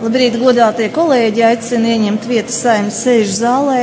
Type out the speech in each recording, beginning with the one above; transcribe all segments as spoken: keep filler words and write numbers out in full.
Labrīt, godātie kolēģi, aicinu ieņemt vietas Saeimas sēžu zālē.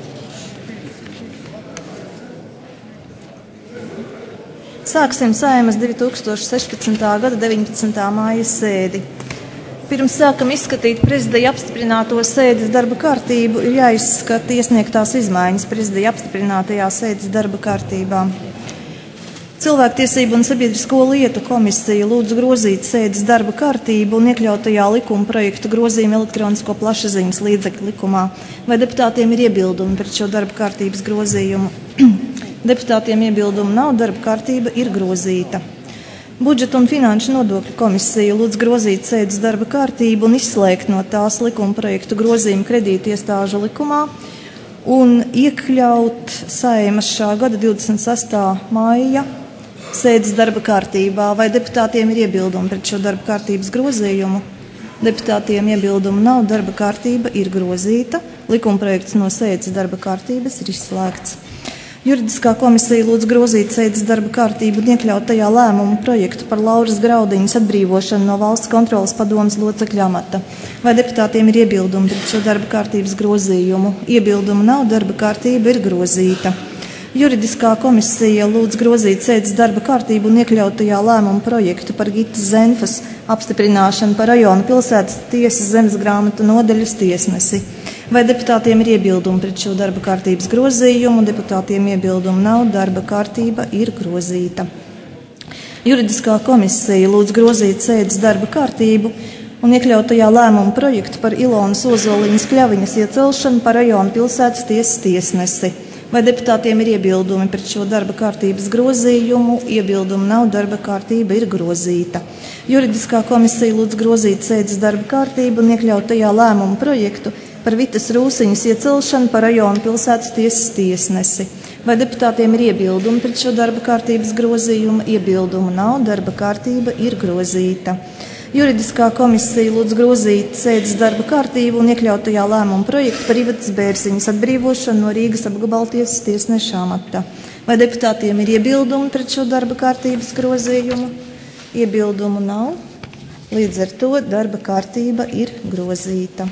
Sāksim Saeimas divi tūkstoši sešpadsmitā gada deviņpadsmitā māja sēdi. Pirms sākam izskatīt prezidija apstiprināto sēdes darba kārtību, ir jāizskata iesniegtās izmaiņas prezidija apstiprinātajā sēdes darba kārtībā. Cilvēktiesību un sabiedrisko lietu komisija lūdz grozīt sēdes darba kārtību un iekļautajā likuma projektu grozījumu elektronisko plašsaziņas līdzekļu likumā. Vai deputātiem ir iebildumi pret šo darba kārtības grozījumu? Deputātiem iebildumu nav, darba kārtība ir grozīta. Budžeta un finanšu nodokļu komisija lūdz grozīt sēdes darba kārtību un izslēgt no tās likuma projektu grozījumu kredītiestāžu likumā un iekļaut Saeimas šā gada divdesmit sestā māja sēdes darba kārtībā. Vai deputātiem ir iebildumi pret šo darba kārtības grozījumu? Deputātiem iebildumu nav, darba kārtība ir grozīta. Likumprojekts no sēdes darba kārtības ir izslēgts. Juridiskā komisija lūdz grozīt sēdes darba kārtību un iekļaut tajā lēmumu projektu par Lauras Graudiņas atbrīvošanu no Valsts kontroles padomes locekļa amata. Vai deputātiem ir iebildumi pret šo darba kārtības grozījumu? Iebildumu nav, darba kārtība ir grozīta. Juridiskā komisija lūdz grozīt sēdes darba kārtību un iekļaut tajā lēmumu projektu par Gitas Zenfas apstiprināšanu par rajona pilsētas tiesas zemesgrāmatu nodaļas tiesnesi. Vai deputātiem ir iebildumi pret šo darba kārtības grozījumu? Deputātiem iebildumu nav, darba kārtība ir grozīta. Juridiskā komisija lūdz grozīt sēdes darba kārtību un iekļaut tajā lēmumu projektu par Ilonas Ozoliņas Kļaviņas iecelšanu par rajona pilsētas tiesas tiesnesi. Vai deputātiem ir iebildumi pret šo darba kārtības grozījumu? Iebildumu nav, darba kārtība ir grozīta. Juridiskā komisija lūdz grozīt sēdes darba kārtību un iekļaut tajā lēmumu projektu par Vitas Rūsiņas iecelšanu par rajona pilsētas tiesas tiesnesi. Vai deputātiem ir iebildumi pret šo darba kārtības grozījumu? Iebildumu nav, darba kārtība ir grozīta. Juridiskā komisija lūdz grozīt sēdes darba kārtību un iekļaut tajā lēmumu projektu par Ivetas Bērziņas atbrīvošanu no Rīgas apgabaltiesas tiesneša amata. Vai deputātiem ir iebildumi pret šo darba kārtības grozījumu? Iebildumu nav, līdz ar to darba kārtība ir grozīta.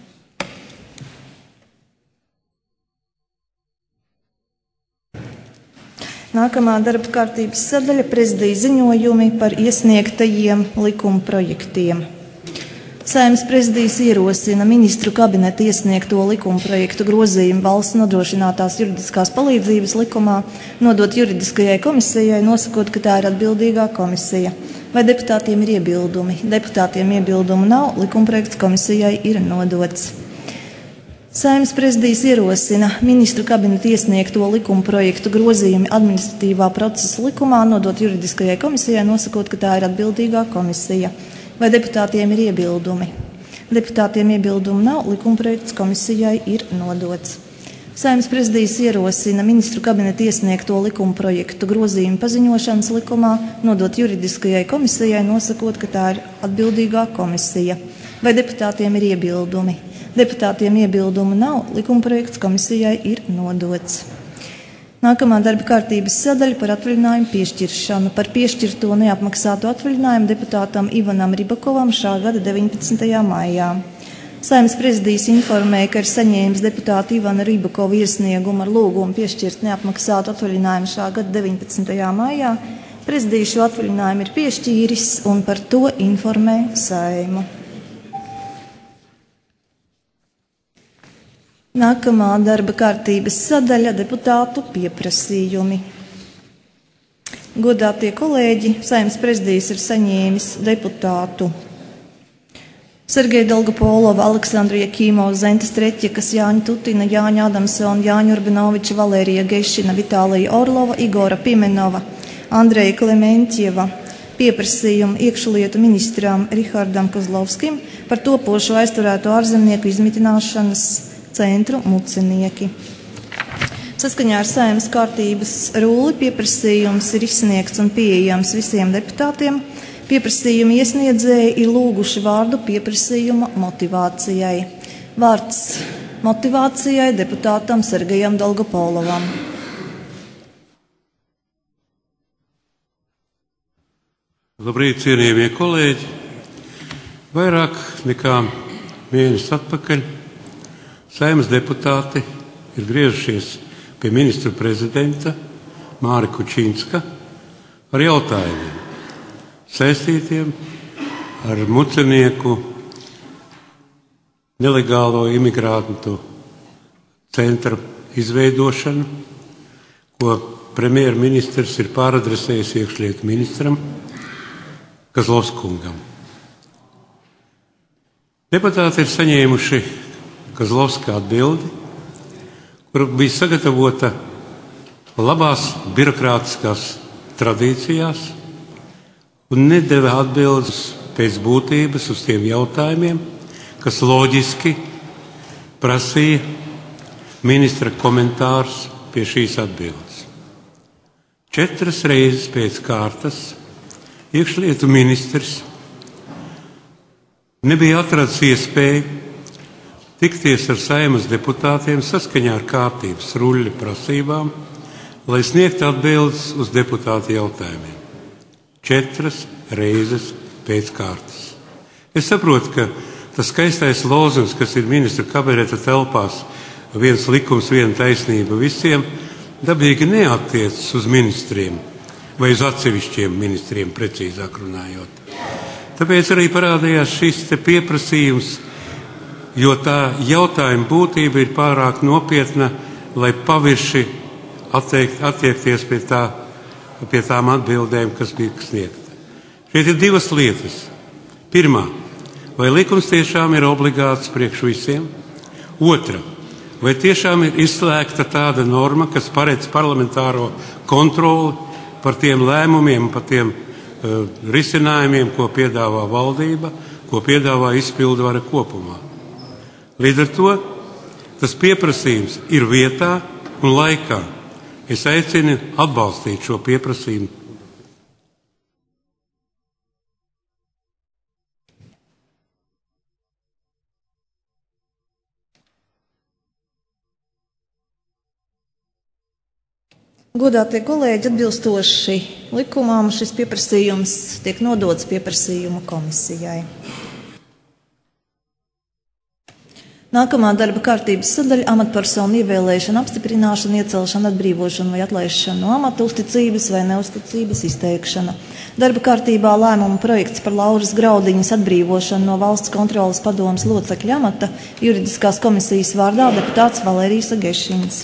Nākamā darba kārtības sadaļa – prezidija ziņojumi par iesniegtajiem likuma projektiem. Saeimas prezidijas ierosina ministru kabineta iesniegto likuma projektu grozījumu valsts nodrošinātās juridiskās palīdzības likumā nodot juridiskajai komisijai, nosakot, ka tā ir atbildīgā komisija. Vai deputātiem ir iebildumi? Deputātiem iebildumu nav, likuma projekts komisijai ir nodots. Saeimas prezidijas ierosina ministru kabineta iesniegto likuma projektu grozījumi administratīvā procesa likumā nodot juridiskajai komisijai, nosakot, ka tā ir atbildīgā komisija. Vai deputātiem ir iebildumi? Deputātiem iebildumu nav, likuma projekts komisijai ir nodots. Saeimas prezidijas ierosina ministru kabineta iesniegto likuma projektu grozījumu paziņošanas likumā nodot juridiskajai komisijai, nosakot, ka tā ir atbildīgā komisija. Vai deputātiem ir iebildumi? Deputātiem iebildumu nav, likumprojekts komisijai ir nodots. Nākamā darba kārtības sadaļa par atvaļinājumu piešķiršanu. Par piešķirto neapmaksāto atvaļinājumu deputātam Ivanam Ribakovam šā gada deviņpadsmitajā maijā. Saeimas prezidijas informēja, ka ir saņēmis deputāta Ivana Ribakova iesniegumu ar lūgumu piešķirt neapmaksātu atvaļinājumu šā gada deviņpadsmitajā maijā. Prezidija šo atvaļinājumu ir piešķīris un par to informē Saeimu. Nākamā darba kārtības sadaļa – deputātu pieprasījumi. Godātie kolēģi, Saeimas prezidijas ir saņēmis deputātu Sergeja Dolgopolova, Aleksandra Jakīmova, Zentas Treķekas, Jāņa Tutina, Jāņa Adamsona, Jāņa Urbanoviča, Valērija Gešina, Vitālija Orlova, Igora Pimenova, Andreja Klementjeva pieprasījumu iekšlietu ministram Rihardam Kozlovskim par topošo aizturēto ārzemnieku izmitināšanas centru Mucenieki. Saskaņā ar Saeimas kārtības rulli pieprasījums ir izsniegts un pieejams visiem deputātiem. Pieprasījuma iesniedzēji ir lūguši vārdu pieprasījuma motivācijai. Vārds motivācijai deputātam Sergejam Dolgopolovam. Labrīt, cienījamie kolēģi! Vairāk nekā mēnesi atpakaļ Saeimas deputāti ir griežušies pie ministra prezidenta Māra Kučinska ar jautājumiem saistītiem ar mucenieku nelegālo imigrantu centra izveidošanu, ko premjerministrs ir pāradresējis iekšlietu ministram Kazlovskungam. Deputāti ir saņēmuši Kazlovska atbildi, kur bija sagatavota labās birokrātiskās tradīcijās un nedeva atbildes pēc būtības uz tiem jautājumiem, kas loģiski prasīja ministra komentārus pie šīs atbildes. Četras reizes pēc kārtas iekšlietu ministrs nebija atradis iespēju tikties ar Saeimas deputātiem saskaņā ar kārtības ruļļa prasībām, lai sniegtu atbildes uz deputātu jautājumiem. Četras reizes pēc kārtas. Es saprotu, ka tas skaistais lozungs, kas ir ministra kabineta telpās, viens likums, viena taisnība visiem, dabīgi neattiecas uz ministriem vai uz atsevišķiem ministriem, precīzāk runājot. Tāpēc arī parādījās šis te pieprasījums, jo tā jautājuma būtība ir pārāk nopietna, lai pavirši atteikt, attiekties pie, tā, pie tām atbildēm, kas bija sniegta. Šeit ir divas lietas. Pirmā, vai likums tiešām ir obligāts priekš visiem? Otra, vai tiešām ir izslēgta tāda norma, kas paredz parlamentāro kontroli par tiem lēmumiem, par tiem uh, risinājumiem, ko piedāvā valdība, ko piedāvā izpildvara kopumā. Līdz ar to tas pieprasījums ir vietā un laikā. Es aicinu atbalstīt šo pieprasījumu. Godātie kolēģi, atbilstoši likumām šis pieprasījums tiek nodots pieprasījuma komisijai. Nākamā darba kārtības sadaļa – amatpersonu ievēlēšana, apstiprināšana, iecelšana, atbrīvošana vai atlaišana no amata, uzticības vai neuzticības izteikšana. Darba kārtībā lēmuma projekts par Lauras Graudiņas atbrīvošanu no Valsts kontroles padomes locekļa amata juridiskās komisijas vārdā deputāts Valērijas Agešins.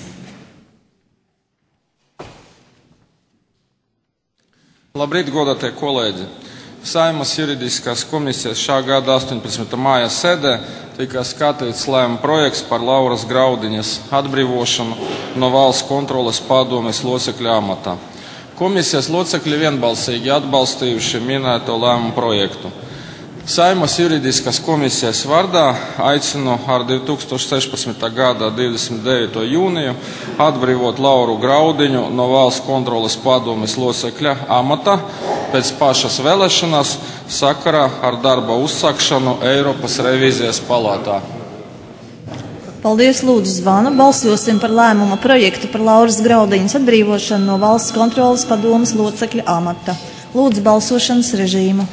Labrīt, godātie kolēģi! Saeimas juridiskās komisijas šā gada astoņpadsmitā māja sēdē tika skatīts lēmuma projekts par Lauras Graudiņas atbrīvošanu no Valsts kontroles padomes locekļa amata. Komisijas locekļi vienbalsīgi atbalstījuši minēto lēmumu projektu. Saeimas juridiskās komisijas vārdā aicinu ar divi tūkstoši sešpadsmitā gada divdesmit devīto jūniju atbrīvot Lauru Graudiņu no Valsts kontroles padomes locekļa amata pēc pašas vēlēšanas sakarā ar darba uzsākšanu Eiropas revīzijas palātā. Paldies, lūdzu, zvanu. Balsosim par lēmuma projektu par Lauras Graudiņas atbrīvošanu no Valsts kontroles padomes locekļa amata. Lūdzu, balsošanas režīmu.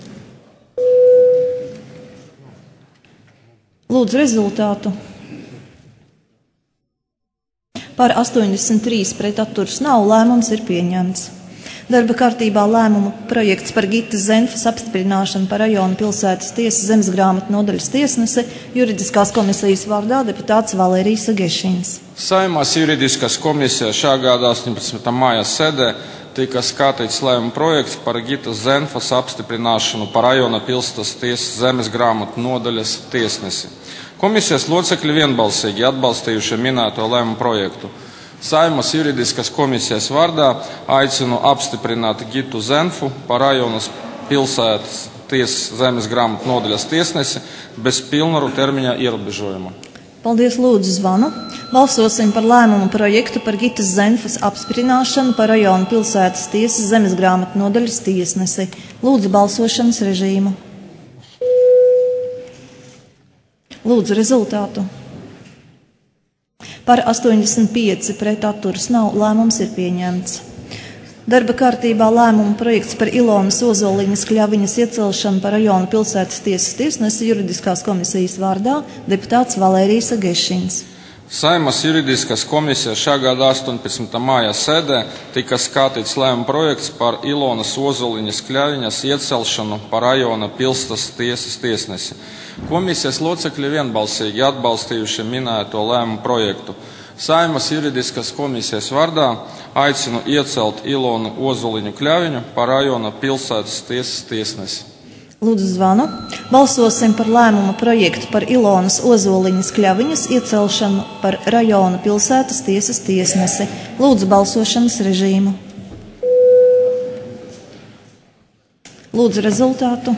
Lūdzu rezultātu. Par astoņdesmit trīs pret atturas nav, lēmums ir pieņemts. Darba kārtībā lēmuma projekts par Gitas Zenfas apstiprināšanu par rajona pilsētas tiesas zemesgrāmatu nodaļas tiesnesi juridiskās komisijas vārdā deputāts Valērijas Agešins. Saeimas juridiskās komisijas šā gada astoņpadsmitā māja sēdē tika skatīts lēmuma projekts par Gitas Zenfas apstiprināšanu par rajona pilsētas tiesas zemesgrāmatu nodaļas tiesnesi. Komisijas locekļi vienbalsīgi atbalstījuši minēto lēmumu projektu. Saeimas juridiskās komisijas vārdā aicinu apstiprināt Gitu Zenfu par rajonas pilsētas tiesas zemesgrāmatu nodaļas tiesnesi bez pilnvaru termiņa ierobežojuma. Paldies, lūdzu, zvanu. Balsosim par lēmumu projektu par Gitas Zenfas apstiprināšanu par rajona pilsētas tiesas zemesgrāmatu nodaļas tiesnesi. Lūdzu, balsošanas režīmu. Lūdzu, rezultātu. Par astoņdesmit pieci pret atturas nav, lēmums ir pieņemts. Darba kārtībā lēmuma projekts par Ilonas Ozoliņas Kļaviņas iecelšanu par rajona pilsētas tiesas tiesnesi juridiskās komisijas vārdā deputāts Valērijas Agešins. Saeimas juridiskās komisijas šā gada astoņpadsmitā māja sēdē tika skatīts lēmuma projekts par Ilonas Ozoliņas Kļaviņas iecelšanu par rajona pilsētas tiesas tiesnesi. Komisijas locekļi vienbalsīgi atbalstījuši minēto lēmumu projektu. Saeimas juridiskās komisijas vārdā aicinu iecelt Ilonu Ozoliņu Kļaviņu par rajona pilsētas tiesas tiesnesi. Lūdzu zvanu. Balsosim par lēmuma projektu par Ilonas Ozoliņas Kļaviņas iecelšanu par rajona pilsētas tiesas tiesnesi. Lūdzu balsošanas režīmu. Lūdzu rezultātu.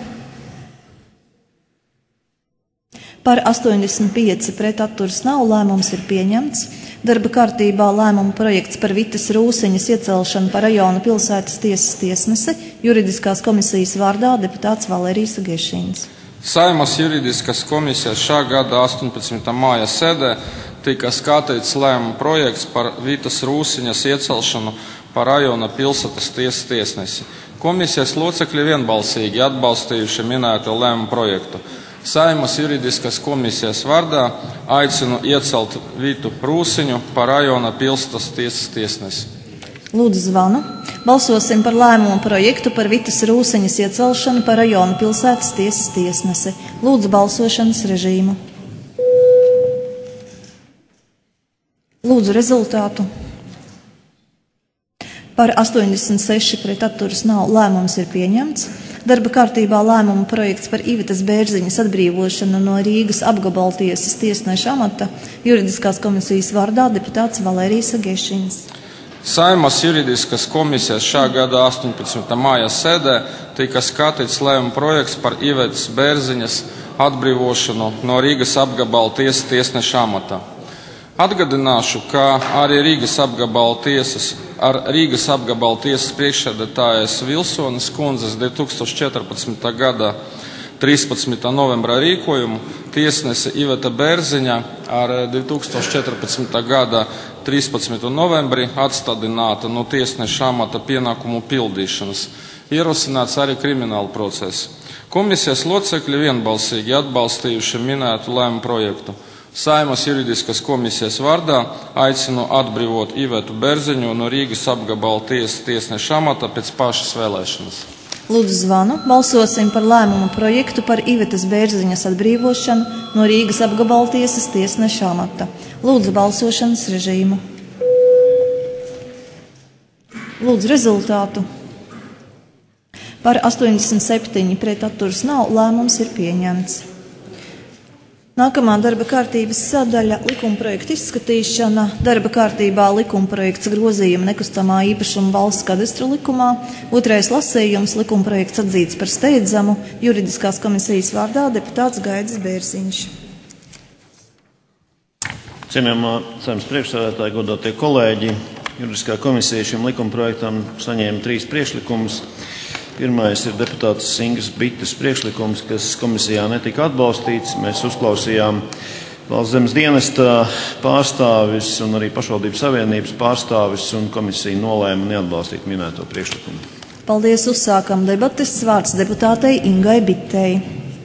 Par astoņdesmit pieci pret atturas nav, lēmums ir pieņemts. Darba kārtībā lēmuma projekts par Vitas Rūsiņas iecelšanu par rajona pilsētas tiesas tiesnesi, juridiskās komisijas vārdā deputāts Valērijas Agešins. Saeimas juridiskās komisijas šā gada astoņpadsmitā māja sēdē tika skatīts lēmuma projekts par Vitas Rūsiņas iecelšanu par rajona pilsētas tiesas tiesnesi. Komisijas locekļi vienbalsīgi atbalstījuši minēto lēmuma projektu. Saeimas juridiskās komisijas vārdā aicinu iecelt Vitu Rūsiņu par rajona pilsētas tiesas tiesnesi. Lūdzu zvanu. Balsosim par lēmumu projektu par Vitas Rūsiņas iecelšanu par rajona pilsētas tiesas tiesnesi. Lūdzu balsošanas režīmu. Lūdzu rezultātu. Par astoņdesmit seši pret atturas nav, lēmums ir pieņemts. Darba kārtībā lēmuma projekts par Ivetas Bērziņas atbrīvošanu no Rīgas apgabaltiesas tiesneša amata, juridiskās komisijas vārdā deputāts Valērijas Agešins. Saeimas juridiskās komisijas šā gada astoņpadsmitā māja sēdē tika skatīts lēmuma projekts par Ivetas Bērziņas atbrīvošanu no Rīgas apgabala tiesas tiesneša amata. Atgādināšu, ka arī Rīgas apgabala tiesas, ar Rīgas apgabala tiesas priekšsēdētājas Vilsonas kundzes divi tūkstoši četrpadsmitā gada trīspadsmitā novembra rīkojumu tiesnese Iveta Bērziņa ar divi tūkstoši četrpadsmitā gada trīspadsmitā novembrī atstādināta no tiesneša amata pienākumu pildīšanas. Ierosināts arī krimināla process. Komisijas locekļi vienbalsīgi atbalstījuši minētu lēmumu projektu. Saeimas juridiskās komisijas vārdā aicinu atbrīvot Ivetu Bērziņu no Rīgas apgabala tiesas tiesneša amata pēc pašas vēlēšanas. Lūdzu zvanu. Balsosim par lēmumu projektu par Ivetas Bērziņas atbrīvošanu no Rīgas apgabala tiesas tiesneša amata. Lūdzu balsošanas režīmu. Lūdzu rezultātu. Par astoņdesmit septiņi pret atturas nav, lēmums ir pieņemts. Nākamā darba kārtības sadaļa - likumprojekta izskatīšana. Darba kārtībā likumprojekts grozījuma nekustamā īpašuma valsts kadastra likumā. Otrais lasījums - likumprojekts atzīts par steidzamu. Juridiskās komisijas vārdā deputāts Gaidis Bērziņš. Cienījamā Saeimas priekšsēdētāja, godātie kolēģi, juridiskā komisija šim likumprojektam saņēma trīs priekšlikumus. Pirmais ir deputātas Ingas Bites priekšlikums, kas komisijā netika atbalstīts. Mēs uzklausījām Valsts zemes dienesta pārstāvis un arī pašvaldības savienības pārstāvis, un komisija nolēma neatbalstīt minēto priekšlikumu. Paldies, uzsākam debates. Vārds deputātei Ingai Bitei.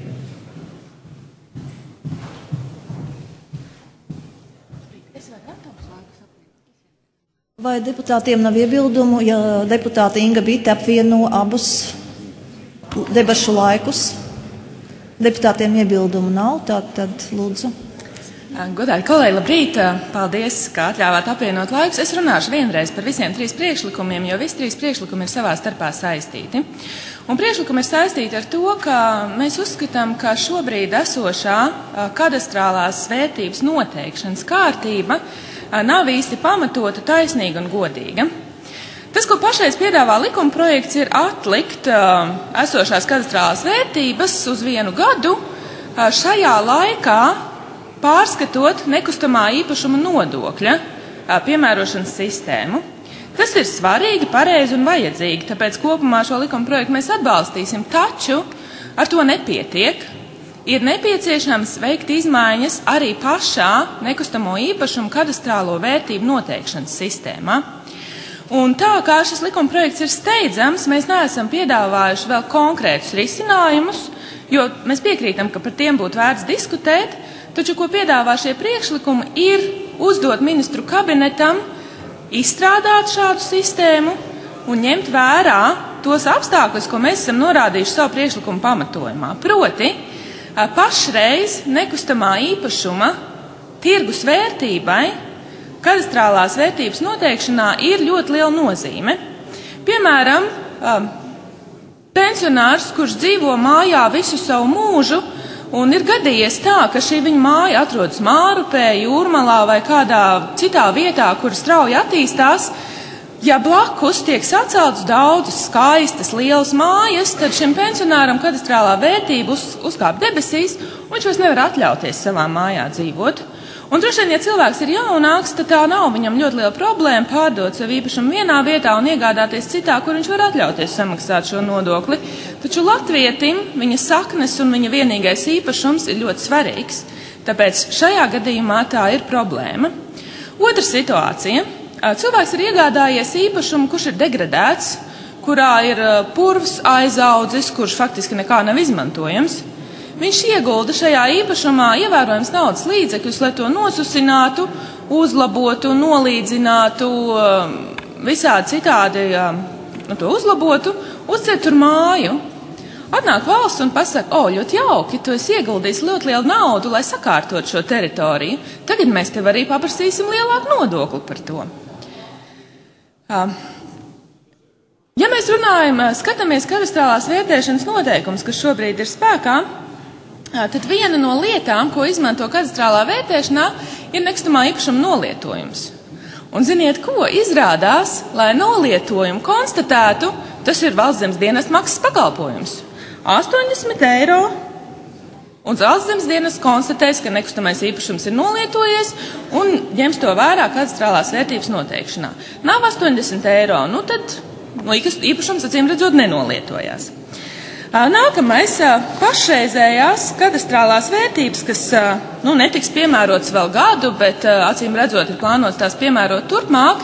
Vai deputātiem nav iebildumu, ja deputāte Inga Bite apvieno abus debašu laikus? Deputātiem iebildumu nav, tātad lūdzu. Godāti kolēģi, labrīt! Paldies, ka atļāvāt apvienot laikus. Es runāšu vienreiz par visiem trīs priekšlikumiem, jo visi trīs priekšlikumi ir savā starpā saistīti. Un priekšlikumi ir saistīti ar to, ka mēs uzskatām, ka šobrīd esošā kadastrālās vērtības noteikšanas kārtība nav īsti pamatota, taisnīga un godīga. Tas, ko pašreiz piedāvā likumprojekts, ir atlikt uh, esošās kadastrālās vērtības uz vienu gadu, uh, šajā laikā pārskatot nekustamā īpašuma nodokļa uh, piemērošanas sistēmu. Tas ir svarīgi, pareizi un vajadzīgi, tāpēc kopumā šo likumprojektu mēs atbalstīsim, taču ar to nepietiek. Ir nepieciešams veikt izmaiņas arī pašā nekustamo īpašumu kadastrālo vērtību noteikšanas sistēmā. Un tā kā šis likumprojekts ir steidzams, mēs neesam piedāvājuši vēl konkrētus risinājumus, jo mēs piekrītam, ka par tiem būtu vērts diskutēt, taču, ko piedāvā šie priekšlikumi, ir uzdot ministru kabinetam izstrādāt šādu sistēmu un ņemt vērā tos apstākļus, ko mēs esam norādījuši savu priekšlikumu pamatojumā. Proti, pašreiz nekustamā īpašuma tirgus vērtībai kadastrālās vērtības noteikšanā ir ļoti liela nozīme. Piemēram, pensionārs, kurš dzīvo mājā visu savu mūžu, un ir gadījies tā, ka šī viņa māja atrodas Mārupē, Jūrmalā vai kādā citā vietā, kur strauji attīstās, ja blakus tiek saceltas daudzas skaistas, lielas mājas, tad šim pensionāram kadastrālā vērtība uz, uzkāp debesīs, un viņš vairs nevar atļauties savā mājā dzīvot. Un droši vien, ja cilvēks ir jaunāks, tad tā nav viņam ļoti liela problēma pārdot savu īpašumu vienā vietā un iegādāties citā, kur viņš var atļauties samaksāt šo nodokli. Taču latvietim viņa saknes un viņa vienīgais īpašums ir ļoti svarīgs. Tāpēc šajā gadījumā tā ir problēma. Otra situācija. Cilvēks ir iegādājies īpašumu, kurš ir degradēts, kurā ir purvs aizaudzis, kurš faktiski nekā nav izmantojams. Viņš iegulda šajā īpašumā ievērojams naudas līdzekļus, lai to nosusinātu, uzlabotu, nolīdzinātu, visādi citādi nu, to uzlabotu, uzcer tur māju. Atnāk valsts un pasaka, o, ļoti jauki, tu esi ieguldījis ļoti lielu naudu, lai sakārtot šo teritoriju. Tagad mēs tev arī paprasīsim lielāku nodokli par to. Ja mēs runājam, skatāmies kadastrālās vērtēšanas noteikumus, kas šobrīd ir spēkā, tad viena no lietām, ko izmanto kadastrālā vērtēšanā, ir nekustamā īpašuma nolietojums. Un ziniet, ko izrādās, lai nolietojumu konstatētu, tas ir valsts zemes dienesta maksas pakalpojums. astoņdesmit eiro, un valsts zemes dienests konstatēs, ka nekustamais īpašums ir nolietojies un ņems to vērā kadastrālās vērtības noteikšanā. Nav astoņdesmit eiro, nu tad nu, īpašums, acīm redzot, nenolietojās. Nākamais pašreizējās kadastrālās vērtības, kas nu, netiks piemērotas vēl gadu, bet acīm redzot ir plānots tās piemērot turpmāk.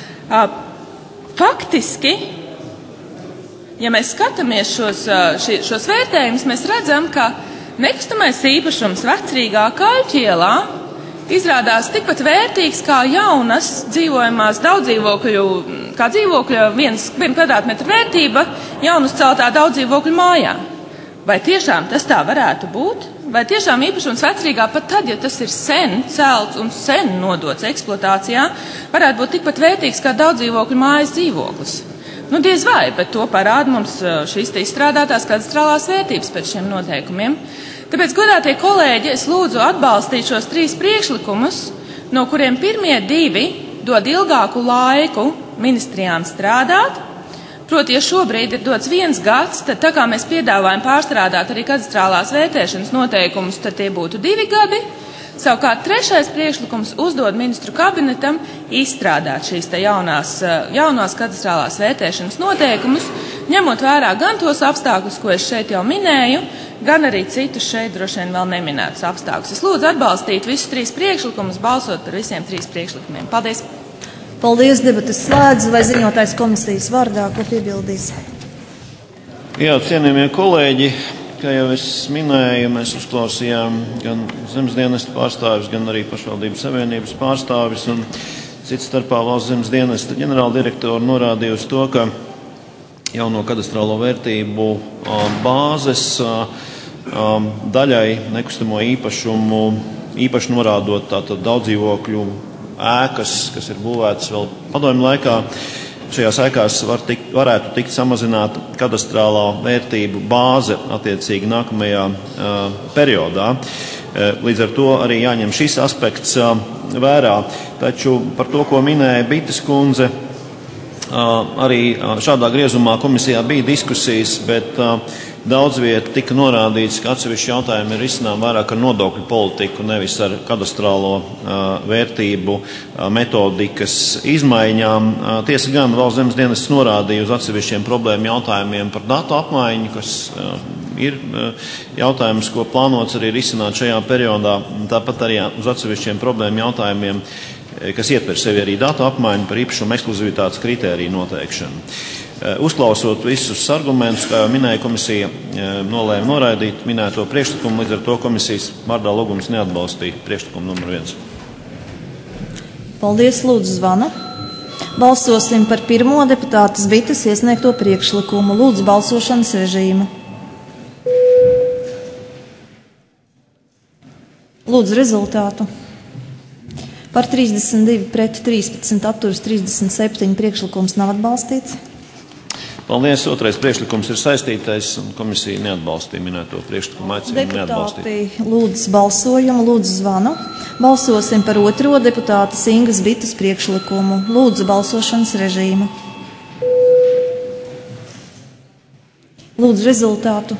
Faktiski, ja mēs skatāmies šos, šos vērtējumus, mēs redzam, ka nekustamais īpašums Vecrīgā Kaļķielā izrādās tikpat vērtīgs kā jaunas dzīvojamās daudzdzīvokļu, kā dzīvokļa viens, viena kvadrātmetra vērtība jaunus celtā daudzdzīvokļu mājā. Vai tiešām tas tā varētu būt? Vai tiešām īpašums Vecrīgā pat tad, ja tas ir sen celts un sen nodots eksploatācijā, varētu būt tikpat vērtīgs kā daudzdzīvokļu mājas dzīvoklis? Nu, diez vai, bet to parāda mums šīs izstrādātās kadastrālās vērtības pēc šiem noteikumiem. Tāpēc, godātie kolēģi, es lūdzu atbalstīt šos trīs priekšlikumus, no kuriem pirmie divi dod ilgāku laiku ministrijām strādāt. Proti, ja šobrīd ir dots viens gads, tad tā kā mēs piedāvājam pārstrādāt arī kadastrālās vērtēšanas noteikumus, tad tie būtu divi gadi. Savukārt trešais priekšlikums uzdod ministru kabinetam izstrādāt šīs te jaunās, jaunās kadastrālās vērtēšanas noteikumus, ņemot vērā gan tos apstākļus, ko es šeit jau minēju, gan arī citus šeit droši vien vēl neminētus apstākļus. Es lūdzu atbalstīt visus trīs priekšlikumus, balsot par visiem trīs priekšlikumiem. Paldies! Paldies, debatas slēdz, vai ziņotājs komisijas vārdā, ko piebildīs? Jā, cienījamie kolēģi, kā jau es minēju, mēs uzklausījām gan zemes dienesta pārstāvis, gan arī pašvaldības savienības pārstāvis, un cits starpā valsts zemes dienesta ģenerāldirektori norādīja uz to, ka jauno kadastrālo vērtību bāzes daļai nekustamo īpašumu, īpaši norādot tātad daudzdzīvokļu ēkas, kas ir būvētas vēl padomju laikā. Šajās ēkās var tikt, varētu tikt samazināta kadastrālā vērtību bāze attiecīgi nākamajā uh, periodā. Uh, līdz ar to arī jāņem šis aspekts uh, vērā. Taču par to, ko minēja Bites kundze, uh, arī uh, šādā griezumā komisijā bija diskusijas, bet uh, daudz viet tika norādīts, ka atsevišķi jautājumi ir risinām vairāk ar nodokļu politiku, nevis ar kadastrālo uh, vērtību uh, metodikas izmaiņām. Uh, tiesa gan valsts zemes dienests norādīja uz atsevišķiem problēmu jautājumiem par datu apmaiņu, kas uh, ir uh, jautājums, ko plānots arī risināt šajā periodā. Tāpat arī uz atsevišķiem problēmu jautājumiem, kas ietver sevi arī datu apmaiņu par īpašuma ekskluzivitātes kritēriju noteikšanu. Uzklausot visus argumentus, kā jau minēja, komisija nolēma noraidīt minēto priekšlikumu, līdz ar to komisijas vārdā lūgums neatbalstīja priekšlikumu numur viens. Paldies, lūdzu, Zvana. Balsosim par pirmo deputātes Bites iesniegto priekšlikumu. Lūdzu, balsošanas režīmu. Lūdzu, rezultātu. Par trīsdesmit divi pret trīspadsmit atturas trīsdesmit septiņi priekšlikums nav atbalstīts. Paldies. Otrais priekšlikums ir saistītais, un komisija neatbalstīja minēto priekšlikumu. Aicinu neatbalstīt. Deputāti lūdzu balsojumu, lūdzu Zvanu. Balsosim par otro deputātes Ingas Bites priekšlikumu. Lūdzu balsošanas režīmu. Lūdzu rezultātu.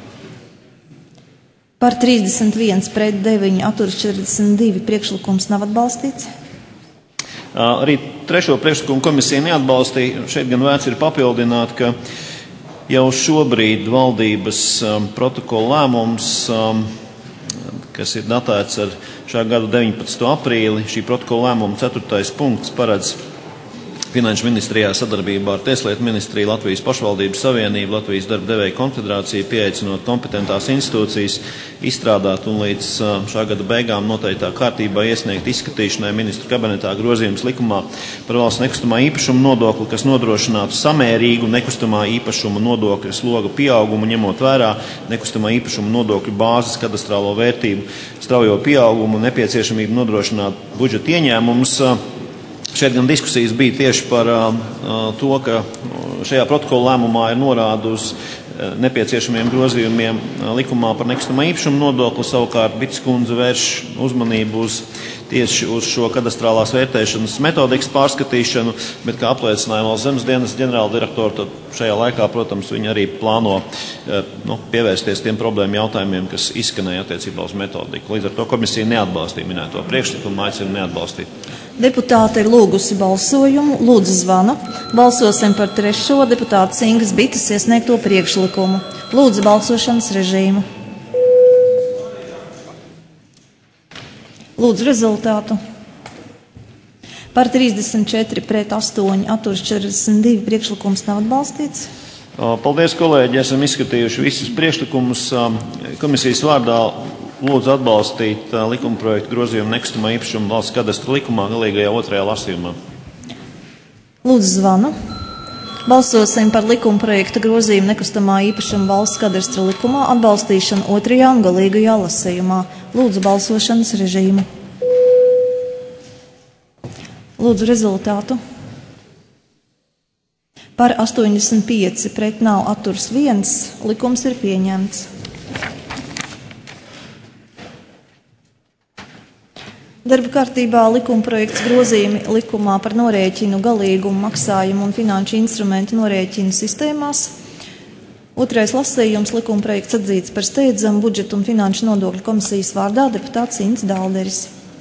Par trīsdesmit viens pret deviņi atturas četrdesmit divi priekšlikums nav atbalstīts. Arī trešo priekšlikumu komisija neatbalstīja. Šeit gan vērts ir papildināt, ka jau šobrīd valdības um, protokola lēmums, um, kas ir datēts ar šā gada deviņpadsmito aprīli, šī protokola lēmuma ceturtais punkts paredz Finanšu ministrijā sadarbībā ar Tieslietu ministriju, Latvijas pašvaldības savienību, Latvijas darba devēju konfederāciju pieaicinot kompetentās institūcijas izstrādāt un līdz šā gada beigām noteiktā kārtībā iesniegt izskatīšanai ministru kabinetā grozījums likumā par valsts nekustamā īpašuma nodokli, kas nodrošinātu samērīgu nekustamā īpašuma nodokļa sloga pieaugumu, ņemot vērā nekustamā īpašuma nodokļu bāzes kadastrālo vērtību straujo pieaugumu un nepieciešamību nodrošināt budžeta ieņēmumus. Šeit gan diskusijas bija tieši par uh, to, ka šajā protokola lēmumā ir norāda uz uh, nepieciešamiem grozījumiem uh, likumā par nekustamā īpašuma nodokli. Savukārt Bites kundze vērš uzmanību uz tieši uz šo kadastrālās vērtēšanas metodikas pārskatīšanu, bet kā apliecināja Valsts zemes dienas ģenerāldirektora, tad šajā laikā, protams, viņi arī plāno uh, nu, pievērsties tiem problēmu jautājumiem, kas izskanēja attiecībā uz metodiku. Līdz ar to komisija neatbalstīja minēto priekšlikumu, aicina neatbalstīt. Deputāte ir lūgusi balsojumu. Lūdzu Zvanu. Balsosim par trešo deputātes Ingas Bites iesniegto priekšlikumu. Lūdzu balsošanas režīmu. Lūdzu rezultātu. Par trīsdesmit četri pret astoņi atturas četrdesmit divi priekšlikums nav atbalstīts. Paldies, kolēģi. Esam izskatījuši visus priekšlikumus. Komisijas vārdā lūdzu atbalstīt likuma projektu grozījumu nekustamā īpašuma valsts kadastra likumā galīgajā otrajā lasījumā. Lūdzu Zvanu. Balsosim par likuma projekta grozījumu nekustamā īpašuma valsts kadastra likumā atbalstīšanu otrajā un galīgajā lasījumā. Lūdzu balsošanas režīmu. Lūdzu rezultātu. Par astoņdesmit pieci pret nav atturs viens. Likums ir pieņemts. Darba kārtībā likuma projekts grozījumi likumā par norēķinu galīgumu maksājumu un finanšu instrumentu norēķinu sistēmās. Otrais lasījums likuma projekts atzīts par steidzamu budžetu un finanšu nodokļu komisijas vārdā deputāts Ints Dalderis.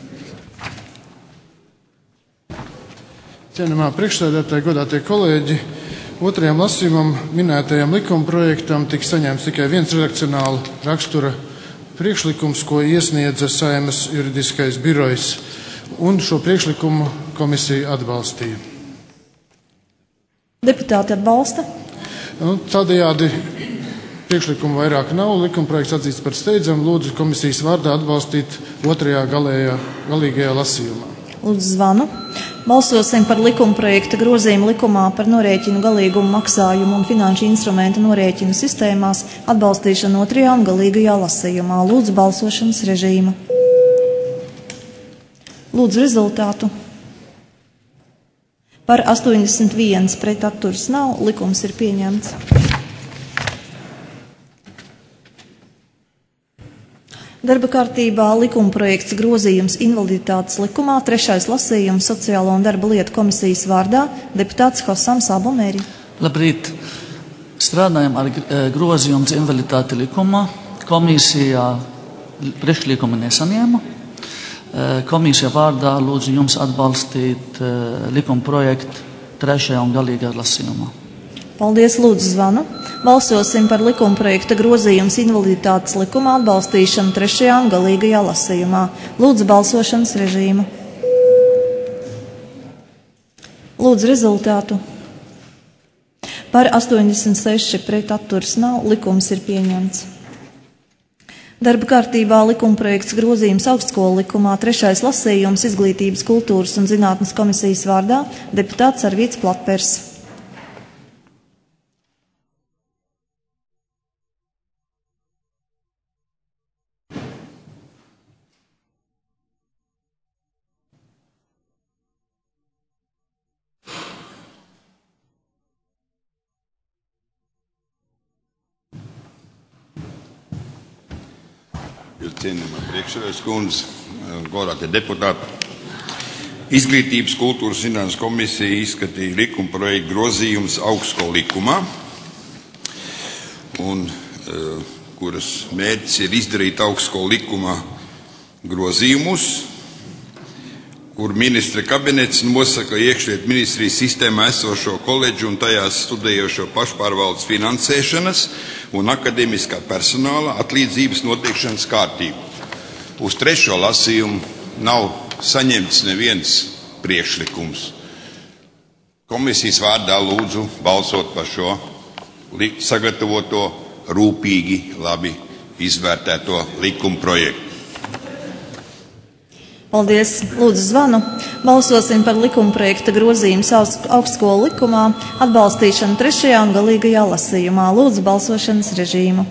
Cienījamā priekšsēdētāja, godātie kolēģi, otrajam lasījumam minētajam likuma projektam tika saņemts tikai viens redakcionāla rakstura priekšlikums, ko iesniedza Saeimas juridiskais birojs, un šo priekšlikumu komisija atbalstīja. Deputāti atbalsta? Nu, tādējādi priekšlikumu vairāk nav. Likumprojekts atzīts par steidzamu. Lūdzu komisijas vārdā atbalstīt otrajā galējā, galīgajā lasījumā. Lūdzu Zvanu. Balsosim par likumprojekta grozījumu likumā par norēķinu galīgumu maksājumu un finanšu instrumentu norēķinu sistēmās atbalstīšanu otrajā un galīgajā lasījumā. Lūdzu balsošanas režīmu. Lūdzu rezultātu. Par astoņdesmit viens pret atturas nav. Likums ir pieņemts. Darba kārtībā likumprojekts grozījums invaliditātes likumā, trešais lasījums Sociālo un darba lietu komisijas vārdā, deputāts Hosams Abumeri. Labrīt! Strādājam ar grozījumu invaliditātes likumā. Komisija priekšlikumu nesaņēma. Komisija vārdā lūdzu jums atbalstīt likumprojektu trešajā un galīgajā lasījumā. Paldies, lūdzu Zvanu. Balsosim par likumprojekta grozījums invaliditātes likumā atbalstīšanu trešajā un galīgajā lasījumā. Lūdzu balsošanas režīmu. Lūdzu rezultātu. Par astoņdesmit seši pret atturas nav, likums ir pieņemts. Darba kārtībā likumprojekts grozījums augstskolu likumā, trešais lasījums Izglītības, kultūras un zinātnes komisijas vārdā, deputāts Arvīts Platpers. Cienījamā priekšsēdētājas kundze, godātie deputāti. Izglītības, kultūras un zinātnes komisija izskatīja likuma projektu grozījumus augstskolu likumā, un, kuras mērķis ir izdarīt augstskolu likumā grozījumus, kur ministra kabinets nosaka iekšlietu ministrijas sistēmā esošo koledžu un tajās studējošo pašpārvaldes finansēšanas un akademiskā personāla atlīdzības noteikšanas kārtību. Uz trešo lasījumu nav saņemts neviens priekšlikums. Komisijas vārdā lūdzu balsot par šo sagatavoto, rūpīgi, labi izvērtēto likuma projektu. Paldies. Lūdzu zvanu. Balsosim par likuma projekta grozījumu augstskolu likumā, atbalstīšanu trešajā un galīgajā lasījumā. Lūdzu balsošanas režīmu.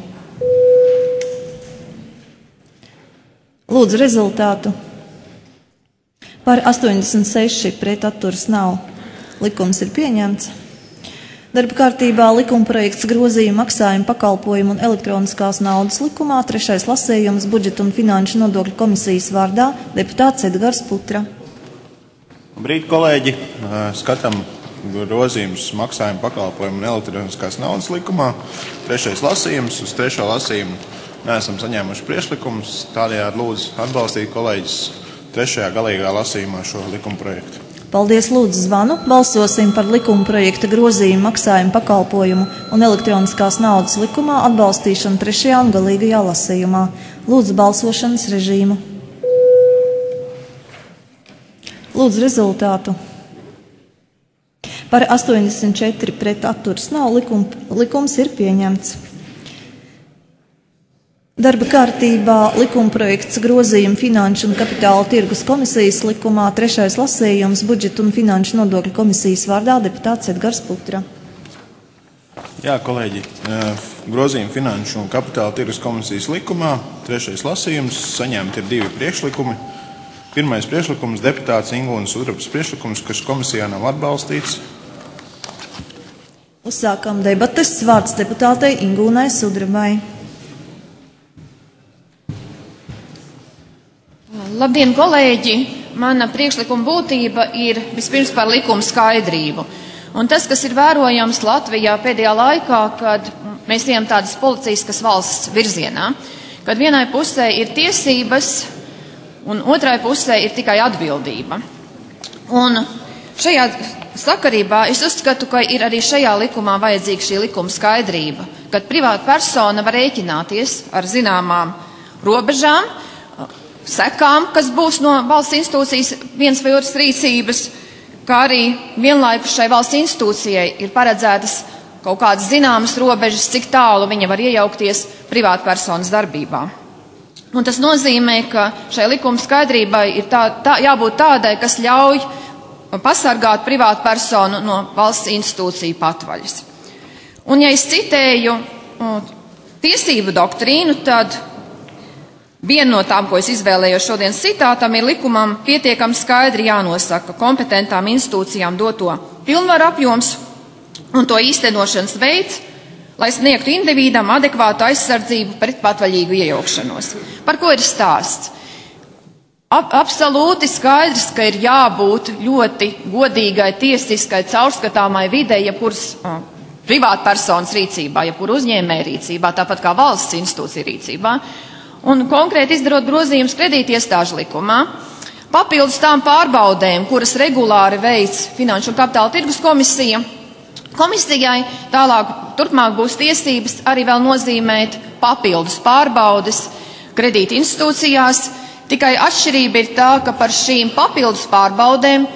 Lūdzu rezultātu. Par astoņdesmit seši pret atturas nav. Likums ir pieņemts. Darba kārtībā likumprojekts grozījumu maksājumu pakalpojumu un elektroniskās naudas likumā, trešais lasījums budžeta un finanšu nodokļu komisijas vārdā, deputāts Edgars Putra. Labrīt, kolēģi! Skatām grozījumus maksājumu pakalpojumu un elektroniskās naudas likumā, trešais lasījums. Uz trešo lasījumu neesam saņēmuši priekšlikumus, tādējādi lūdzu atbalstīt kolēģis trešajā galīgā lasījumā šo likumprojektu. Paldies, lūdzu zvanu. Balsosim par likuma projekta grozījumu maksājumu pakalpojumu un elektroniskās naudas likumā, atbalstīšanu trešajā un galīgajā lasījumā. Lūdzu balsošanas režīmu. Lūdzu rezultātu. Par astoņdesmit četri pret atturas nav, likum, likums ir pieņemts. Darba kārtībā likumprojekts grozījumu finanšu un kapitāla tirgus komisijas likumā, trešais lasījums budžeta un finanšu nodokļu komisijas vārdā, deputāts Edgars Putra. Jā, kolēģi, grozījumu finanšu un kapitāla tirgus komisijas likumā, trešais lasījums, saņemti ir divi priekšlikumi. Pirmais priekšlikums deputāts Ingūnas Sudrabas priekšlikums, kas komisijā nav atbalstīts. Uzsākam debates. Vārds deputātei Ingūnai Sudrabai. Labdien, kolēģi! Mana priekšlikuma būtība ir vispirms par likuma skaidrību. Un tas, kas ir vērojams Latvijā pēdējā laikā, kad mēs ejam tādas policiskas valsts virzienā, kad vienai pusē ir tiesības un otrai pusē ir tikai atbildība. Un šajā sakarībā es uzskatu, ka ir arī šajā likumā vajadzīga šī likuma skaidrība, kad privāta persona var rēķināties ar zināmām robežām, sekām, kas būs no valsts institūcijas viens vai otras rīcības, kā arī vienlaikus šai valsts institūcijai ir paredzētas kaut kādas zināmas robežas, cik tālu viņa var iejaukties privātpersonas darbībā. Un tas nozīmē, ka šai likuma skaidrībai ir tā, tā, jābūt tādai, kas ļauj pasargāt privātpersonu no valsts institūciju patvaļas. Un ja es citēju tiesību doktrīnu, tad viena no tām, ko es izvēlējos šodienas citātam, ir likumam pietiekami skaidri jānosaka kompetentām institūcijām doto pilnvaru apjoms un to īstenošanas veids, lai sniegtu individam adekvātu aizsardzību pret patvaļīgu iejaukšanos. Par ko ir stāsts? Ab, absolūti skaidrs, ka ir jābūt ļoti godīgai, tiesiskai, caurskatāmai videi, jebkuras uh, privātpersonas rīcībā, jebkura uzņēmēja rīcībā, tāpat kā valsts institūcija rīcībā. Un konkrēti izdarot grozījumus kredītiestāžu likumā, papildus tām pārbaudēm, kuras regulāri veic Finanšu un kapitāla tirgus komisija, komisijai tālāk turpmāk būs tiesības arī vēl nozīmēt papildus pārbaudes kredīti institūcijās. Tikai atšķirība ir tā, ka par šīm papildus pārbaudēm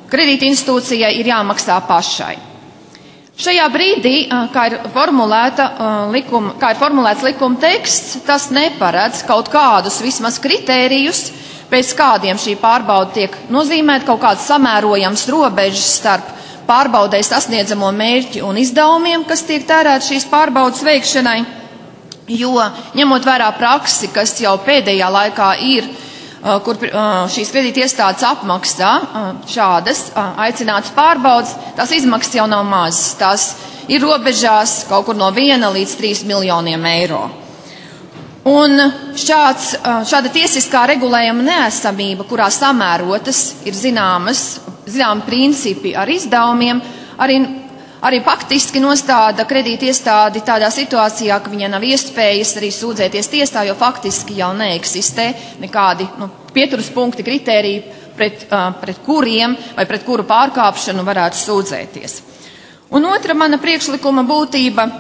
kredīta institūcijai ir jāmaksā pašai. Šajā brīdī, kā ir, likuma, kā ir formulēts likuma teksts, tas neparedz kaut kādus vismaz kritērijus, pēc kādiem šī pārbauda tiek nozīmēta, kaut kāds samērojams robežas starp pārbaudē sasniedzamo mērķi un izdevumiem, kas tiek tērēti šīs pārbaudas veikšanai, jo ņemot vērā praksi, kas jau pēdējā laikā ir, kur šīs kredīta iestādes apmaksā šādas aicinātas pārbaudas, tās izmaksas jau nav mazas. Tās ir robežās kaut kur no viena līdz trīs miljoniem eiro. Un šāds, šāda tiesiskā regulējuma neesamība, kurā samērotas ir zināmas, zināmi principi ar izdevumiem, arī, arī faktiski nostāda kredīta iestādi tādā situācijā, ka viņai nav iespējas arī sūdzēties tiesā, jo faktiski jau neeksistē nekādi nu, pieturas punkti, kritēriji, pret, uh, pret kuriem vai pret kuru pārkāpšanu varētu sūdzēties. Un otra mana priekšlikuma būtība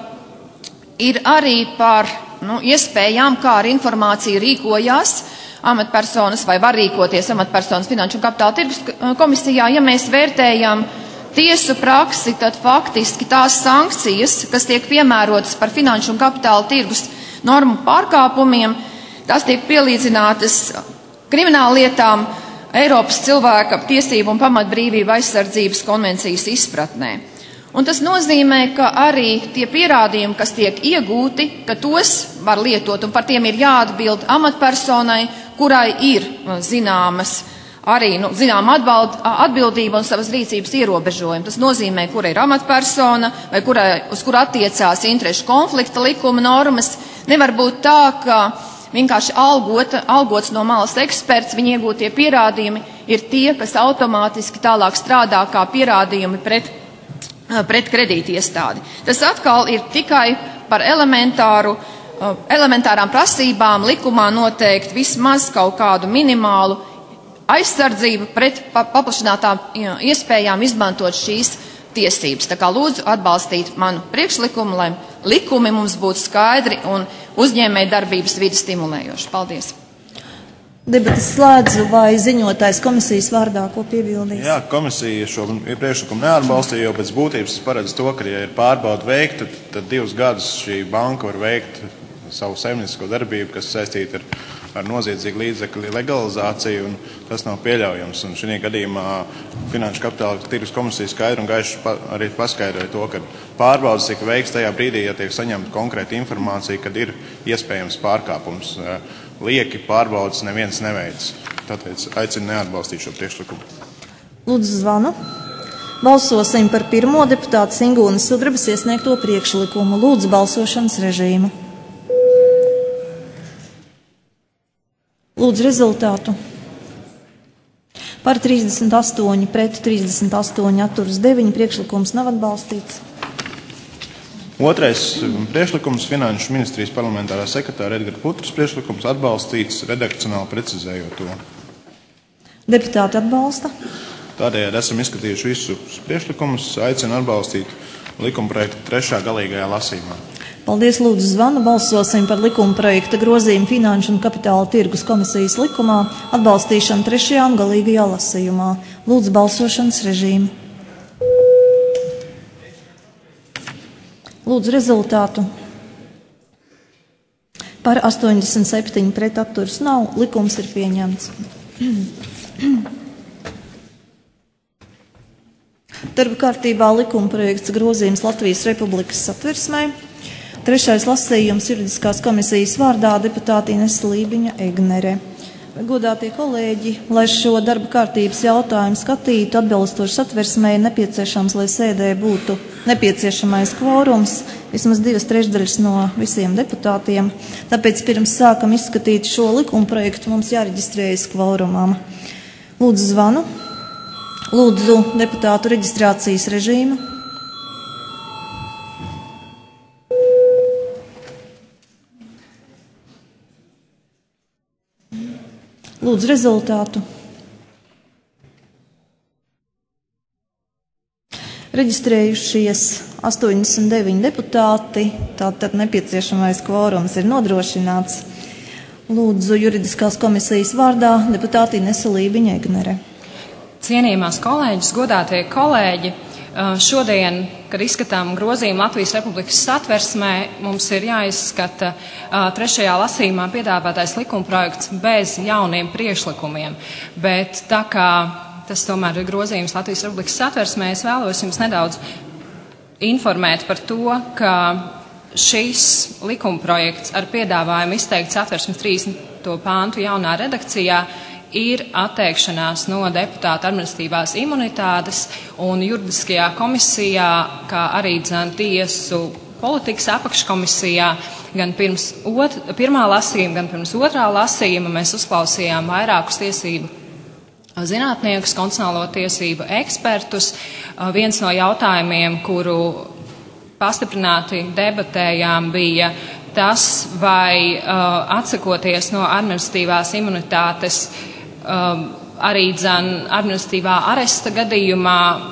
ir arī par nu, iespējām, kā ar informāciju rīkojās amatpersonas vai var rīkoties amatpersonas Finanšu un Kapitāla tirgus komisijā, ja mēs vērtējam tiesu praksi, tad faktiski tās sankcijas, kas tiek piemērotas par finanšu un kapitāla tirgus normu pārkāpumiem, tās tiek pielīdzinātas krimināllietām Eiropas cilvēka tiesību un pamatbrīvību aizsardzības konvencijas izpratnē. Un tas nozīmē, ka arī tie pierādījumi, kas tiek iegūti, ka tos var lietot un par tiem ir jāatbild amatpersonai, kurai ir zināmas arī nu, zinām atbald, atbildība un savas rīcības ierobežojumi. Tas nozīmē, kura ir amatpersona vai kurai, uz kuru attiecās interešu konflikta likuma normas. Nevar būt tā, ka vienkārši algota, algots no malas eksperts, viņa iegūtie pierādījumi ir tie, kas automātiski tālāk strādā kā pierādījumi pret, pret kredīti iestādi. Tas atkal ir tikai par elementāru, elementārām prasībām likumā noteikt vismaz kaut kādu minimālu aizsardzību pret paplašinātām iespējām izmantot šīs tiesības. Tā kā lūdzu atbalstīt manu priekšlikumu, lai likumi mums būtu skaidri un uzņēmēju darbības vidi stimulējoši. Paldies! Debates slēdzu, vai ziņotājs komisijas vārdā ko piebildīs? Jā, komisija šo priekšlikumu neatbalstīja, jo pēc būtības paredz to, ka, ja ir pārbauda veikta, tad divus gadus šī banka var veikt savu saimniecisko darbību, kas saistīta ar, ar noziedzīgu līdzekļu legalizāciju, un tas nav pieļaujams. Un šajā gadījumā Finanšu kapitāla tirgus komisija skaidri un gaiši pa, arī paskaidroja to, ka pārbaudas tiek veikts tajā brīdī, ja tiek saņemta konkrēta informācija, kad ir iespējams pārkāpums. Lieki pārbaudas neviens neveic. Tāpēc aicinu neatbalstīt šo priekšlikumu. Lūdzu zvanu. Balsosim par pirmo deputātu Singūnas Sudrabas iesniegto priekšlikumu. Lūdzu balsošanas režīmu. Lūdzu rezultātu. Par trīsdesmit astoņi pret trīsdesmit astoņi atturas deviņi priekšlikums nav atbalstīts. Otrais priekšlikums Finanšu ministrijas parlamentārā sekretāra Edgara Putras priekšlikums atbalstīts, redakcionāli precizējot to. Deputāti atbalsta. Tādējādi esam izskatījuši visus priekšlikumus, aicinu atbalstīt likumprojektu trešā galīgajā lasījumā. Paldies, lūdzu zvanu. Balsosim par likuma projekta grozījumu Finanšu un Kapitāla tirgus komisijas likumā atbalstīšanu trešajā un galīgajā lasījumā. Lūdzu balsošanas režīmu. Lūdzu rezultātu. Par astoņdesmit septiņi pret atturas nav. Likums ir pieņemts. Darba kārtībā likuma projekts grozījums Latvijas Republikas Satversmē. Trešais lasījums juridiskās komisijas vārdā deputāte Inese Lībiņa Egnere. Godātie kolēģi, lai šo darba kārtības jautājumu skatītu atbilstoši Satversmē, nepieciešams, lai sēdē būtu nepieciešamais kvorums, vismaz divas trešdaļas no visiem deputātiem. Tāpēc pirms sākam izskatīt šo likuma projektu, mums jāreģistrējas kvorumam. Lūdzu zvanu. Lūdzu deputātu reģistrācijas režīmu. Lūdzu rezultātu. Reģistrējušies astoņdesmit deviņi deputāti, tātad nepieciešamais kvorums ir nodrošināts. Lūdzu juridiskās komisijas vārdā deputāte Inese Lībiņa Egnere. Cienījamās kolēģis, godātie kolēģi, šodien, kad izskatām grozījumu Latvijas Republikas satversmē, mums ir jāizskata trešajā lasījumā piedāvātais likumprojekts bez jauniem priekšlikumiem, bet tā kā tas tomēr ir grozījums Latvijas Republikas satversmē, es vēlos jums nedaudz informēt par to, ka šis likumprojekts ar piedāvājumu izteikt satversmes trīsdesmito pāntu jaunā redakcijā ir atteikšanās no deputāta administratīvās imunitātes un juridiskajā komisijā, kā arī dzen tiesu politikas apakškomisijā, gan pirms ot, pirmā lasījuma, gan pirms otrā lasījuma mēs uzklausījām vairākus tiesību zinātniekus, konstitucionālo tiesību ekspertus. Viens no jautājumiem, kuru pastiprināti debatējām, bija tas, vai uh, atsakoties no administratīvās imunitātes um, arī dzen administratīvā aresta gadījumā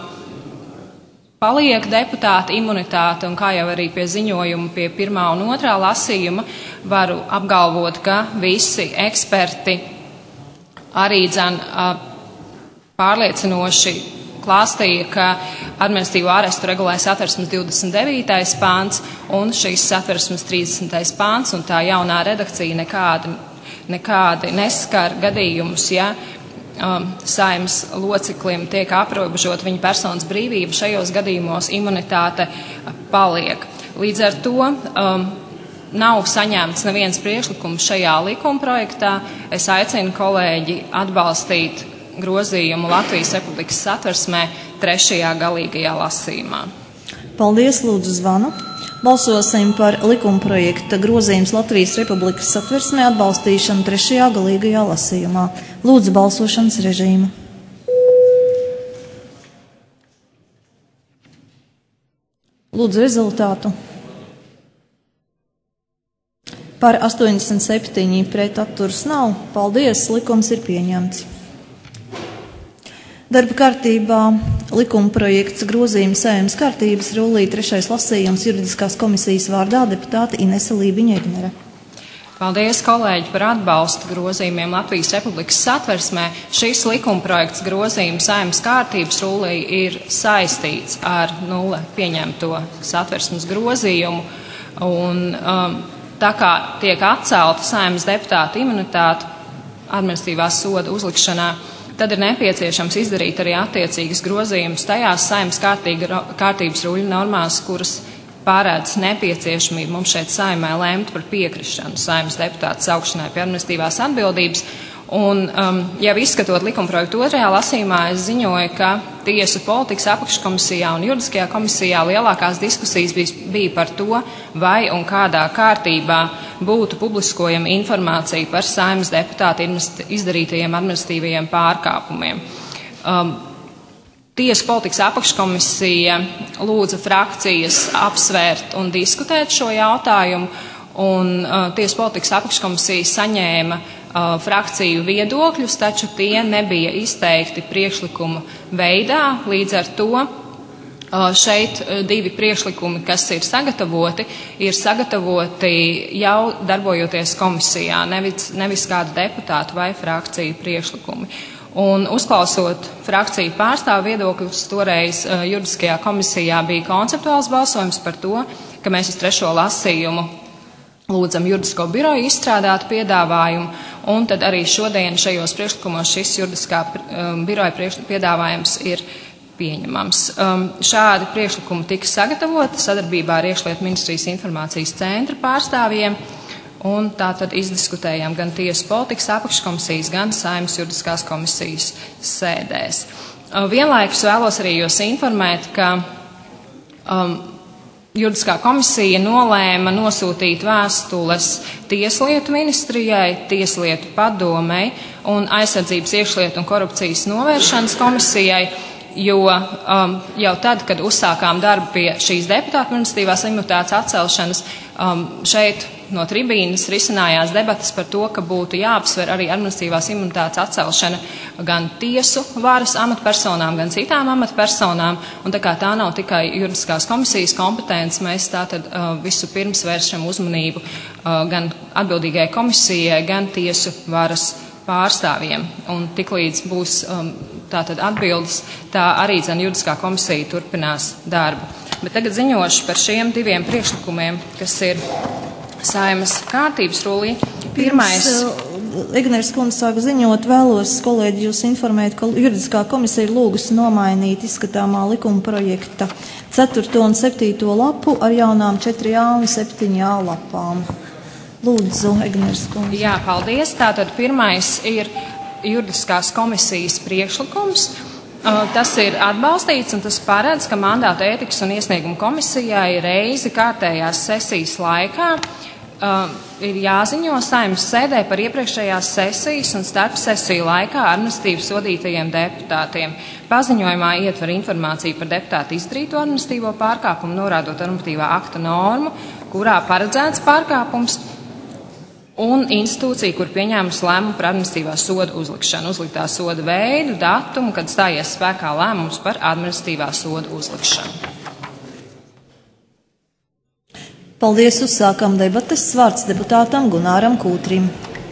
paliek deputāta imunitāte, un kā jau arī pie ziņojuma pie pirmā un otrā lasījuma varu apgalvot, ka visi eksperti arī dzen uh, pārliecinoši klāstīja, ka administratīvo arestu regulē satversmes divdesmit devītais pāns un šīs satversmes trīsdesmitais pāns, un tā jaunā redakcija nekādi, nekādi neskar gadījumus, ja um, Saeimas loceklim tiek aprobežot viņa personas brīvība, šajos gadījumos imunitāte paliek. Līdz ar to um, nav saņemts neviens priekšlikums šajā likumprojektā. Es aicinu kolēģi atbalstīt grozījumu Latvijas Republikas satversmē trešajā galīgajā lasījumā. Paldies, lūdzu, zvanu. Balsosim par likumprojekta grozījums Latvijas Republikas satversmē atbalstīšanu trešajā galīgajā lasījumā. Lūdzu, balsošanas režīmu. Lūdzu, rezultātu. Par astoņdesmit septiņi pret atturas nav. Paldies, likums ir pieņemts. Darba kārtībā likumprojekts grozījums Saeimas kārtības rullī trešais lasījums juridiskās komisijas vārdā deputāte Inese Lībiņa-Egnere. Paldies, kolēģi, par atbalstu grozījumiem Latvijas Republikas satversmē. Šis likumprojekts grozījums Saeimas kārtības rullī ir saistīts ar nulle pieņemto satversmes grozījumu, un um, tā kā tiek atcelta Saeimas deputāta imunitāte administratīvās soda uzlikšanā, tad ir nepieciešams izdarīt arī attiecīgas grozījumus tajās Saeimas kārtības ruļu normās, kuras pārēdz nepieciešamību mums šeit Saeimai lēmt par piekrišanu Saeimas deputāta saukšanai pie administratīvās atbildības. Un um, jau izskatot likumprojektu otrajā lasījumā, es ziņoju, ka tiesu politikas apakškomisijā un juridiskajā komisijā lielākās diskusijas bija, bija par to, vai un kādā kārtībā būtu publiskojama informācija par Saeimas deputāta izdarītajiem administratīvajiem pārkāpumiem. Um, Tiesu politikas apakškomisija lūdza frakcijas apsvērt un diskutēt šo jautājumu, un uh, Tiesu politikas apakškomisija saņēma uh, frakciju viedokļus, taču tie nebija izteikti priekšlikuma veidā. Līdz ar to uh, šeit divi priekšlikumi, kas ir sagatavoti, ir sagatavoti jau darbojoties komisijā, nevis, nevis kādu deputātu vai frakciju priekšlikumi. Un uzklausot frakciju pārstāvu viedokļus, toreiz uh, juridiskajā komisijā bija konceptuāls balsojums par to, ka mēs uz trešo lasījumu lūdzam juridisko biroju izstrādāt piedāvājumu, un tad arī šodien šajos priekšlikumos šis juridiskā um, biroja piedāvājums ir pieņemams. Um, šādi priekšlikumi tika sagatavoti sadarbībā ar Iekšlietu ministrijas informācijas centra pārstāvjiem, un tā tad izdiskutējām gan tiesu politikas apakškomisijas, gan Saeimas juridiskās komisijas sēdēs. Uh, vienlaikus vēlos arī jūs informēt, ka um, Juridiskā komisija nolēma nosūtīt vēstules Tieslietu ministrijai, Tieslietu padomei un Aizsardzības, iekšlietu un korupcijas novēršanas komisijai, jo um, jau tad, kad uzsākām darbu pie šīs deputāta administratīvās imunitātes atcelšanas, um, šeit no tribīnas risinājās debatas par to, ka būtu jāapsver arī administratīvās imunitātes atcelšana gan tiesu varas amatpersonām, gan citām amatpersonām, un tā kā tā nav tikai juridiskās komisijas kompetence, mēs tātad uh, visu pirms vēršam uzmanību uh, gan atbildīgajai komisijai, gan tiesu varas pārstāvjiem. Un tiklīdz būs um, tātad atbildes, tā arī dzen juridiskā komisija turpinās darbu. Bet tagad ziņošu par šiem diviem priekšlikumiem, kas ir Saeimas kārtības rullī. Pirmais. Egners kundze sāka ziņot, vēlos, kolēģi, jūs informēt, ka juridiskā komisija ir lūgusi nomainīt izskatāmā likuma projekta ceturto un septīto lapu ar jaunām četri A un septiņi A lapām. Lūdzu, Egners kundze. Jā, paldies. Tātad pirmais ir juridiskās komisijas priekšlikums. Tas ir atbalstīts un tas paredz, ka mandāta ētikas un iesnieguma komisijai reizi kārtējās sesijas laikā Uh, ir jāziņo Saeimas sēdē par iepriekšējās sesijas un starp sesiju laikā amnestīvu sodītajiem deputātiem. Paziņojumā ietver informāciju par deputātu izdarīto administratīvo pārkāpumu, norādot normatīvā akta normu, kurā paredzēts pārkāpums, un institūcija, kur pieņēmusi lēmumu par administratīvā soda uzlikšanu, uzliktā soda veidu, datumu, kad stājies spēkā lēmums par administratīvā soda uzlikšanu. Paldies, uzsākam debates. Vārds deputātam Gunāram Kūtrim.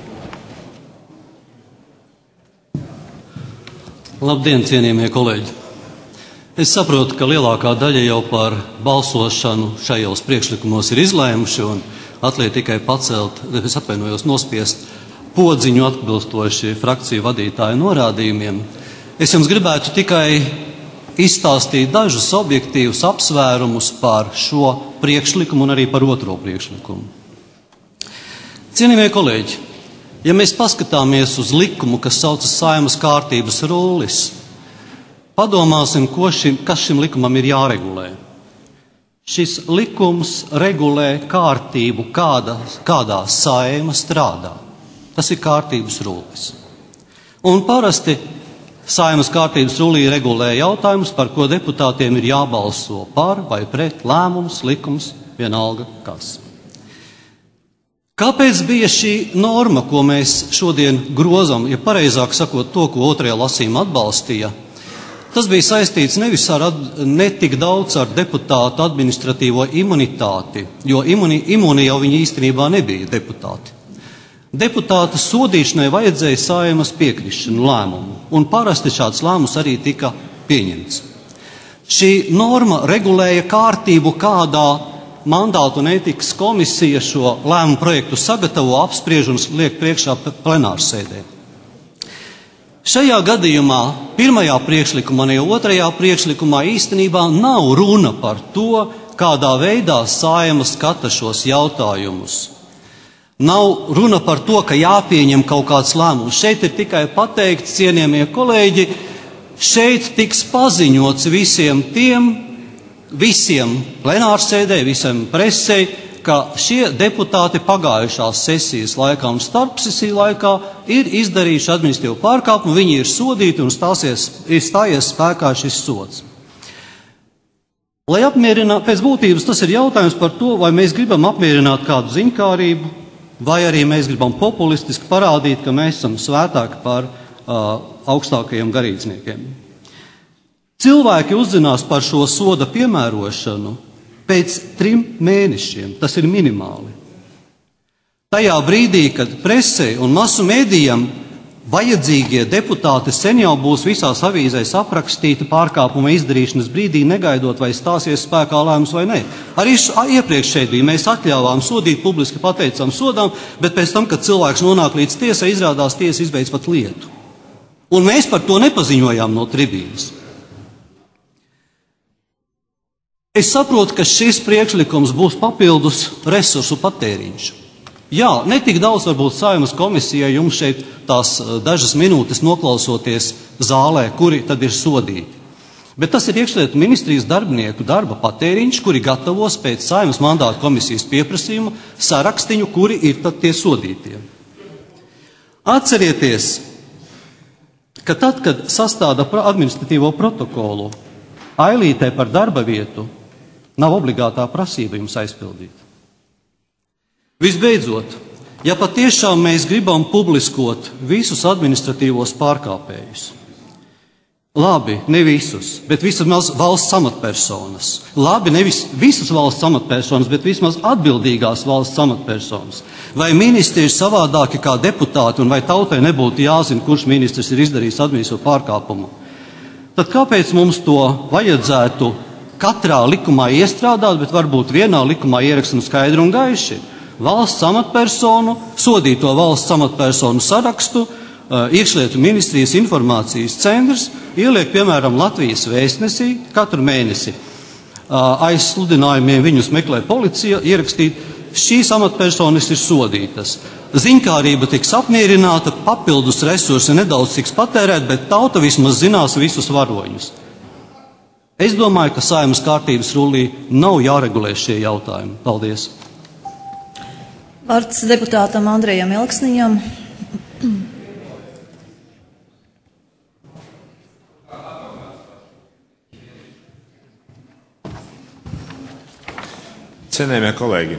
Labdien, cienījamie kolēģi! Es saprotu, ka lielākā daļa jau par balsošanu šajos priekšlikumos ir izlēmuši un atliek tikai pacelt, es atvainojos, nospiest podziņu atbilstoši frakciju vadītāju norādījumiem. Es jums gribētu tikai izstāstīt dažus objektīvus apsvērumus par šo priekšlikumu un arī par otro priekšlikumu. Cienījamie kolēģi, ja mēs paskatāmies uz likumu, kas saucas Saeimas kārtības rullis, padomāsim, ko šim, kas šim likumam ir jāregulē. Šis likums regulē kārtību, kāda, kādā Saeima strādā. Tas ir kārtības rullis. Un parasti Saeimas kārtības rullī regulē jautājumus, par ko deputātiem ir jābalso par vai pret lēmums, likums, vienalga kas. Kāpēc bija šī norma, ko mēs šodien grozam, ja pareizāk sakot to, ko otrajā lasījumā atbalstīja? Tas bija saistīts nevis ar ne tik daudz ar deputātu administratīvo imunitāti, jo imuni, imuni jau viņi īstenībā nebija deputāti. Deputāta sodīšanai vajadzēja Saeimas piekrišanu lēmumu, un parasti šāds lēmums arī tika pieņemts. Šī norma regulēja kārtību, kādā mandātu un ētikas komisija šo lēmumu projektu sagatavo, apspriež un liek priekšā plenārsēdē. Šajā gadījumā, pirmajā priekšlikumā, ne otrajā priekšlikumā īstenībā nav runa par to, kādā veidā Saeima skata šos jautājumus. Nav runa par to, ka jāpieņem kaut kāds lēmums. Šeit ir tikai pateikts, cienījamie kolēģi, šeit tiks paziņots visiem tiem, visiem plenārsēdē, visiem presei, ka šie deputāti pagājušās sesijas laikā un starpsesiju laikā ir izdarījuši administratīvu pārkāpumu, viņi ir sodīti un stāsies, ir stājies spēkā šis sods. Lai apmierinātu, pēc būtības tas ir jautājums par to, vai mēs gribam apmierināt kādu ziņkārību, vai arī mēs gribam populistiski parādīt, ka mēs esam svētāki par uh, augstākajiem garīdzniekiem. Cilvēki uzzinās par šo soda piemērošanu pēc trim mēnešiem. Tas ir minimāli. Tajā brīdī, kad presei un masu mēdījiem vajadzīgie deputāti sen jau būs visās avīzēs aprakstīti pārkāpuma izdarīšanas brīdī, negaidot, vai stāsies spēkā lēmums vai nē. Arī iepriekš šeit bija, mēs atļāvām sodīt, publiski pateicām sodām, bet pēc tam, kad cilvēks nonāk līdz tiesai, izrādās tiesa izbeidz pat lietu. Un mēs par to nepaziņojām no tribīnes. Es saprotu, ka šis priekšlikums būs papildus resursu patēriņš. Jā, netik daudz varbūt Saeimas komisijai jums šeit tās dažas minūtes noklausoties zālē, kuri tad ir sodīti. Bet tas ir iekšlietu ministrijas darbinieku darba patēriņš, kuri gatavos pēc Saeimas mandāta komisijas pieprasījuma sarakstiņu, kuri ir tad tie sodītie. Atcerieties, ka tad, kad sastāda administratīvo protokolu ailītē par darba vietu, nav obligātā prasība jums aizpildīt. Visbeidzot, ja patiešām mēs gribam publiskot visus administratīvos pārkāpējus, labi, ne visus, bet vismaz valsts amatpersonas, labi, nevis visas valsts amatpersonas, bet vismaz atbildīgās valsts amatpersonas, vai ministri ir savādāki kā deputāti, un vai tautai nebūtu jāzina, kurš ministrs ir izdarījis administratīvo pārkāpumu, tad kāpēc mums to vajadzētu katrā likumā iestrādāt, bet varbūt vienā likumā ierakstam skaidri un gaiši? Valsts amatpersonu, sodīto valsts amatpersonu sarakstu, iekšlietu ministrijas informācijas centrs ieliek, piemēram, Latvijas vēstnesī katru mēnesi. Aiz sludinājumiem viņus meklē policija, ierakstīt, šīs amatpersonas ir sodītas. Ziņkārība tiks apmierināta, papildus resursi nedaudz tiks patērēt, bet tauta vismaz zinās visus varoņus. Es domāju, ka Saeimas kārtības rullī nav jāregulē šie jautājumi. Paldies. Vārds deputātam Andrejam Elksniņam. Cienējamie kolēģi,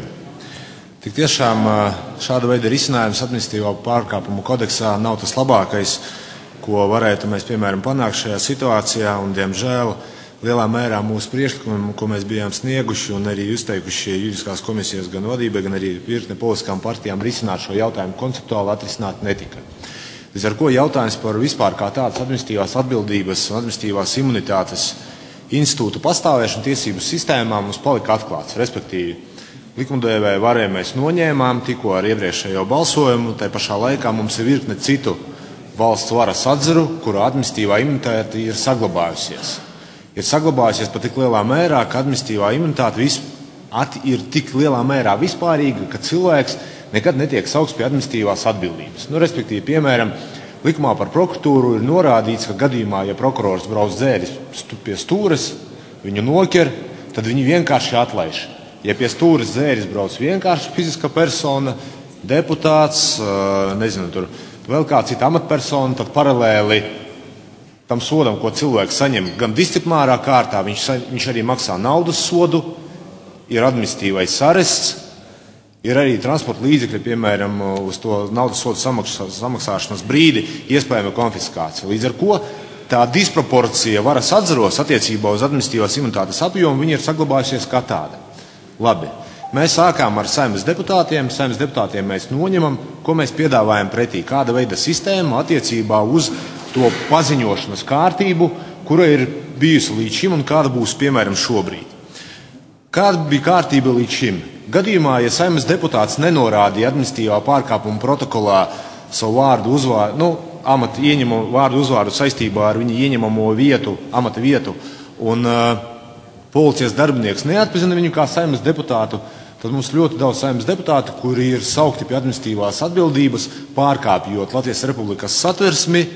tik tiešām šāda veida risinājums administratīvā pārkāpumu kodeksā nav tas labākais, ko varētu mēs, piemēram, panākt šajā situācijā, un, diemžēl, lielā mērā mūsu priekšlikumi, ko mēs bijām snieguši un arī izteikuši juridiskās komisijas gan vadībai, gan arī virkne politiskām partijām risināt šo jautājumu konceptuāli atrisināt netika. Līdz ar ko jautājums par vispār kā tādas administratīvās atbildības un administratīvās imunitātes institūtu pastāvēšanu tiesību sistēmā mums palika atklāts. Respektīvi, likumdevēja varēja mēs noņēmām tikko ar iepriekšējo balsojumu, tai pašā laikā mums ir virkne citu valsts varas atzaru, kuru administratīvā imunitāte ir saglabājusies. Ir saglabājusies pat tik lielā mērā, ka administratīvā imunitāte vis, at, ir tik lielā mērā vispārīga, ka cilvēks nekad netiek saukts pie administratīvās atbildības. Nu, respektīvi, piemēram, likumā par prokuratūru ir norādīts, ka gadījumā, ja prokurors brauc dzēris pie stūres, viņu noķer, tad viņu vienkārši atlaiž. Ja pie stūres dzēris brauc vienkārši fiziska persona, deputāts, nezinu, tur vēl kā cita amatpersona, tad paralēli tam sodam, ko cilvēks saņem gan disciplinārā kārtā, viņš, viņš arī maksā naudas sodu, ir administratīvais arests, ir arī transporta līdzekļi, piemēram, uz to naudas sodu samaksā, samaksāšanas brīdi iespējama konfiskācija. Līdz ar ko tā disproporcija varas atzaros attiecībā uz administratīvās imunitātes apjomu, viņa ir saglabājusies kā tāda. Labi, mēs sākām ar Saeimas deputātiem, Saeimas deputātiem mēs noņemam, ko mēs piedāvājam pretī, kāda veida sistēma attiecībā uz to paziņošanas kārtību, kura ir bijusi līdz šim un kāda būs, piemēram, šobrīd. Kāda bija kārtība līdz šim? Gadījumā, ja Saeimas deputāts nenorādīja administratīvā pārkāpuma protokolā savu vārdu uzvārdu, nu, amata ieņemamo vārdu uzvārdu saistībā ar viņa ieņemamo vietu, amata vietu, un uh, policijas darbinieks neatpazina viņu kā Saeimas deputātu, tad mums ļoti daudz Saeimas deputātu, kuri ir saukti pie administratīvās atbildības, pārkāpjot Latvijas Republikas satversmi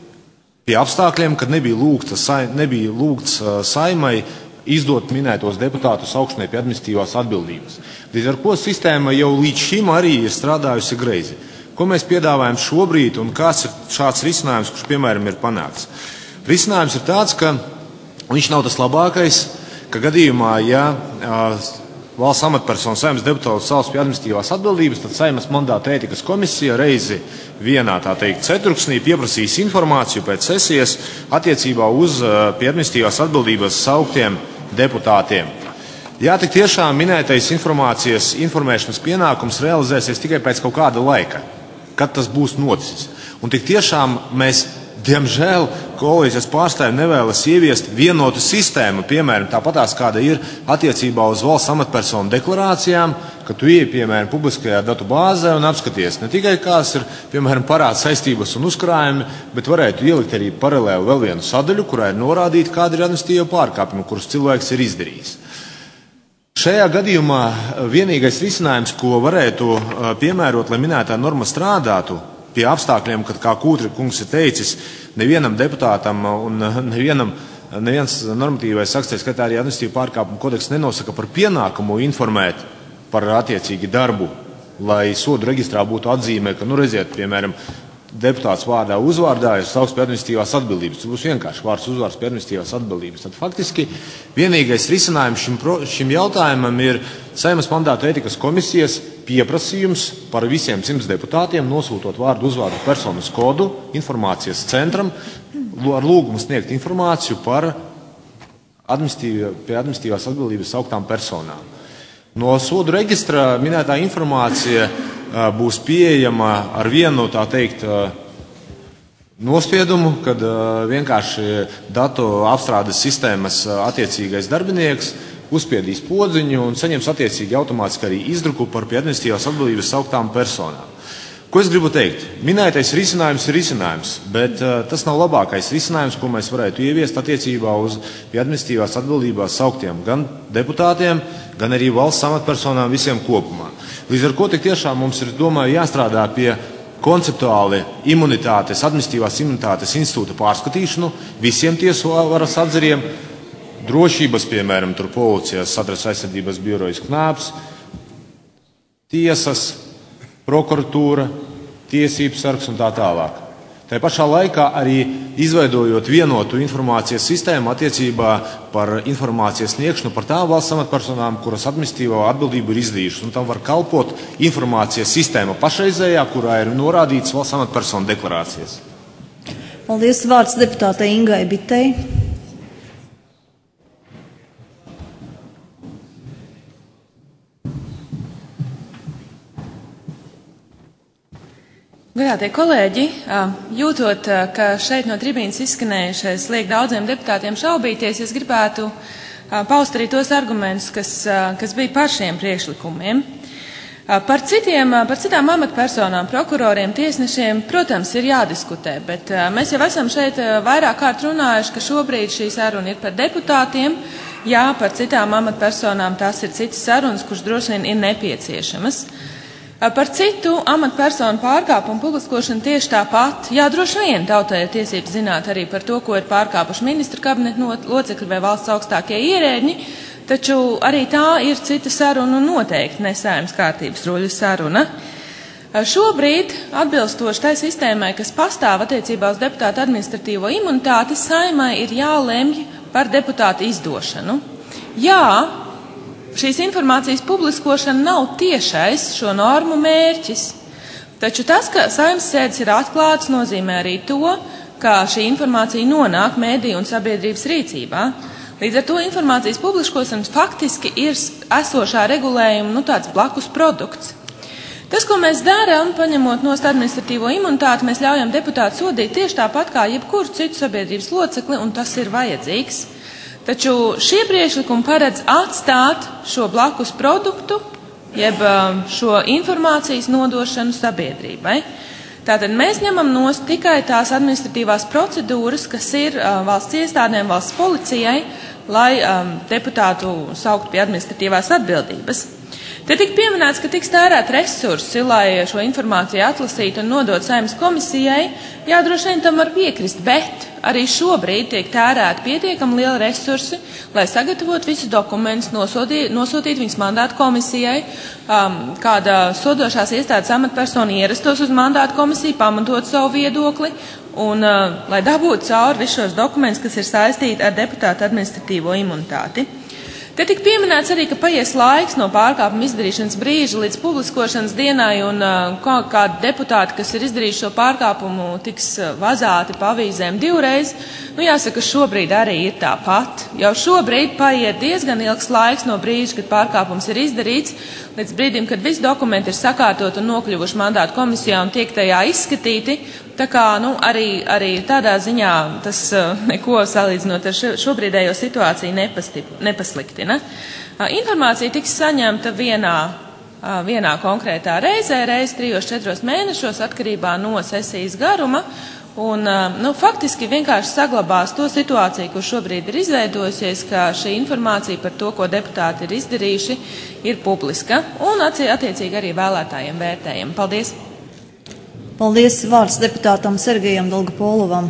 pie apstākļiem, kad nebija lūgts, nebija lūgts uh, Saeimai izdot minētos deputātus augšanai pie administratīvās atbildības. Līdz ar ko sistēma jau līdz šim arī ir strādājusi greizi. Ko mēs piedāvājam šobrīd un kāds ir šāds risinājums, kurš, piemēram, ir panākts? Risinājums ir tāds, ka viņš nav tas labākais, ka gadījumā, ja uh, valsts amatpersonu Saeimas deputātu sauc pie administratīvās atbildības, tad Saeimas mandāta ētikas komisija reizi vienā, tā teikt, ceturksnī pieprasīs informāciju pēc sesijas attiecībā uz uh, pie administratīvās atbildības sauktiem deputātiem. Jā, tik tiešām minētais informācijas informēšanas pienākums realizēsies tikai pēc kaut kāda laika, kad tas būs noticis. Un tik tiešām mēs, diemžēl, koalīcijas pārstāvji nevēlas ieviest vienotu sistēmu, piemēram, tāpatās kāda ir attiecībā uz valsts amatpersonu deklarācijām, ka tu ieej, piemēram, publiskajā datu bāzē un apskaties ne tikai kādas ir, piemēram, parāda saistības un uzkrājumi, bet varētu ielikt arī paralēli vēl vienu sadaļu, kurā ir norādīta, kāda ir administratīva pārkāpuma, kurus cilvēks ir izdarījis. Šajā gadījumā vienīgais risinājums, ko varētu piemērot, lai minētā norma strādātu pie apstākļiem, kad, kā Kūtri kungs ir teicis, nevienam deputātam un nevienam, neviens normatīvais akts, skaitā arī administratīva pārkāpuma kodeks nenosaka par pienākumu informēt par attiecīgi darbu, lai sodu reģistrā būtu atzīmē, ka, nu, redziet, piemēram, deputāts vārdā uzvārdā ir sauks pie administratīvās atbildības. Tas būs vienkārši vārds uzvārds pie administratīvās atbildības. Tad faktiski vienīgais risinājums šim, pro, šim jautājumam ir Saeimas mandāta ētikas komisijas pieprasījums par visiem simts deputātiem nosūtot vārdu uzvārdu personas kodu informācijas centram ar lūgumu sniegt informāciju par administratīvā, pie administratīvās atbildības sauktām personām. No sodu reģistra minētā informācija būs pieejama ar vienu, tā teikt, nospiedumu, kad vienkārši datu apstrādes sistēmas attiecīgais darbinieks uzspiedīs podziņu un saņems attiecīgi automātiski arī izdruku par pie administratīvās atbildības sauktām personām. Ko es gribu teikt? Minētais risinājums ir risinājums, bet uh, tas nav labākais risinājums, ko mēs varētu ieviest attiecībā uz pie administratīvās atbildībās sauktiem gan deputātiem, gan arī valsts amatpersonām visiem kopumā. Līdz ar ko tik tiešām mums ir, domāju, jāstrādā pie konceptuāli imunitātes, administratīvās imunitātes institūta pārskatīšanu visiem tiesu varas atzariem, drošības, piemēram, tur policijas, sadarbības aizsardzības birojas knāps, tiesas, prokuratūra, tiesības sargs un tā tālāk. Tā pašā laikā arī izveidojot vienotu informācijas sistēmu attiecībā par informācijas sniegšanu par tām valsts amatpersonām, kuras administratīvo atbildību ir izdarījušas. Un tam var kalpot informācijas sistēma pašreizējā, kurā ir norādīts valsts amatpersonu deklarācijas. Paldies, vārds deputātei Ingai Bitei. Godātie kolēģi, jūtot, ka šeit no tribīnas izskanējušais liek daudziem deputātiem šaubīties, es gribētu paust arī tos argumentus, kas, kas bija par šiem priekšlikumiem. Par, citiem, par citām amatpersonām, prokuroriem, tiesnešiem, protams, ir jādiskutē, bet mēs jau esam šeit vairāk kārt runājuši, ka šobrīd šī saruna ir par deputātiem. Jā, par citām amatpersonām tās ir citas sarunas, kuras droši vien ir nepieciešamas. Par citu amatpersonu pārkāpumu publiskošanu tieši tāpat. Jā, droši vien tautai ir tiesības zināt arī par to, ko ir pārkāpuši ministra kabineta locekļi vai valsts augstākie ierēģi, taču arī tā ir cita saruna un noteikti ne Saeimas kārtības ruļu saruna. Šobrīd, atbilstoši tai sistēmai, kas pastāv attiecībā uz deputātu administratīvo imunitāti, Saeimai ir jālemj par deputātu izdošanu. Jā, šīs informācijas publiskošana nav tiešais šo normu mērķis, taču tas, ka Saeimas sēdes ir atklātas, nozīmē arī to, ka šī informācija nonāk mediju un sabiedrības rīcībā. Līdz ar to informācijas publiskošana faktiski ir esošā regulējuma nu, tāds blakus produkts. Tas, ko mēs darām, paņemot nost administratīvo imunitāti, mēs ļaujam deputātu sodīt tieši tāpat kā jebkuru citu sabiedrības locekli, un tas ir vajadzīgs. Taču šie priekšlikumi paredz atstāt šo blakus produktu, jeb šo informācijas nodošanu sabiedrībai. Tātad mēs ņemam nost tikai tās administratīvās procedūras, kas ir valsts iestādēm, valsts policijai, lai deputātu saukt pie administratīvās atbildības. Te tika pieminēts, ka tiks tērēt resursi, lai šo informāciju atlasītu un nodot Saeimas komisijai. Jā, droši vien tam var piekrist, bet arī šobrīd tiek tērēti pietiekami lieli resursi, lai sagatavotu visus dokumentus, nosūtītu nosūtīt viņus mandātu komisijai, um, kāda sodošās iestādes amatpersona ierastos uz mandātu komisiju, pamatot savu viedokli un uh, lai dabūtu cauri visus šos dokumentus, kas ir saistīti ar deputātu administratīvo imunitāti. Te tika pieminēts arī, ka paies laiks no pārkāpuma izdarīšanas brīža līdz publiskošanas dienai, un uh, kādi deputāti, kas ir izdarījuši šo pārkāpumu, tiks vazāti pa avīzēm divreiz. Nu, jāsaka, šobrīd arī ir tāpat. Jau šobrīd paiet diezgan ilgs laiks no brīža, kad pārkāpums ir izdarīts, līdz brīdim, kad visi dokumenti ir sakārtot un nokļuvuši mandātu komisijā un tiek tajā izskatīti. Tā kā nu, arī, arī tādā ziņā tas neko salīdzinot ar šobrīdējo situāciju nepasliktina. Informācija tiks saņemta vienā, vienā konkrētā reizē, reiz trijos, četros mēnešos, atkarībā no sesijas garuma. Un, nu, faktiski vienkārši saglabās to situāciju, kur šobrīd ir izveidojusies, ka šī informācija par to, ko deputāti ir izdarījuši, ir publiska un attiecīgi arī vēlētājiem vērtējama. Paldies! Paldies, vārds deputātam Sergejam Dolgopolovam.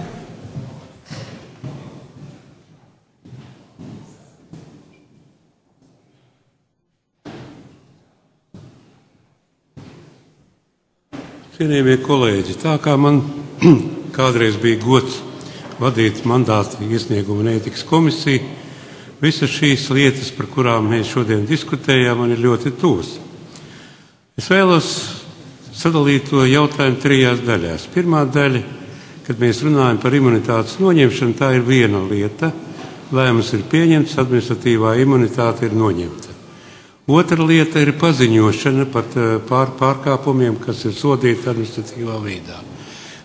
Cienījamie kolēģi, tā kā man kādreiz bija gods vadīt mandātu iesniegumu un ētikas komisiju, visas šīs lietas, par kurām mēs šodien diskutējām, man ir ļoti tuvas. Es vēlos sadalīt to jautājumu trijās daļās. Pirmā daļa, kad mēs runājam par imunitātes noņemšanu, tā ir viena lieta. Lēmums ir pieņemts, administratīvā imunitāte ir noņemta. Otra lieta ir paziņošana par pār, pārkāpumiem, kas ir sodīti administratīvā veidā.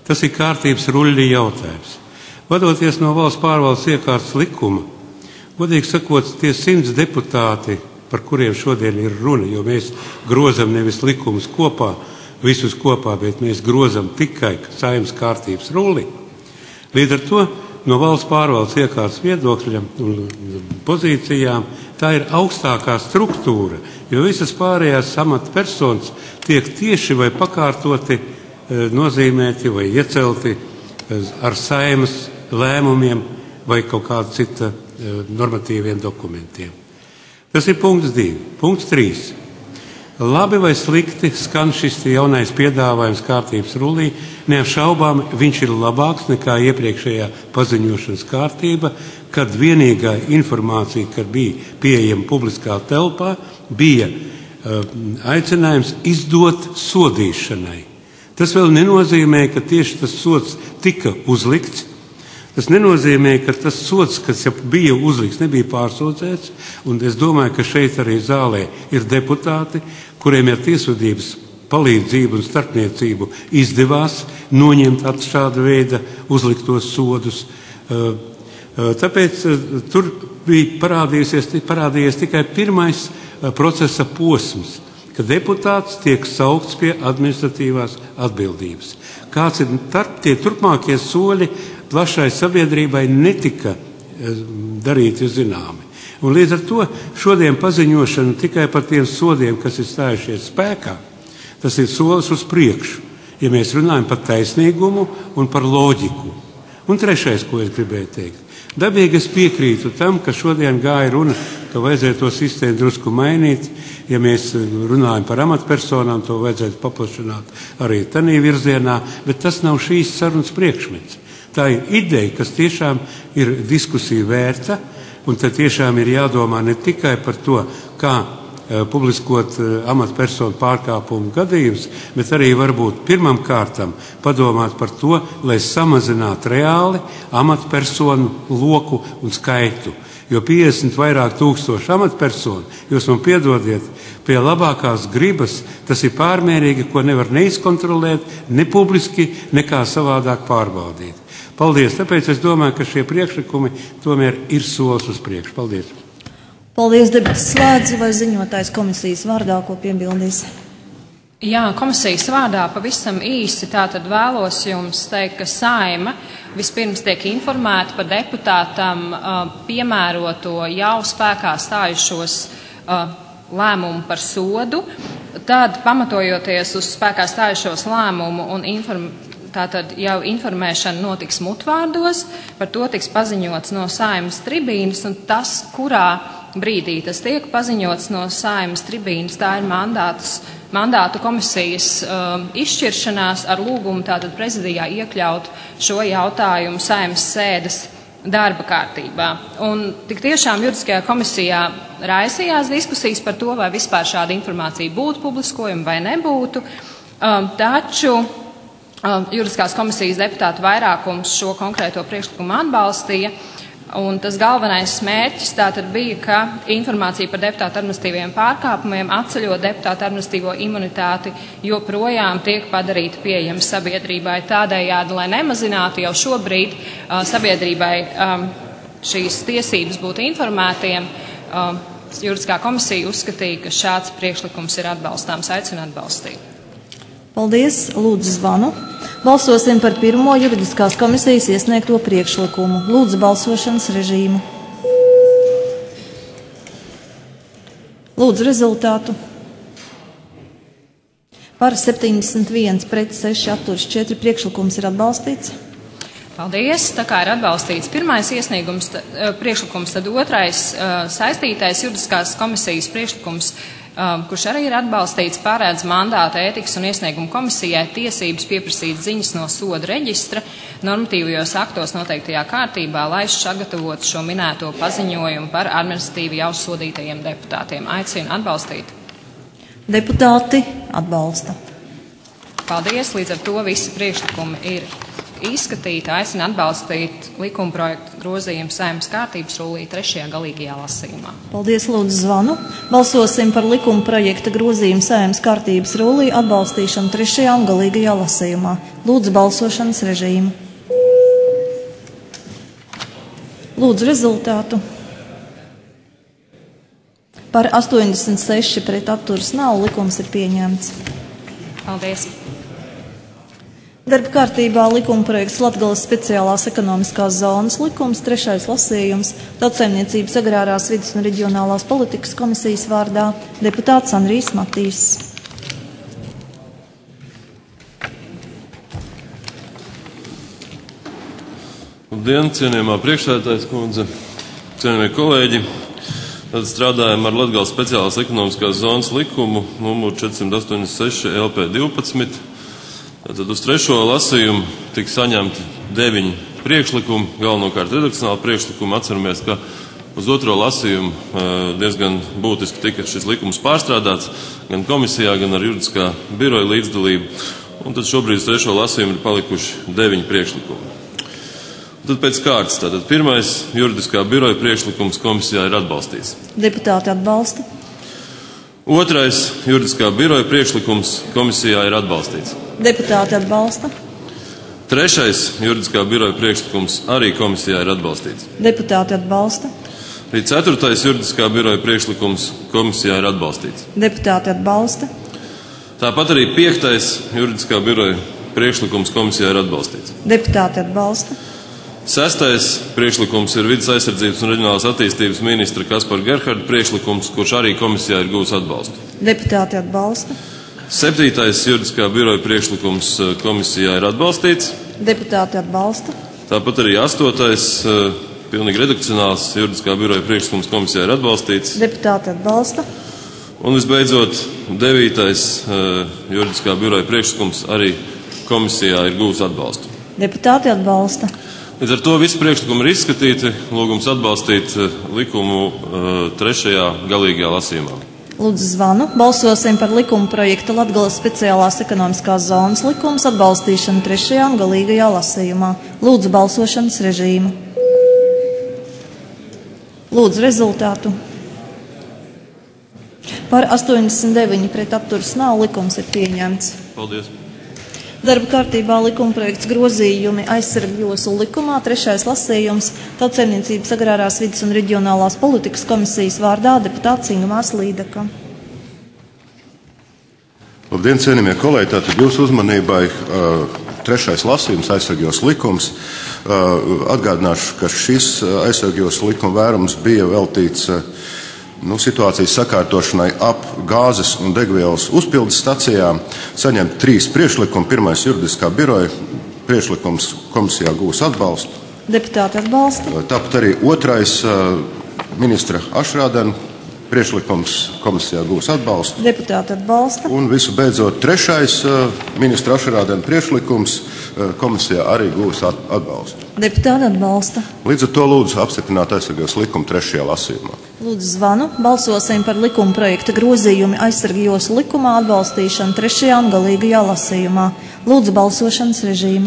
Tas ir kārtības ruļļa jautājums. Vadoties no valsts pārvaldes iekārtas likuma, godīgi sakot, tie simts deputāti, par kuriem šodien ir runa, jo mēs grozam nevis likumus kopā, visus kopā, bet mēs grozam tikai Saeimas kārtības rulli. Līdz ar to no valsts pārvaldes iekārtas viedokļa un pozīcijām tā ir augstākā struktūra, jo visas pārējās amatpersonas tiek tieši vai pakārtoti nozīmēti vai iecelti ar Saeimas lēmumiem vai kaut kāda cita normatīviem dokumentiem. Tas ir punkts divi. Punkts trīs. Labi vai slikti skan šis jaunais piedāvājums kārtības rullī, neapšaubām viņš ir labāks nekā iepriekšējā paziņošanas kārtība, kad vienīgā informācija, kad bija pieejama publiskā telpā, bija uh, aicinājums izdot sodīšanai. Tas vēl nenozīmē, ka tieši tas sods tika uzlikts. Tas nenozīmē, ka tas sods, kas jau bija uzlikts, nebija pārsūdzēts, un es domāju, ka šeit arī zālē ir deputāti, kuriem ar tiesvedības palīdzību un starpniecību izdevās noņemt šāda veida uzliktos sodus. Tāpēc tur bija parādījies, parādījies tikai pirmais procesa posms, ka deputāts tiek saukts pie administratīvās atbildības. Kāds ir tarp, tie turpmākie soļi plašai sabiedrībai netika darīti zināmi. Un līdz ar to šodien paziņošana tikai par tiem sodiem, kas ir stājušies spēkā, tas ir solis uz priekšu, ja mēs runājam par taisnīgumu un par loģiku. Un trešais, ko es gribēju teikt. Dabīgi es piekrītu tam, ka šodien gāja runa, ka vajadzētu to sistēmu drusku mainīt. Ja mēs runājam par amatpersonām, to vajadzētu paplašināt arī tanī virzienā, bet tas nav šīs sarunas priekšmets. Tā ir ideja, kas tiešām ir diskusija vērta, un tad tiešām ir jādomā ne tikai par to, kā uh, publiskot uh, amatpersonu pārkāpumu gadījumus, bet arī varbūt pirmam kārtam padomāt par to, lai samazinātu reāli amatpersonu loku un skaitu. Jo piecdesmit vairāk tūkstoši amatpersonu, jūs man piedodiet, pie labākās gribas, tas ir pārmērīgi, ko nevar neizkontrolēt, ne publiski, nekā savādāk pārbaudīt. Paldies, tāpēc es domāju, ka šie priekšlikumi tomēr ir solis uz priekšu. Paldies. Paldies, debatas slēdz, vai ziņotājs komisijas vārdā, ko piebildīs? Jā, komisijas vārdā pavisam īsi tātad vēlos jums teikt, ka Saeima vispirms tiek informēta par deputātam uh, piemēroto jau spēkā stājušos uh, lēmumu par sodu, tad pamatojoties uz spēkā stājušos lēmumu un informāciju, tātad jau informēšana notiks mutvārdos, par to tiks paziņots no Saeimas tribīnas, un tas, kurā brīdī tas tiek paziņots no Saeimas tribīnas, tā ir mandātus, mandātu komisijas um, izšķiršanās ar lūgumu tātad prezidijā iekļaut šo jautājumu Saeimas sēdes darba kārtībā. Un tik tiešām juridiskajā komisijā raisījās diskusijas par to, vai vispār šāda informācija būtu publiskojuma vai nebūtu, um, taču Juridiskās komisijas deputātu vairākums šo konkrēto priekšlikumu atbalstīja, un tas galvenais mērķis tātad bija, ka informācija par deputātu administratīviem pārkāpumiem, atceļot deputātu administratīvo imunitāti, joprojām tiek padarīta pieejama sabiedrībai tādējādi, lai nemazinātu jau šobrīd uh, sabiedrībai um, šīs tiesības būt informētiem. Uh, Juridiskā komisija uzskatīja, ka šāds priekšlikums ir atbalstāms, aicina atbalstīt. Paldies, lūdzu zvanu. Balsosim par pirmo juridiskās komisijas iesniegto priekšlikumu. Lūdzu balsošanas režīmu. Lūdzu rezultātu. Par septiņdesmit viens pret seši atturas četri priekšlikums ir atbalstīts. Paldies. Tā kā ir atbalstīts pirmais iesniegums, priekšlikums, tad otrais saistītais juridiskās komisijas priekšlikums, kurš arī ir atbalstīts, pārēdz mandāta ētikas un iesniegumu komisijai tiesības pieprasīt ziņas no soda reģistra normatīvajos aktos noteiktajā kārtībā, lai sagatavotu šo minēto paziņojumu par administratīvi jau sodītajiem deputātiem. Aicinu atbalstīt. Deputāti atbalsta. Paldies. Līdz ar to visi priekšlikumi ir izskatīti, aicina atbalstīt likumprojektu grozījumu Saeimas kārtības rullī trešajā galīgajā lasījumā. Paldies, lūdzu, zvanu. Balsosim par likuma projekta grozījumu Saeimas kārtības rullī atbalstīšanu trešajā un galīgajā lasījumā. Lūdzu, balsošanas režīmu. Lūdzu, rezultātu. Par astoņdesmit seši pret atturas nav, likums ir pieņemts. Paldies. Darba kārtībā likuma projekts Latgales speciālās ekonomiskās zonas likums, trešais lasījums, Tautsaimniecības agrārās vides un reģionālās politikas komisijas vārdā deputāts Andrijs Matīs. Labdien, cienījamā priekšsēdētājas kundze, cienījamie kolēģi. Tad strādājam ar Latgales speciālās ekonomiskās zonas likumu numuru četrsimt astoņdesmit seši L P divpadsmit. Tad uz trešo lasījumu tika saņemti deviņi priekšlikumi, galvenokārt redakcionāli priekšlikumi. Atceramies, ka uz otro lasījumu diezgan būtiski tika šis likums pārstrādāts gan komisijā, gan ar juridiskā biroja līdzdalību. Un tad šobrīd uz trešo lasījumu ir palikuši deviņi priekšlikumi. Tad pēc kārtas. Tātad pirmais juridiskā biroja priekšlikums komisijā ir atbalstīts. Deputāti atbalsta. Otrais juridiskā biroja priekšlikums komisijā ir atbalstīts. Deputāti atbalsta. Trešais juridiskā biroja priekšlikums arī komisijā ir atbalstīts. Deputāti atbalsta. Arī ceturtais juridiskā biroja priekšlikums komisijā ir atbalstīts. Deputāti atbalsta. Tāpat arī piektais juridiskā biroja priekšlikums komisijā ir atbalstīts. Deputāti atbalsta. Sestais priekšlikums ir vides aizsardzības un reģionālās attīstības ministra Kaspara Gerharda priekšlikums, kurš arī komisijā ir gūs atbalstu. Deputāti atbalsta. Septītais juridiskā biroja priekšlikums komisijā ir atbalstīts. Deputāti atbalsta. Tāpat arī astotais pilnīgi redakcionāls juridiskā biroja priekšlikums komisijā ir atbalstīts. Deputāti atbalsta. Un visbeidzot, devītais juridiskā biroja priekšlikums arī komisijā ir gūs atbalstu. Deputāti atbalsta. Līdz ar to visi priekšlikumi ir izskatīti. Lūgums atbalstīt likumu trešajā galīgajā lasījumā. Lūdzu zvanu. Balsosim par likuma projekta Latgales speciālās ekonomiskās zonas likums atbalstīšanu trešajā un galīgajā lasījumā. Lūdzu balsošanas režīmu. Lūdzu rezultātu. Par astoņdesmit deviņi pret atturas nav, likums ir pieņemts. Paldies. Darba kārtībā likumprojekts grozījumi aizsargu joslu likumā, trešais lasījums, Tautsaimniecības agrārās vides un reģionālās politikas komisijas vārdā deputāts Ingmārs Līdeka. Labdien, cienījamie kolēģi, tātad jūsu uzmanībai uh, trešais lasījums aizsargu joslu likums. Uh, atgādināšu, ka šis aizsargu joslu likuma vērums bija veltīts uh, Nu, situācijas sakārtošanai ap gāzes un degvielas uzpildes stacijām. Saņemt trīs priekšlikumi. Pirmais juridiskā biroja priekšlikums komisijā gūs atbalstu. Deputāti atbalsta. Tāpat arī otrais ministra Ašrādena priekšlikums komisijā gūs atbalstu. Deputāti atbalsta. Un visu beidzot trešais ministra Ašrādena priekšlikums komisijā arī gūs atbalstu. Deputāti atbalsta. Līdz ar to lūdzu apstiprināt aizsargos likumu trešajā lasījumā. Lūdzu zvanu. Balsosim par likuma projekta grozījumi aizsargu joslu likumā atbalstīšanu trešajā un galīgajā lasījumā. Lūdzu balsošanas režīmu.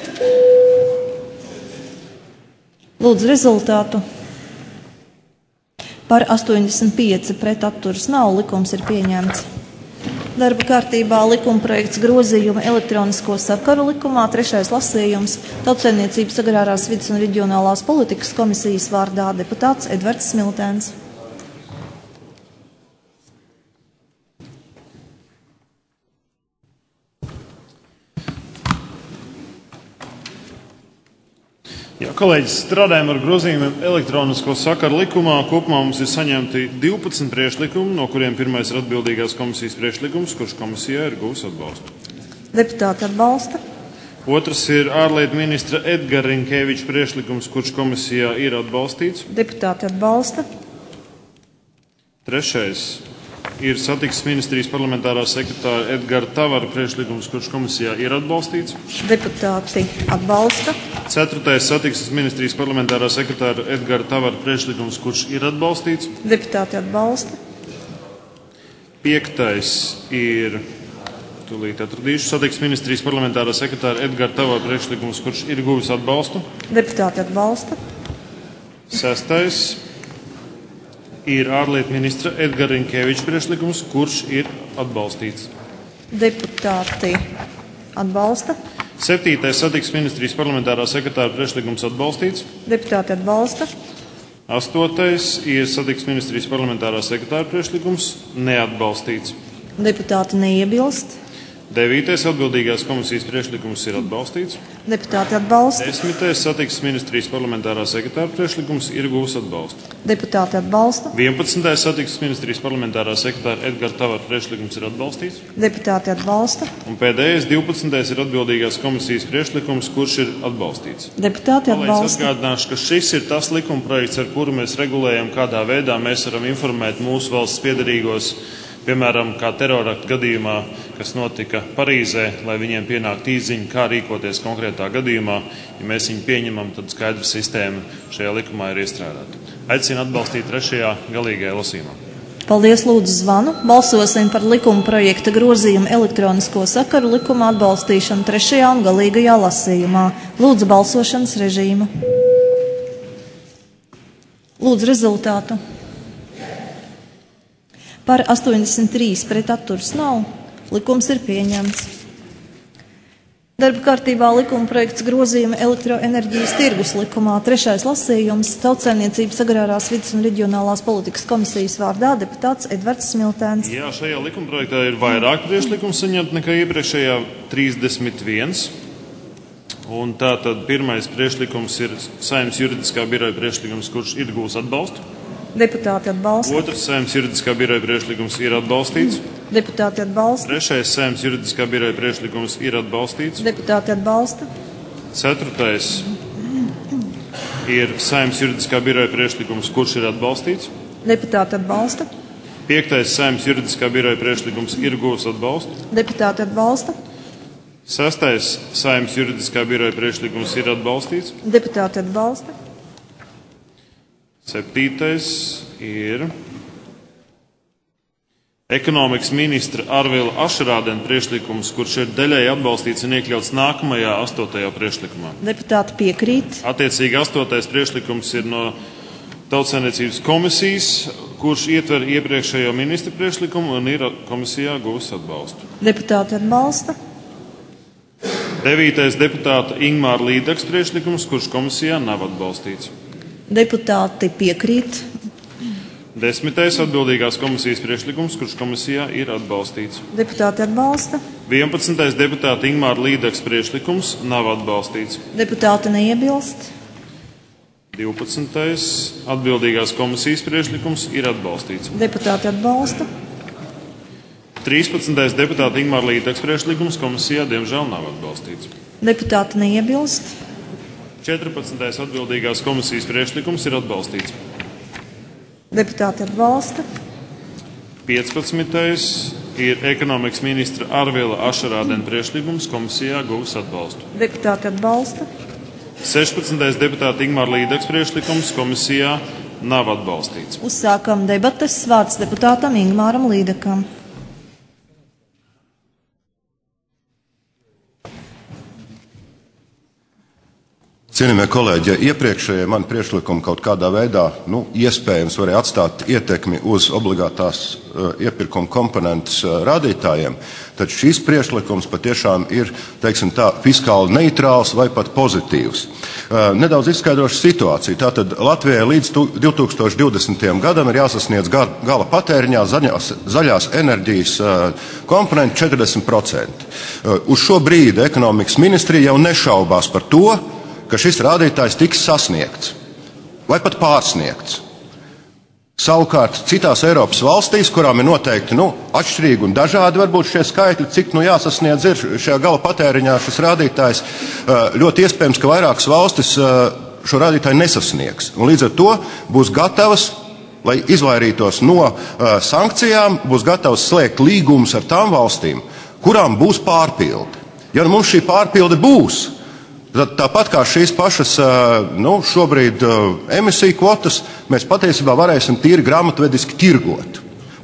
Lūdzu rezultātu. Par astoņdesmit pieci pret atturas nav, likums ir pieņemts. Darba kārtībā likumprojekts grozījumi elektronisko sakaru likumā, trešais lasījums, Tautsaimniecības agrārās vides un reģionālās politikas komisijas vārdā deputāts Edvards Smiltēns. Jā, kolēģis, strādājam ar grozījumiem elektronisko sakaru likumā. Kopumā mums ir saņemti divpadsmit priekšlikumi, no kuriem pirmais ir atbildīgās komisijas priekšlikums, kurš komisijā ir gūs atbalstu. Deputāti atbalsta. Otrs ir ārlietu ministra Edgara Rinkēviča priekšlikums, kurš komisijā ir atbalstīts. Deputāti atbalsta. Trešais ir satiksmes ministrijas parlamentārā sekretāra Edgara Tavara priekšlikums, kurš komisijā ir atbalstīts. Deputāti atbalsta. Ceturtais satiksmes ministrijas parlamentārā sekretāra Edgara Tavara priekšlikums, kurš ir atbalstīts. Deputāti atbalsta. Piektais ir Tūlīt atradīšu. Satiksmes ministrijas parlamentārā sekretāra Edgara Tavāra priekšlikums, kurš ir guvis atbalstu. Deputāti atbalsta. Sestais ir ārlietu ministra Edgara Rinkēviča priekšlikums, kurš ir atbalstīts. Deputāti atbalsta. Septītais satiksmes ministrijas parlamentārā sekretāra priekšlikums atbalstīts. Deputāti atbalsta. Astotais ir satiksmes ministrijas parlamentārā sekretāra priekšlikums neatbalstīts. Deputāti neiebilst. Devītais atbildīgās komisijas priekšlikums ir atbalstīts. Deputāti atbalsta. Desmitais satiksmes ministrijas parlamentārā sekretāra priekšlikums ir guvis atbalstu. Deputāti atbalsta. Vienpadsmitais satiksmes ministrijas parlamentārā sekretāra Edgara Tavāra priekšlikums ir atbalstīts. Deputāti atbalsta. Un pēdējais divpadsmitais ir atbildīgās komisijas priekšlikums, kurš ir atbalstīts. Deputāti atbalsta. Atgādināšu, ka šis ir tas likumprojekts, ar kuru mēs regulējam, kādā veidā mēs varam informēt mūsu valsts piederīgos, piemēram, kā terorakta gadījumā, kas notika Parīzē, lai viņiem pienāktu īziņa, kā rīkoties konkrētā gadījumā. Ja mēs viņu pieņemam, tad skaidra sistēma šajā likumā ir iestrādāta. Aicinu atbalstīt trešajā galīgajā lasījumā. Paldies, lūdzu zvanu. Balsosim par likuma projekta grozījumu elektronisko sakaru likuma atbalstīšanu trešajā un galīgajā lasījumā. Lūdzu balsošanas režīmu. Lūdzu rezultātu. Par astoņdesmit trīs pret atturas nav. Likums ir pieņemts. Darba kārtībā likuma projekts grozījuma elektroenerģijas tirgus likumā. Trešais lasījums Tautsaimniecības agrārās vides un reģionālās politikas komisijas vārdā deputāts Edvards Smiltēns. Jā, šajā likuma projektā ir vairāk priekšlikumu saņemt nekā iepriekšējā trīsdesmit viens. Un tātad pirmais priekšlikums ir Saeimas juridiskā biroja priekšlikums, kurš ir guvis atbalstu. Deputāti atbalsta. Otrs Saeimas juridiskā biroja priekšlikums ir atbalstīts. Deputāti atbalsta. Trešais Saeimas juridiskā biroja priekšlikums ir atbalstīts. Deputāti atbalsta. Ceturtais ir Saeimas juridiskā biroja priekšlikums, kurš ir atbalstīts. Deputāti atbalsta. Piektais Saeimas juridiskā biroja priekšlikums ir guvis atbalstu. Deputāti atbalsta. Sestais Saeimas juridiskā biroja priekšlikums ir atbalstīts. Deputāti atbalsta. Septītais ir ekonomikas ministra Arvila Ašerādena priekšlikums, kurš ir daļēji atbalstīts un iekļauts nākamajā astotajā priekšlikumā. Deputāti piekrīt. Attiecīgi astotais priekšlikums ir no Tautsaimniecības komisijas, kurš ietver iepriekšējo ministra priekšlikumu un ir komisijā guvis atbalstu. Deputāti atbalsta. Devītais deputāta Ingmāra Līdaks priekšlikums, kurš komisijā nav atbalstīts. Deputāti piekrīt. Desmitais atbildīgās komisijas priekšlikums, kurš komisijā ir atbalstīts. Deputāti atbalsta. Vienpadsmitais deputāta Ingmāra Līdaks priekšlikums nav atbalstīts. Deputāti neiebilst. Divpadsmitais atbildīgās komisijas priekšlikums ir atbalstīts. Deputāti atbalsta. Trīspadsmitais deputāta Ingmāra Līdaks priekšlikums komisijā diemžēl nav atbalstīts. Deputāti neiebilst. četrpadsmitais atbildīgās komisijas priekšlikums ir atbalstīts. Deputāti atbalsta. piecpadsmitais ir ekonomikas ministra Arvila Ašerādena priekšlikums, komisijā guvis atbalstu. Deputāti atbalsta. sešpadsmitais deputāta Ingmāra Līdaks priekšlikums komisijā nav atbalstīts. Uzsākam debates. Vārds deputātam Ingmāram Līdakam. Cienījamie kolēģi, ja iepriekšējie mani priekšlikumi kaut kādā veidā, nu, iespējams varēja atstāt ietekmi uz obligātās uh, iepirkuma komponentes uh, rādītājiem, tad šis priekšlikums patiešām ir, teiksim tā, fiskāli neitrāls vai pat pozitīvs. Uh, nedaudz izskaidrošu situāciju. Tātad Latvijai līdz divi tūkstoši divdesmitajam gadam ir jāsasniedz gar, gala patēriņā zaļās, zaļās enerģijas uh, komponenti četrdesmit procenti. Uh, uz šo brīdi ekonomikas ministrija jau nešaubās par to, ka šis rādītājs tiks sasniegts vai pat pārsniegts. Savukārt citās Eiropas valstīs, kurām ir noteikti nu, atšķirīgi un dažādi varbūt šie skaitļi, cik nu jāsasniedz ir šajā gala patēriņā šis rādītājs, ļoti iespējams, ka vairākas valstis šo rādītāju nesasniegs. Un līdz ar to būs gatavas, lai izvairītos no sankcijām, būs gatavas slēgt līgumus ar tām valstīm, kurām būs pārpildi. Ja nu mums šī pārpilde būs, tad tāpat kā šīs pašas nu, šobrīd emisiju kvotas, mēs patiesībā varēsim tīri grāmatvediski tirgot.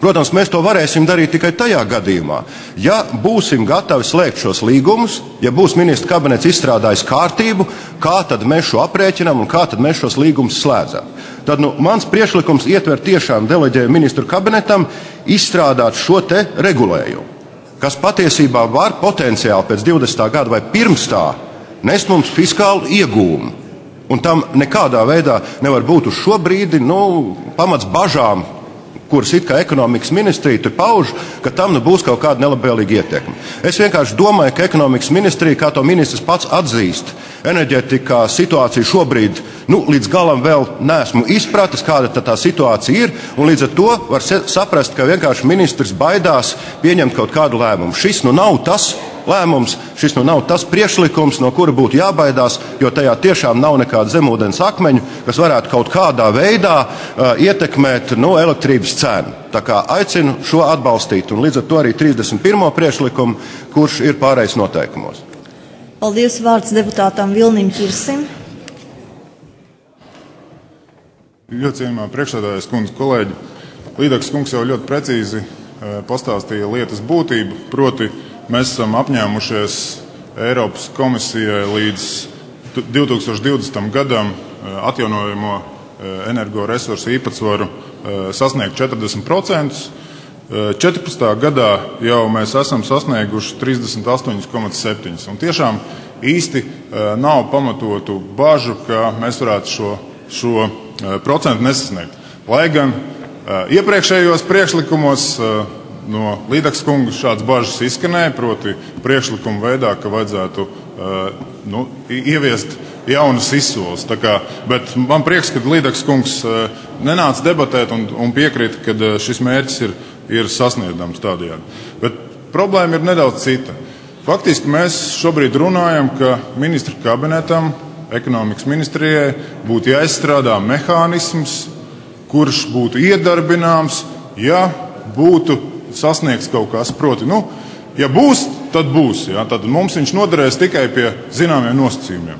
Protams, mēs to varēsim darīt tikai tajā gadījumā, ja būsim gatavi slēgt šos līgumus, ja būs ministra kabinets izstrādājis kārtību, kā tad mēs šo aprēķinām un kā tad mēs šos līgumus slēdzam. Tad nu, mans priekšlikums ietver tiešām deleģēju ministru kabinetam izstrādāt šo te regulējumu, kas patiesībā var potenciāli pēc divdesmitā gada vai pirms tā nest mums fiskālu iegūmu. Un tam nekādā veidā nevar būt uz šo brīdi nu, pamats bažām, kuras it kā ekonomikas ministrija tur pauž, ka tam nu būs kaut kāda nelabvēlīga ietekme. Es vienkārši domāju, ka ekonomikas ministrija, kā to ministrs pats atzīst, enerģētikā situācija šobrīd nu, līdz galam vēl neesmu izpratis, kāda tā situācija ir, un līdz ar to var saprast, ka vienkārši ministrs baidās pieņemt kaut kādu lēmumu. Šis nu nav tas lēmums, šis nu nav tas priekšlikums, no kura būtu jābaidās, jo tajā tiešām nav nekāda zemūdens akmeņu, kas varētu kaut kādā veidā uh, ietekmēt nu, elektrības cenu. Tā kā aicinu šo atbalstīt, un līdz ar to arī trīsdesmit pirmo priekšlikumu, kurš ir pārējais noteikumos. Paldies, vārds deputātam Vilnim Ķirsim. Ļoti cienījamā priekšsēdētājas kundze, kolēģi, Līdaks kungs jau ļoti precīzi uh, pastāstīja lietas būtību, proti mēs esam apņēmušies Eiropas komisijai līdz divi tūkstoši divdesmitam gadam atjaunojamo energoresursu īpatsvaru sasniegt četrdesmit procentus. četrpadsmitā gadā jau mēs esam sasnieguši trīsdesmit astoņi komats septiņi. Un tiešām īsti nav pamatotu bažu, ka mēs varētu šo, šo procentu nesasniegt. Lai gan iepriekšējos priekšlikumos no Līdaks kunga šāds bažas izskanēja, proti priekšlikumu veidā, ka vajadzētu uh, nu, ieviest jaunas izsoles. Bet man prieks, ka Līdaks kungs uh, nenāca debatēt un, un piekrita, ka uh, šis mērķis ir, ir sasniedzams tādējādi. Bet problēma ir nedaudz cita. Faktiski mēs šobrīd runājam, ka ministra kabinetam, ekonomikas ministrijai būtu jāizstrādā mehānisms, kurš būtu iedarbināms, ja būtu sasniegts kaut kas. Proti, nu, ja būs, tad būs. Ja? Tad mums viņš noderēs tikai pie zināmiem nosacījumiem.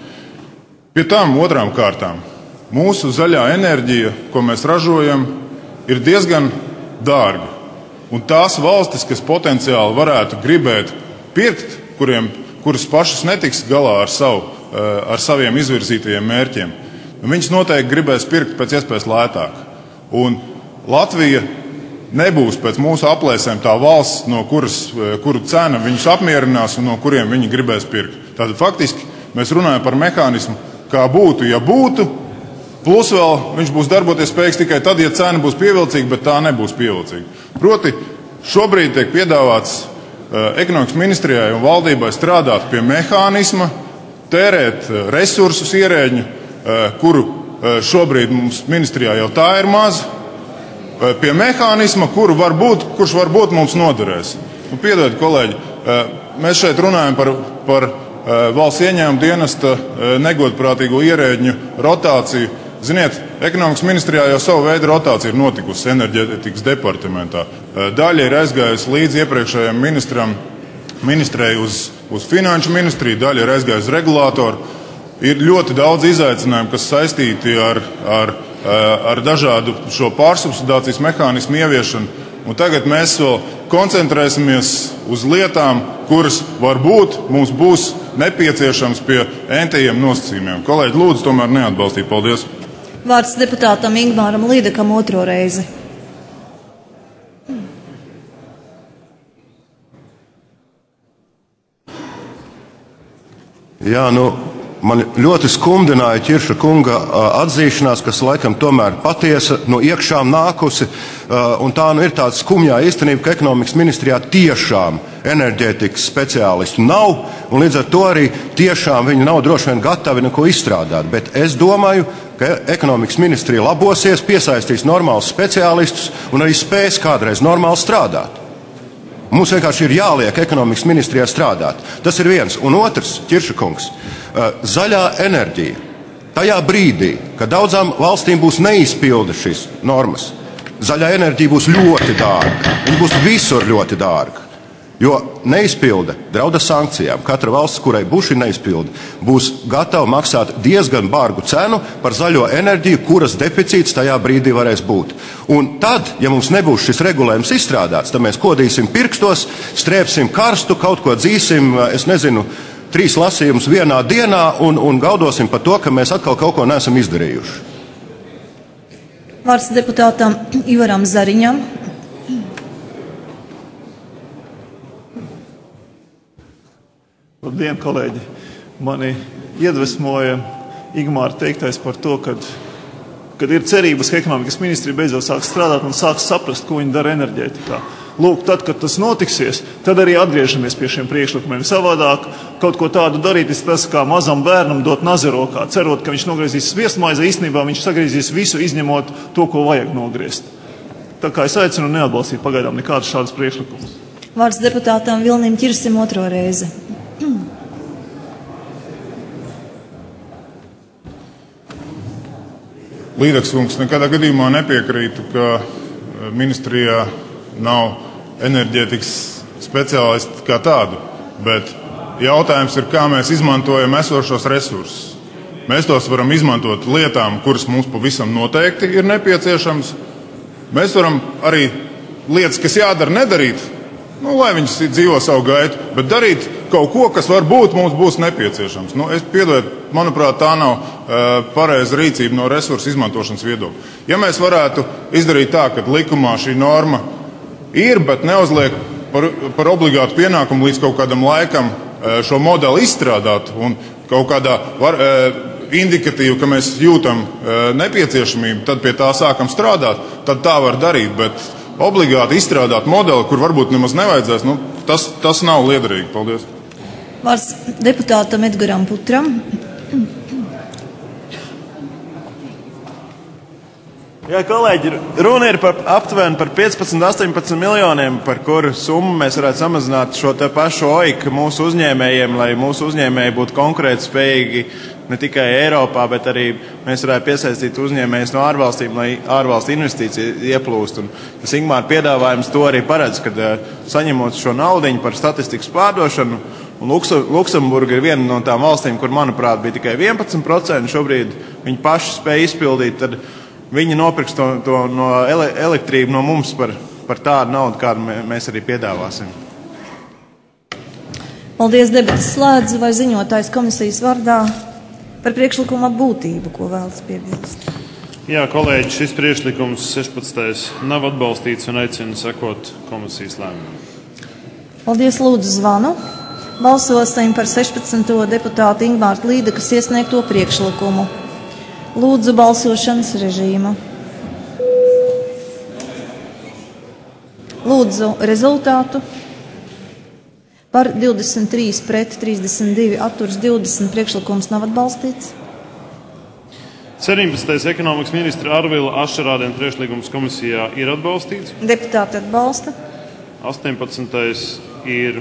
Pie tām otrām kārtām. Mūsu zaļā enerģija, ko mēs ražojam, ir diezgan dārga. Un tās valstis, kas potenciāli varētu gribēt pirkt, kuriem, kuras pašas netiks galā ar, savu, ar saviem izvirzītajiem mērķiem, viņas noteikti gribēs pirkt pēc iespējas lētāk. Un Latvija nebūs pēc mūsu aplēsēm tā valsts, no kuras, kuru cena viņus apmierinās un no kuriem viņi gribēs pirkt. Tātad faktiski mēs runājam par mehānismu, kā būtu, ja būtu, plus vēl viņš būs darboties spējīgs tikai tad, ja cena būs pievilcīga, bet tā nebūs pievilcīga. Proti, šobrīd tiek piedāvāts uh, ekonomikas ministrijai un valdībai strādāt pie mehānisma, tērēt uh, resursus ierēģņu, uh, kuru uh, šobrīd mums ministrijā jau tā ir maz, pie mehānisma, kuru var būt, kurš varbūt mums noderēs. Nu, piedodiet, kolēģi, mēs šeit runājam par, par valsts ieņēmuma dienesta negodprātīgo ierēģņu rotāciju. Ziniet, ekonomikas ministrijā jau savu veidu rotācija ir notikusi enerģētikas departamentā. Daļa ir aizgājusi līdz iepriekšējiem ministram, ministrei uz, uz finanšu ministriju, daļa ir aizgājusi uz regulātoru. Ir ļoti daudz izaicinājumu, kas saistīti ar, ar ar dažādu šo pārsubsidācijas mehānismu ieviešanu. Un tagad mēs vēl koncentrēsimies uz lietām, kuras varbūt mums būs nepieciešams pie entajiem nosacījumiem. Kolēģi, lūdzu, tomēr neatbalstīt. Paldies. Vārds deputātam Ingmāram Līdakam otro reizi. Jā, nu. Man ļoti skumdināja Ķirša kunga atzīšanās, kas laikam tomēr patiesa no iekšām nākusi, un tā nu ir tāda skumjā īstenība, ka ekonomikas ministrijā tiešām enerģētikas speciālistu nav, un līdz ar to arī tiešām viņi nav droši vien gatavi neko izstrādāt. Bet es domāju, ka ekonomikas ministrija labosies, piesaistīs normālus speciālistus un arī spēs kādreiz normāli strādāt. Mums vienkārši ir jāliek ekonomikas ministrijā strādāt. Tas ir viens. Un otrs, Ķirša kungs, zaļā enerģija. Tajā brīdī, kad daudzām valstīm būs neizpilda šīs normas, zaļā enerģija būs ļoti dārga. Viņa būs visur ļoti dārga. Jo neizpilde drauda sankcijām. Katra valsts, kurai būs šī neizpilde, būs gatava maksāt diezgan bargu cenu par zaļo enerģiju, kuras deficīts tajā brīdī varēs būt. Un tad, ja mums nebūs šis regulējums izstrādāts, tad mēs kodīsim pirkstos, strēpsim karstu, kaut ko dzīsim, es nezinu, trīs lasījumus vienā dienā un, un gaudosim par to, ka mēs atkal kaut ko neesam izdarījuši. Vārds deputātam Ivaram Zariņam. Labdien, kolēģi! Mani iedvesmoja Igmāra teiktais par to, kad, kad ir cerības, ka ekonomikas ministrija beidzot sāks strādāt un sāks saprast, ko viņi dara enerģētikā. Lūk, tad, kad tas notiksies, tad arī atgriežamies pie šiem priekšlikumiem. Savādāk kaut ko tādu darīt, tas kā mazam bērnam dot nazirokā, cerot, ka viņš nogriezīs sviestmaizi, īstenībā viņš sagriezīs visu, izņemot to, ko vajag nogriezt. Tā kā es aicinu neatbalstīt pagaidām nekādus šādus priekšlikumus. Vārds deputātam Vilnim Ķirsim otro reizi. Līdaks kungs, nekādā gadījumā nepiekrītu, ka ministrijā nav enerģētikas speciālisti kā tādu, bet jautājums ir, kā mēs izmantojam esošos resursus. Mēs tos varam izmantot lietām, kuras mums pavisam noteikti ir nepieciešams. Mēs varam arī lietas, kas jādara, nedarīt, nu, lai viņas dzīvo savu gaitu, bet darīt kaut ko, kas varbūt mums būs nepieciešams. Nu, es piedodu, manuprāt, tā nav uh, pareiza rīcība no resursu izmantošanas viedokļa. Ja mēs varētu izdarīt tā, ka likumā šī norma ir, bet neuzliek par, par obligātu pienākumu līdz kaut kādam laikam uh, šo modeli izstrādāt un kaut kādā var, uh, indikatīvu, ka mēs jūtam uh, nepieciešamību, tad pie tā sākam strādāt, tad tā var darīt, bet obligāti izstrādāt modeli, kur varbūt nemaz nevajadzēs, nu, tas, tas nav liederīgi. Paldies. Vārds deputātam Edgaram Putram. Jā, kolēģi, runa ir par aptuveni par piecpadsmit, astoņpadsmit miljoniem, par kuru summu mēs varētu samazināt šo te pašu O I K mūsu uzņēmējiem, lai mūsu uzņēmēji būtu konkurētspējīgi ne tikai Eiropā, bet arī mēs varētu piesaistīt uzņēmējus no ārvalstīm, lai ārvalstu investīcijas ieplūst. Un tas Ingmāra piedāvājums to arī paredz, kad saņemot šo naudiņu par statistikas pārdošanu, un Luksemburga ir viena no tām valstīm, kur, manuprāt, bija tikai vienpadsmit procenti, šobrīd viņi paši spēja izpildīt, tad viņi nopirks to, to no ele, elektrību no mums par, par tādu naudu, kādu mēs arī piedāvāsim. Paldies, debatas slēdz, vai ziņotājs komisijas vārdā par priekšlikuma būtību, ko vēlas piebilst. Jā, kolēģi, šis priekšlikums sešpadsmitais nav atbalstīts un aicina sekot komisijas lēmumam. Paldies, lūdzu zvanu. Balsosim par sešpadsmito deputātu Ingmāra Līdakas iesniegto priekšlikumu. Lūdzu balsošanas režīmu. Lūdzu rezultātu. Par divdesmit trīs pret trīsdesmit divi atturs divdesmit priekšlikums nav atbalstīts. sedemdesmitais ekonomikas ministra Arvila Ašarādena priekšlikums komisijā ir atbalstīts. Deputāti atbalsta. astoņpadsmitais ir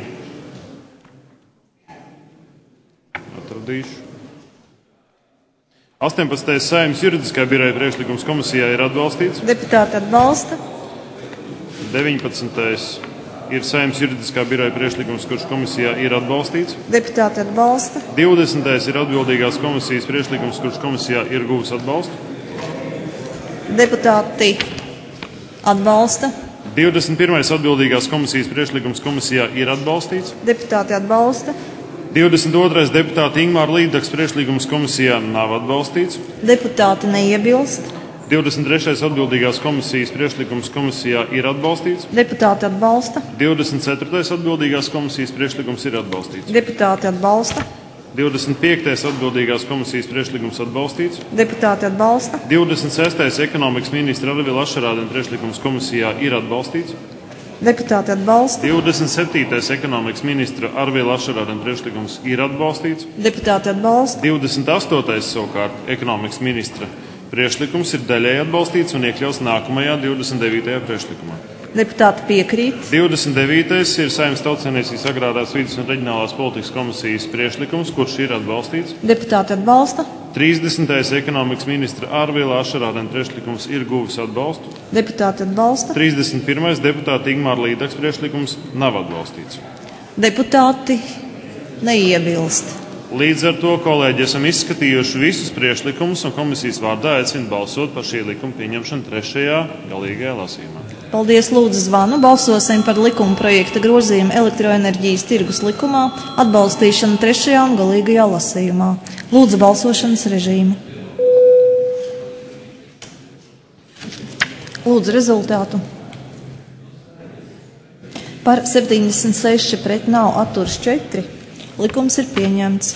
atradīšu. astoņpadsmitais Saeimas juridiskā biroja priekšlikums komisijā ir atbalstīts. Deputāti atbalsta. deviņpadsmitais ir Saeimas juridiskā biroja priekšlikums, kurš komisijā ir atbalstīts. Deputāti atbalsta. divdesmitais ir atbildīgās komisijas priekšlikums, kurš komisijā ir guvis atbalstu. Deputāti atbalsta. divdesmit pirmais atbildīgās komisijas priekšlikums komisijā ir atbalstīts. Deputāti atbalsta. divdesmit otrais deputāta Ingmāra Līdakas priekšlikums komisijā nav atbalstīts. Deputāti neiebilst. divdesmit trešais atbildīgās komisijas priekšlikums komisijā ir atbalstīts. Deputāti atbalsta. divdesmit ceturtais atbildīgās komisijas priekšlikums ir atbalstīts. Deputāti atbalsta. divdesmit piektais atbildīgās komisijas priekšlikums atbalstīts. Deputāti atbalsta. divdesmit sestais ekonomikas ministra Arvila Ašarādena priekšlikums komisijā ir atbalstīts. Deputāti atbalsta. divdesmit septītais ekonomikas ministra Arvila Ašarādena priekšlikums ir atbalstīts. Deputāti atbalsta. divdesmit astotais savukārt ekonomikas ministra priekšlikums ir daļēji atbalstīts un iekļauts nākamajā divdesmit devītajā priekšlikumā. Deputāti piekrīt. divdesmit devītais ir Saeimas Tautsaimniecības agrārās vides un reģionālās politikas komisijas priekšlikums, kurš ir atbalstīts. Deputāti atbalsta. trīsdesmitais ekonomikas ministra Arvila Ašarādena priekšlikums ir guvis atbalstu. Deputāti atbalsta. trīsdesmit pirmais deputāta Ingmāra Līdaks priekšlikums nav atbalstīts. Deputāti neiebilst. Līdz ar to, kolēģi, esam izskatījuši visus priekšlikumus un komisijas vārdā aicinu balsot par šī likuma pieņemšanu trešajā galīgajā lasījumā. Paldies, lūdzu zvanu. Balsosim par likuma projekta grozījumu elektroenerģijas tirgus likumā atbalstīšanu trešajā un galīgajā lasījumā. Lūdzu balsošanas režīmu. Lūdzu rezultātu. Par septiņdesmit seši pret nav atturs četri. Likums ir pieņemts.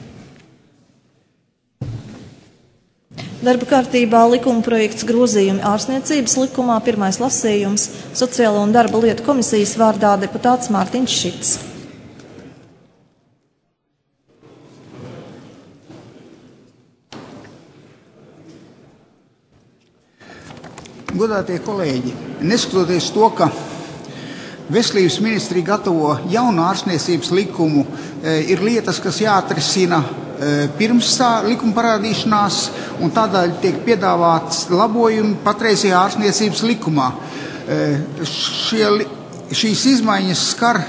Darba kārtībā likuma projekts grozījumi ārstniecības likumā pirmais lasījums Sociālo un darba lietu komisijas vārdā deputāts Mārtiņš Šits. Godātie kolēģi, neskatoties to, ka Veselības ministrija gatavo jaunu ārstniecības likumu, ir lietas, kas jāatrisina pirms tā likuma parādīšanās, un tādēļ tiek piedāvāts labojumi patreizajā ārstniecības likumā. Šie, šīs izmaiņas skar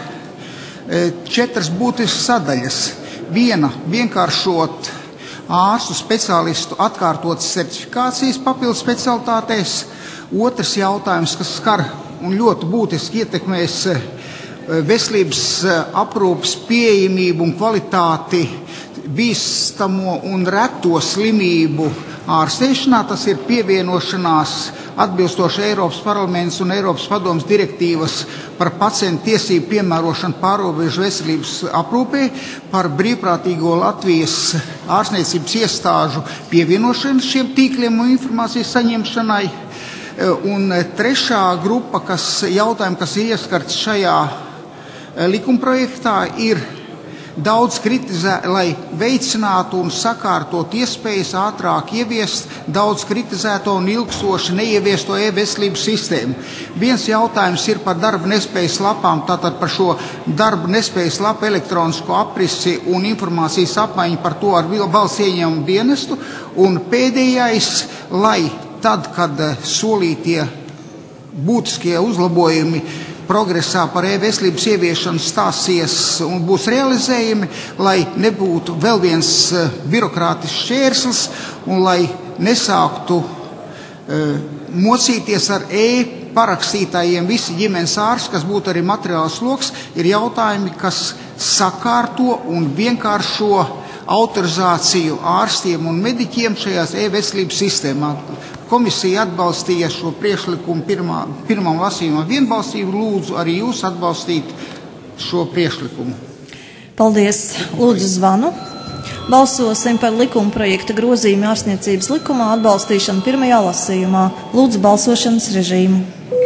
četras būtiskas sadaļas. Viena – vienkāršot ārstu speciālistu atkārtotas certifikācijas papildu specialitātēs. Otrs jautājums, kas skar un ļoti būtiski ietekmēs veselības aprūpes pieejamību un kvalitāti bīstamo un reto slimību ārstēšanā, tas ir pievienošanās atbilstoši Eiropas parlaments un Eiropas padomes direktīvas par pacientu tiesību piemērošanu pārobežu veselības aprūpē, par brīvprātīgo Latvijas ārstniecības iestāžu pievienošanu šiem tīkliem un informācijas saņemšanai. Un trešā grupa, kas jautājumi, kas ir ieskarts šajā likumprojektā, ir daudz kritizē, lai veicinātu un sakārtotu iespējas ātrāk ieviest daudz kritizēto un ilgstoši neieviesto e-veselības sistēmu. Viens jautājums ir par darba nespējas lapām, tātad par šo darba nespējas lapu elektronisko aprisi un informācijas apmaiņu par to ar valsts ieņēmumu dienestu. Un pēdējais, lai tad, kad solītie būtiskie uzlabojumi progresā par e-veselības ieviešanu stāsies un būs realizējami, lai nebūtu vēl viens birokrātisks šķērslis un lai nesāktu uh, mocīties ar e-parakstītājiem visi ģimenes ārsti, kas būtu arī materiāls sloks, ir jautājumi, kas sakārto un vienkāršo autorizāciju ārstiem un mediķiem šajās e-veselības sistēmā. Komisija atbalstīja šo priekšlikumu pirmā, pirmam lasījumam vienbalsīgi. Lūdzu arī jūs atbalstīt šo priekšlikumu. Paldies. Lūdzu zvanu. Balsosim par likuma projekta grozījumu ārstniecības likumā atbalstīšanu pirmajā lasījumā. Lūdzu balsošanas režīmu.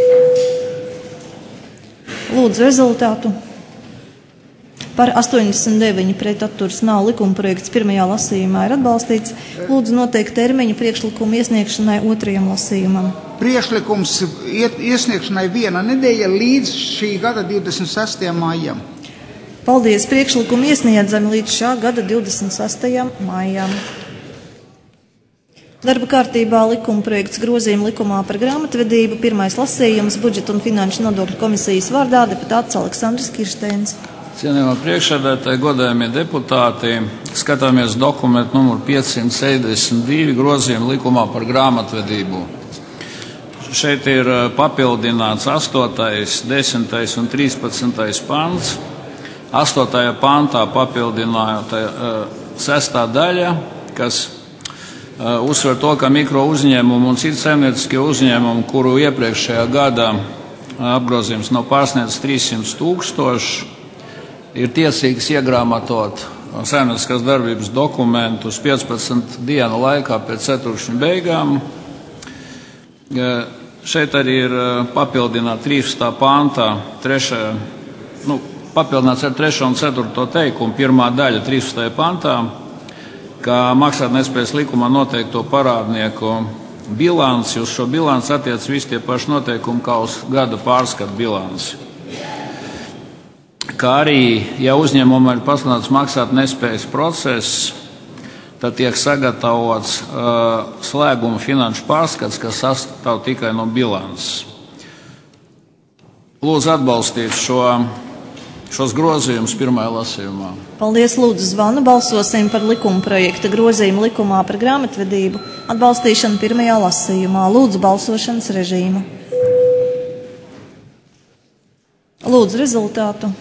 Lūdzu rezultātu. Par astoņdesmit deviņi pret atturs nav. Likuma projekts pirmajā lasījumā ir atbalstīts. Lūdzu noteikt termiņu priekšlikumu iesniegšanai otrajam lasījumam. Priekšlikums iesniegšanai viena nedēļa līdz šī gada divdesmit sestajam maijam. Paldies. Priekšlikumu iesniedzami līdz šā gada divdesmit sestajam maijam. Darba kārtībā likuma projekts grozījuma likumā par grāmatvedību. Pirmais lasījums budžeta un finanšu nodokļu komisijas vārdā deputāts Aleksandrs Kirsteins. Cienījamā priekšsēdētāji, godājamie deputāti, skatāmies dokumentu numuru piecsimt sešdesmit divi grozījumu likumā par grāmatvedību. Šeit ir papildināts astotais, desmitais un trīspadsmitais pants. astotajā pantā papildināta sestā daļa, kas uzsver to, ka mikro uzņēmumu un citu saimnieciskie uzņēmumu, kuru iepriekšējā gada apgrozījums nav pārsniedzis trīssimts tūkstoši, ir tiesīgs iegrāmatot saimnieciskās darbības dokumentus piecpadsmit dienu laikā pēc ceturkšņa beigām. Šeit arī ir papildināta trīspadsmitā pāntā, trešā, nu, papildināts ar trešo un ceturto teikumu, pirmā daļa trīspadsmitajā pāntā, ka maksātnespējas likumā noteikto parādnieku bilanci, uz šo bilanci attiec visi tie paši noteikumi kā uz gada pārskatu bilanci. Kā arī, ja uzņēmumam ir pasludināts maksāt nespējas process, tad tiek sagatavots uh, slēguma finanšu pārskats, kas sastāv tikai no bilances. Lūdzu atbalstīt šo, šos grozījumus pirmajā lasījumā. Paldies, lūdzu Zvanu. Balsosim par likuma projekta grozījumu likumā par grāmatvedību atbalstīšanu pirmajā lasījumā. Lūdzu balsošanas režīmu. Lūdzu rezultātu.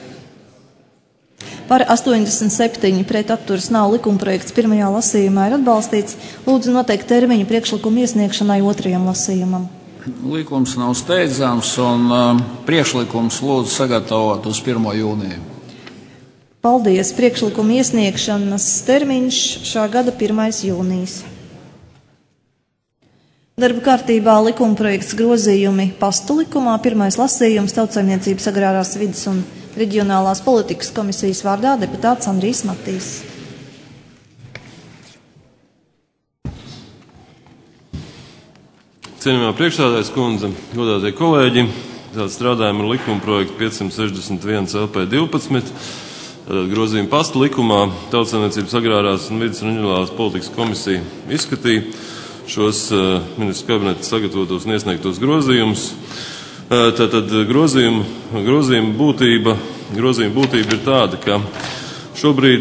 Par astoņdesmit septiņi pret atturas nav, likumprojekts pirmajā lasījumā ir atbalstīts. Lūdzu noteikt termiņu priekšlikumu iesniegšanai otrajam lasījumam. Likums nav steidzams un uh, priekšlikums lūdzu sagatavot uz pirmo jūniju. Paldies. Priekšlikumu iesniegšanas termiņš šā gada pirmais jūnijas. Darba kārtībā likumprojekts grozījumi pastu likumā. Pirmais lasījums Tautsaimniecības agrārās vides un Reģionālās politikas komisijas vārdā deputāts Andrijs Matīs. Cienījamā priekšsēdētājas kundze, godātie kolēģi, tātad strādājam ar likuma projektu piecsimt sešdesmit viens L P divpadsmit, grozījumu pastu likumā. Tautsaimniecības agrārās un vides un reģionālās politikas komisija izskatīja šos uh, ministru kabineta sagatavotos un iesniegtos grozījumus. Tātad grozījuma, grozījuma, būtība, grozījuma būtība ir tāda, ka šobrīd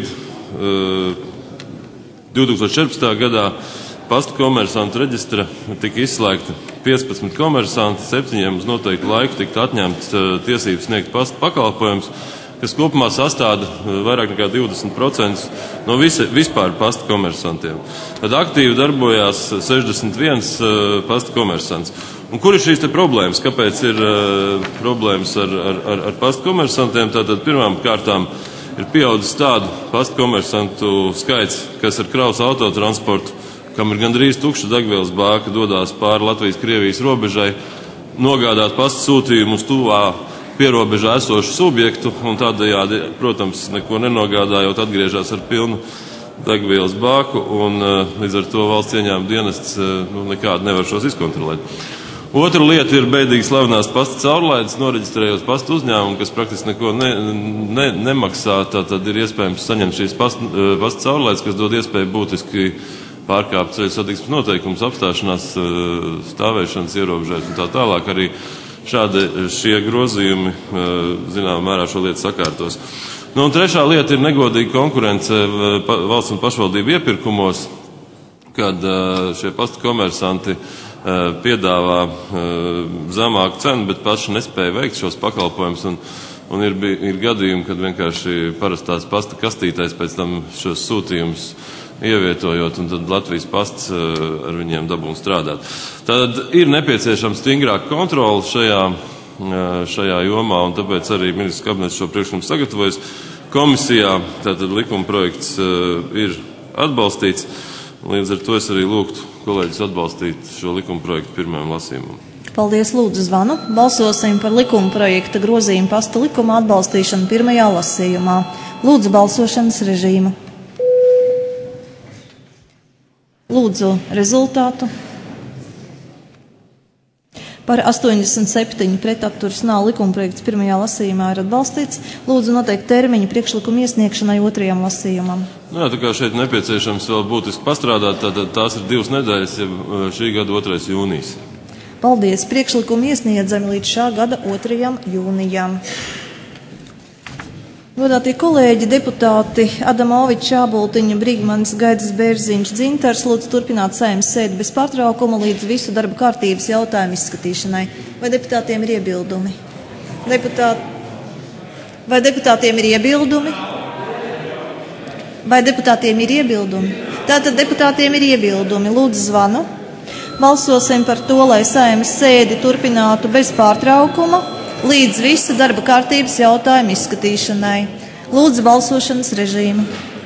divtūkstoš četrpadsmitajā gadā pastu komersantu reģistra tika izslēgta piecpadsmit komersanti, septiņiem uz noteiktu laiku tika atņemts tiesības sniegt pastu pakalpojumus, kas kopumā sastāda vairāk nekā divdesmit procent no visi, vispār pastu komersantiem. Tad aktīvi darbojās sešdesmit viens pastu komersants. Un kur ir šīs te problēmas? Kāpēc ir uh, problēmas ar, ar, ar, ar pastu komersantiem? Tātad pirmām kārtām ir pieaudzis tādu pastu komersantu skaits, kas ar kravas autotransportu, kam ir gandrīz tukša degvielas bāka, dodās pāri Latvijas-Krievijas robežai, nogādāt pastu sūtījumu uz tuvā pierobežā esošu subjektu, un tādējādi, protams, neko nenogādājot, atgriežas ar pilnu degvielas bāku, un uh, līdz ar to valsts ieņēmuma dienests uh, nu, nekādi nevar šos izkontrolēt. Otra lieta ir bēdīgi slavenās pasta caurlaides, noreģistrējot pastu uzņēmumu, kas praktiski neko ne, ne, nemaksā. Tad ir iespējams saņemt šīs pasta, pasta caurlaides, kas dod iespēju būtiski pārkāpt ceļu satiksmes noteikumus, apstāšanās, stāvēšanas ierobežojumus un tā tālāk. Arī šādi šie grozījumi zināmā mērā šo lietu sakārtos. Nu, un trešā lieta ir negodīga konkurence valsts un pašvaldību iepirkumos, kad šie pasta komersanti piedāvā zemāku cenu, bet paši nespēja veikt šos pakalpojumus. Un, un ir, ir gadījumi, kad vienkārši parastās pasta kastītēs pēc tam šos sūtījumus ievietojot, un tad Latvijas pasts ar viņiem dabūn strādāt. Tad ir nepieciešama stingrāka kontrola šajā, šajā jomā, un tāpēc arī ministrs kabinets šo priekšlikumu sagatavojas. Komisijā tātad likuma projekts ir atbalstīts. Līdz ar to es arī lūgtu kolēģis atbalstīt šo likuma projektu pirmajam lasījumam. Paldies, lūdzu Zvanu. Balsosim par likuma projekta grozījumu pasta likuma atbalstīšanu pirmajā lasījumā. Lūdzu balsošanas režīmu. Lūdzu rezultātu. Par astoņdesmit septiņi pret atturas nav, likumprojekts pirmajā lasījumā ir atbalstīts. Lūdzu noteikt termiņu priekšlikumu iesniegšanai otrajam lasījumam. Nu jā, tā kā šeit nepieciešams vēl būtiski pastrādāt, tad tās ir divas nedēļas, ja šī gada otrais jūnijas. Paldies. Priekšlikumu iesniedzami līdz šā gada otrajam jūnijam. Godātie kolēģi, deputāti Adamovičs, Āboltiņa, Brīgmanis, Gaidis, Bērziņš, Dzintars lūdzu turpināt Saeimas sēdi bez pārtraukuma līdz visu darba kārtības jautājumu izskatīšanai. Vai deputātiem ir iebildumi? Deputāt... Vai deputātiem ir iebildumi? Vai deputātiem ir iebildumi? Tātad deputātiem ir iebildumi. Lūdzu Zvanu. Balsosim par to, lai Saeimas sēdi turpinātu bez pārtraukuma līdz visu darba kārtības jautājumu izskatīšanai. Lūdzu balsošanas režīmu.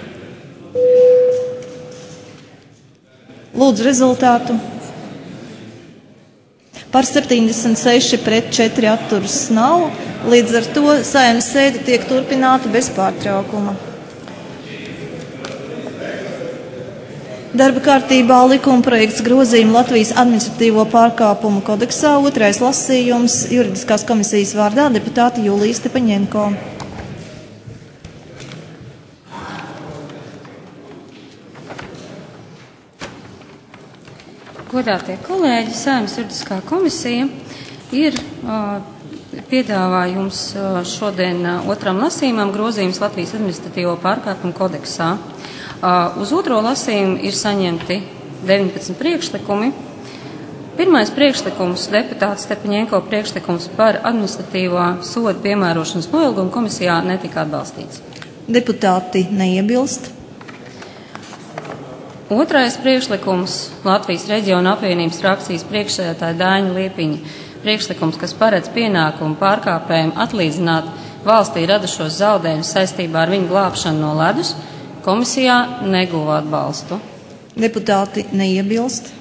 Lūdzu rezultātu. Par septiņdesmit seši pret četri atturas nav. Līdz ar to Saeimas sēde tiek turpināta bez pārtraukuma. Darba kārtībā likuma projekts grozījuma Latvijas administratīvo pārkāpumu kodeksā, otrais lasījums, juridiskās komisijas vārdā deputāta Jūlija Stepaņenko. Godātie kolēģi, Saeimas juridiskā komisija ir uh, piedāvāja jums uh, šodien uh, otram lasījumam grozījums Latvijas administratīvo pārkāpumu kodeksā. Uh, uz otro lasījumu ir saņemti deviņpadsmit priekšlikumi. Pirmais priekšlikums, deputāts Stepaņenko priekšlikums par administratīvā soda piemērošanas noilgumu komisijā netika atbalstīts. Deputāti neiebilst. Otrais priekšlikums, Latvijas reģiona apvienības frakcijas priekšsēdētāja Daiņa Liepiņa priekšlikums, kas paredz pienākumu pārkāpējiem atlīdzināt valstī radušos zaudējumus saistībā ar viņu glābšanu no ledus, komisijā neguva atbalstu. Deputāti neiebilst.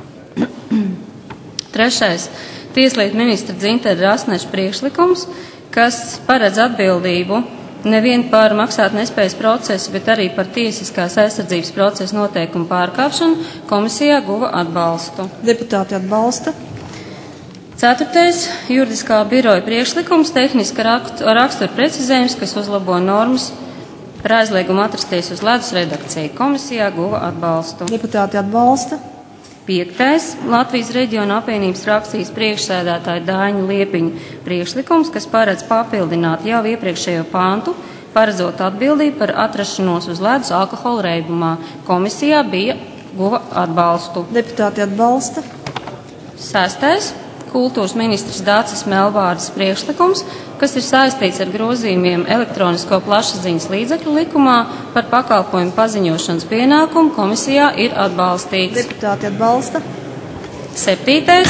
Trešais, tieslietu ministra Dzintara Rasneša priekšlikums, kas paredz atbildību nevien par maksāt nespējas procesu, bet arī par tiesiskās aizsardzības procesa noteikumu pārkāpšanu, komisijā guva atbalstu. Deputāti atbalsta. Ceturtais, juridiskā biroja priekšlikums, tehniska rakstura precizējums, kas uzlabo normas par aizliegumu atrasties uz ledus redakciju. Komisijā guva atbalstu. Deputāti atbalsta. Piektais, Latvijas reģiona apvienības frakcijas priekšsēdētāja Daiņa Liepiņa priekšlikums, kas paredz papildināt jau iepriekšējo pāntu, paredzot atbildību par atrašanos uz ledus alkohola reibumā. Komisijā bija guva atbalstu. Deputāti atbalsta. Sestais, kultūras ministrs Dācis Melvārdas priekšlikums, kas ir saistīts ar grozījumiem elektronisko plašsaziņas līdzekļu likumā par pakalpojumu paziņošanas pienākumu, komisijā ir atbalstīts. Deputāti atbalsta. Septītais.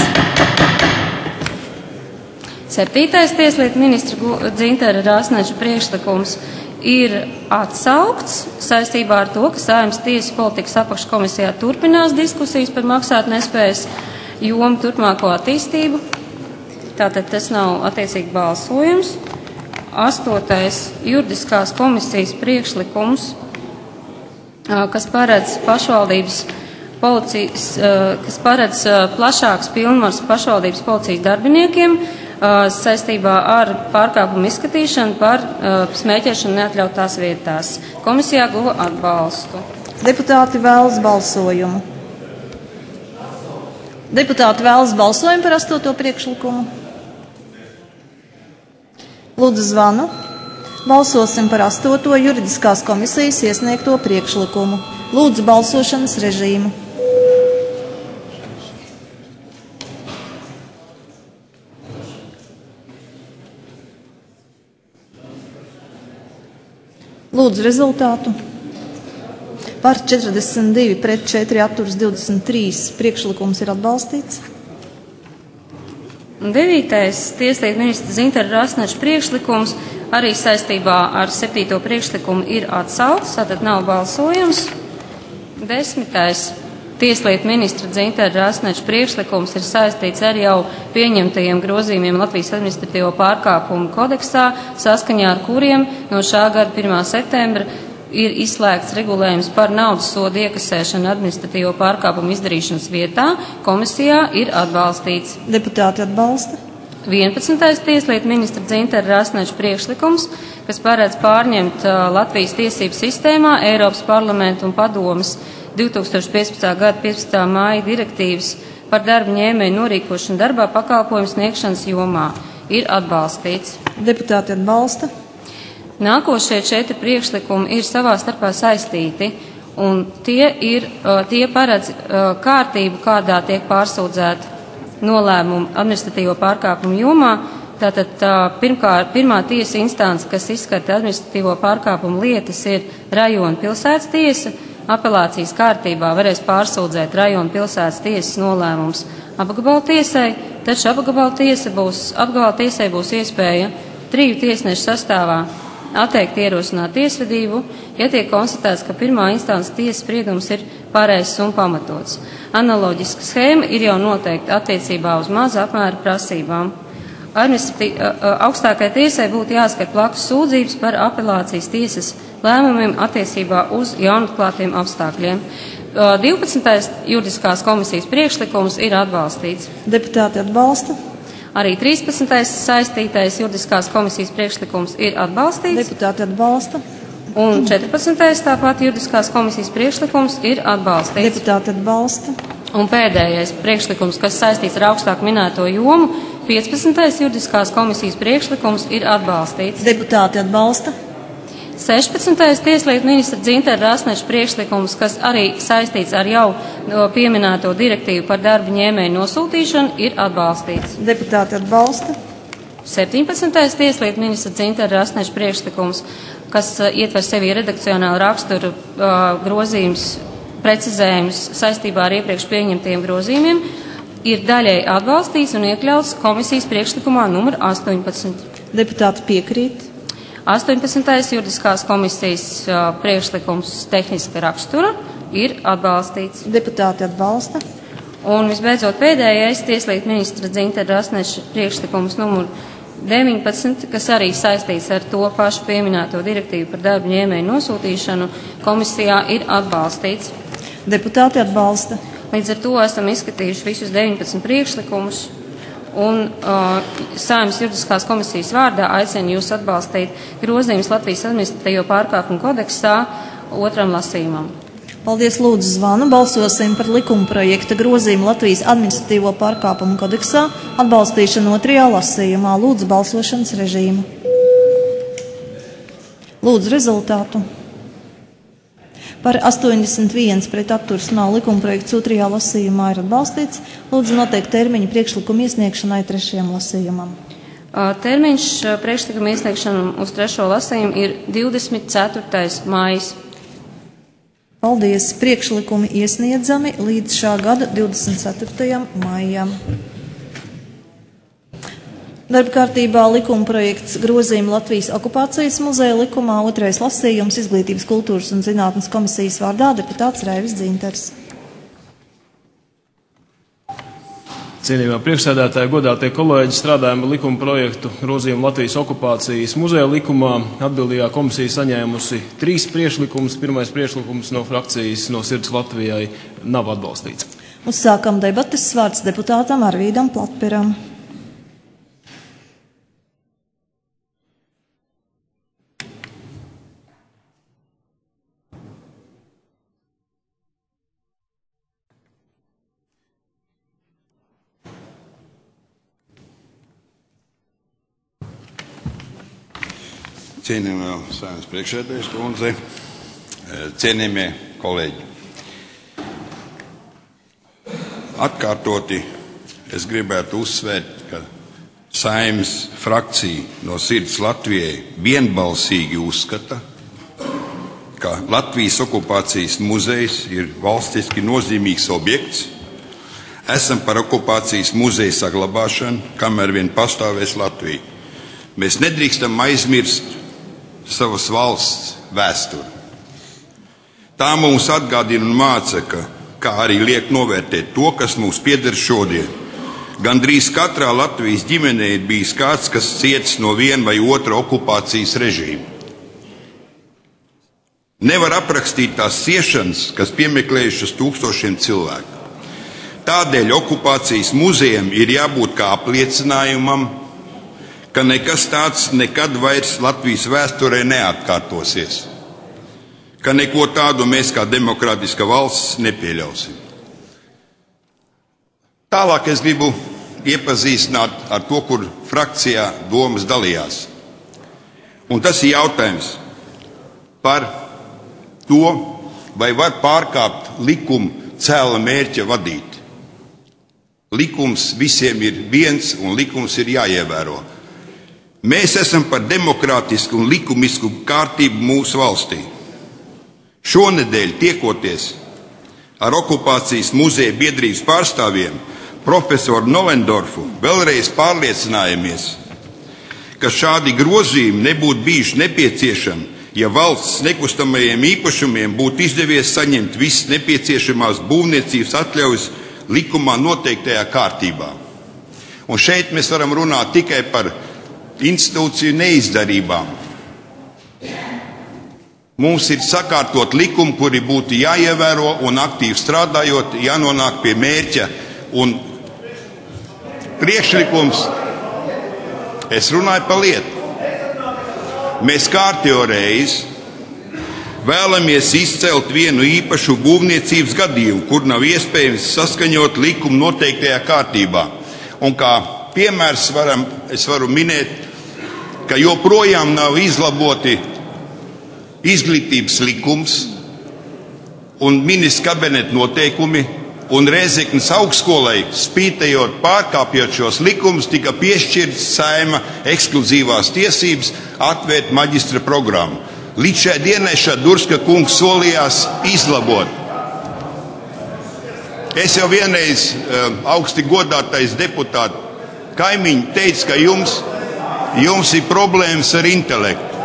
Septītais tieslietu ministra Dzintara Rasneša priekšlikums ir atsaukts saistībā ar to, ka Saeimas tiesu politikas apakškomisijā turpinās diskusijas par maksāt nespējas jomu turpmāko attīstību. Tātad tas nav attiecīgi balsojums. Astotais, juridiskās komisijas priekšlikums, kas paredz pašvaldības policijas, kas paredz plašāks pilnvars pašvaldības policijas darbiniekiem saistībā ar pārkāpumu izskatīšanu par smēķēšanu neatļautās vietās. Komisijā guva atbalstu. Deputāti vēlas balsojumu. Deputāti vēlas balsojumu par astoto priekšlikumu. Lūdzu zvanu. Balsosim par astoto juridiskās komisijas iesniegto priekšlikumu. Lūdzu balsošanas režīmu. Lūdzu rezultātu. Par četrdesmit divi pret četri atturas divdesmit trīs priekšlikums ir atbalstīts. Devītais, tieslietu ministra Dzintara Rasneša priekšlikums arī saistībā ar septīto priekšlikumu ir atsaukts, tātad nav balsojums. Desmitais, tieslietu ministra Dzintara Rasneša priekšlikums ir saistīts ar jau pieņemtajiem grozījumiem Latvijas administratīvo pārkāpumu kodeksā, saskaņā ar kuriem no šā gada pirmā septembra ir izslēgts regulējums par naudas sodu iekasēšanu administratīvo pārkāpumu izdarīšanas vietā. Komisijā ir atbalstīts. Deputāti atbalsta. vienpadsmitais tieslietu ministra Dzintara Rasneša priekšlikums, kas paredz pārņemt uh, Latvijas tiesību sistēmā Eiropas parlamenta un padomes divi tūkstoši piecpadsmitā gada piecpadsmitā māja direktīvas par darba ņēmēju norīkošanu darbā pakalpojumu sniegšanas jomā. Ir atbalstīts. Deputāti atbalsta. Nākošie četri priekšlikumi ir savā starpā saistīti, un tie, ir, tie paredz kārtību, kādā tiek pārsūdzēta nolēmumu administratīvo pārkāpumu jomā. Tātad pirmkārt, pirmā tiesa instance, kas izskata administratīvo pārkāpumu lietas, ir rajona pilsētas tiesa. Apelācijas kārtībā varēs pārsūdzēt rajona pilsētas tiesas nolēmums apgabala tiesai, taču apgabala tiesa būs, apgabala tiesai būs iespēja triju tiesnešu sastāvā atteikt ierosināt tiesvedību, ja tiek konstatēts, ka pirmā instances tiesas spriedums ir pareizs un pamatots. Analoģiska schēma ir jau noteikta attiecībā uz maza apmēra prasībām. Augstākai tiesai būtu jāskat blakus sūdzības par apelācijas tiesas lēmumiem attiecībā uz jaunatklātiem apstākļiem. divpadsmitais juridiskās komisijas priekšlikums ir atbalstīts. Deputāti atbalsta. Arī trīspadsmitais saistītais juridiskās komisijas priekšlikums ir atbalstīts. Deputāti atbalsta. Un četrpadsmitais tāpat juridiskās komisijas priekšlikums ir atbalstīts. Deputāti atbalsta. Un pēdējais priekšlikums, kas saistīts ar augstāk minēto jomu, piecpadsmitais juridiskās komisijas priekšlikums ir atbalstīts. Deputāti atbalsta. sešpadsmitais tieslietu ministra Dzintara Rasneša priekšlikums, kas arī saistīts ar jau pieminēto direktīvu par darba ņēmēju nosūtīšanu, ir atbalstīts. Deputāti atbalsta. septiņpadsmitais tieslietu ministra Dzintara Rasneša priekšlikums, kas uh, ietver sevi redakcionālu raksturu uh, grozījums, precizējums saistībā ar iepriekš pieņemtiem grozījumiem, ir daļai atbalstīts un iekļauts komisijas priekšlikumā numur astoņpadsmit. Deputāti piekrīt. astoņpadsmitais juridiskās komisijas uh, priekšlikums tehniska rakstura ir atbalstīts. Deputāti atbalsta. Un visbeidzot pēdējais tieslietu ministra Dzintara Rasneša priekšlikums numur deviņpadsmit, kas arī saistīts ar to pašu pieminēto direktīvu par darba ņēmēju nosūtīšanu, komisijā ir atbalstīts. Deputāti atbalsta. Līdz ar to esam izskatījuši visus deviņpadsmit priekšlikumus un uh, Saeimas juridiskās komisijas vārdā aicinu jūs atbalstīt grozījumus Latvijas administratīvo pārkāpumu kodeksā otram lasījumam. Paldies, lūdzu, zvanu. Balsosim par likuma projekta grozījumu Latvijas administratīvo pārkāpumu kodeksā atbalstīšanu otrajā lasījumā. Lūdzu, balsošanas režīmu. Lūdzu, rezultātu. Par astoņdesmit viens pret atturas nav likuma projekts otrajā lasījumā ir atbalstīts. Lūdzu, noteikt termiņu priekšlikumu iesniegšanai trešajam lasījumam. Termiņš priekšlikuma iesniegšanam uz trešo lasījumu ir divdesmit ceturtais maijs. Paldies! Priekšlikumi iesniedzami līdz šā gada divdesmit ceturtajam maijam. Darba kārtībā likuma projekts grozījuma Latvijas okupācijas muzeja likumā, otrais lasījums Izglītības, kultūras un zinātnes komisijas vārdā deputāts Raivis Dzintars. Cienījamā priekšsēdētāja, godātie kolēģi, strādājam ar likuma projektu grozījumu Latvijas okupācijas muzeja likumā. Atbildīgā komisija saņēmusi trīs priekšlikumus. Pirmais priekšlikums no frakcijas No sirds Latvijai nav atbalstīts. Uzsākam debates, vārds deputātam Arvīdam Platperam. Cienījamā Saeimas priekšsēdētājas kundze, cienījamie kolēģi. Atkārtoti es gribētu uzsvērt, ka Saeimas frakcija No sirds Latvijai vienbalsīgi uzskata, ka Latvijas okupācijas muzejs ir valstiski nozīmīgs objekts. Esam par okupācijas muzeja saglabāšanu, kamēr vien pastāvēs Latvija. Mēs nedrīkstam aizmirst savas valsts vēsturi. Tā mums atgādina un māca, ka, kā arī liek novērtēt to, kas mums pieder šodien. Gandrīz katrā Latvijas ģimenē ir bijis kāds, kas cietis no viena vai otra okupācijas režīma. Nevar aprakstīt tās ciešanas, kas piemeklējušas tūkstošiem cilvēku. Tādēļ okupācijas muzejam ir jābūt kā apliecinājumam, ka nekas tāds nekad vairs Latvijas vēsturē neatkārtosies, ka neko tādu mēs kā demokrātiska valsts nepieļausim. Tālāk es gribu iepazīstināt ar to, kur frakcijā domas dalījās. Un tas ir jautājums par to, vai var pārkāpt likumu cēla mērķa vadīt. Likums visiem ir viens un likums ir jāievēro. Mēs esam par demokrātisku un likumisku kārtību mūsu valstī. Šonedēļ tiekoties ar okupācijas muzeja biedrības pārstāvjiem, profesoru Nolendorfu, vēlreiz pārliecinājāmies, ka šādi grozījumi nebūtu bijuši nepieciešami, ja valsts nekustamajiem īpašumiem būtu izdevies saņemt visas nepieciešamās būvniecības atļaujas likumā noteiktajā kārtībā. Un šeit mēs varam runāt tikai par institūciju neizdarībām. Mums ir sakārtot likumi, kuri būtu jāievēro un aktīvi strādājot, jānonāk pie mērķa. Un priekšlikums, es runāju par lietu. Mēs kārtējo reizi vēlamies izcelt vienu īpašu būvniecības gadījumu, kur nav iespējams saskaņot likumu noteiktajā kārtībā. Un kā piemērs varam, es varu minēt, ka joprojām nav izlaboti izglītības likums un ministra kabineta noteikumi, un Rēzeknes augstskolai, spītējot pārkāpjot šos likumus, tika piešķirts Saeima ekskluzīvās tiesības atvērt maģistra programmu. Līdz šai dienai Šadurska kungs solījās izlabot. Es jau vienreiz augsti godātais deputāti kaimiņi teica, ka jums, jums ir problēmas ar intelektu.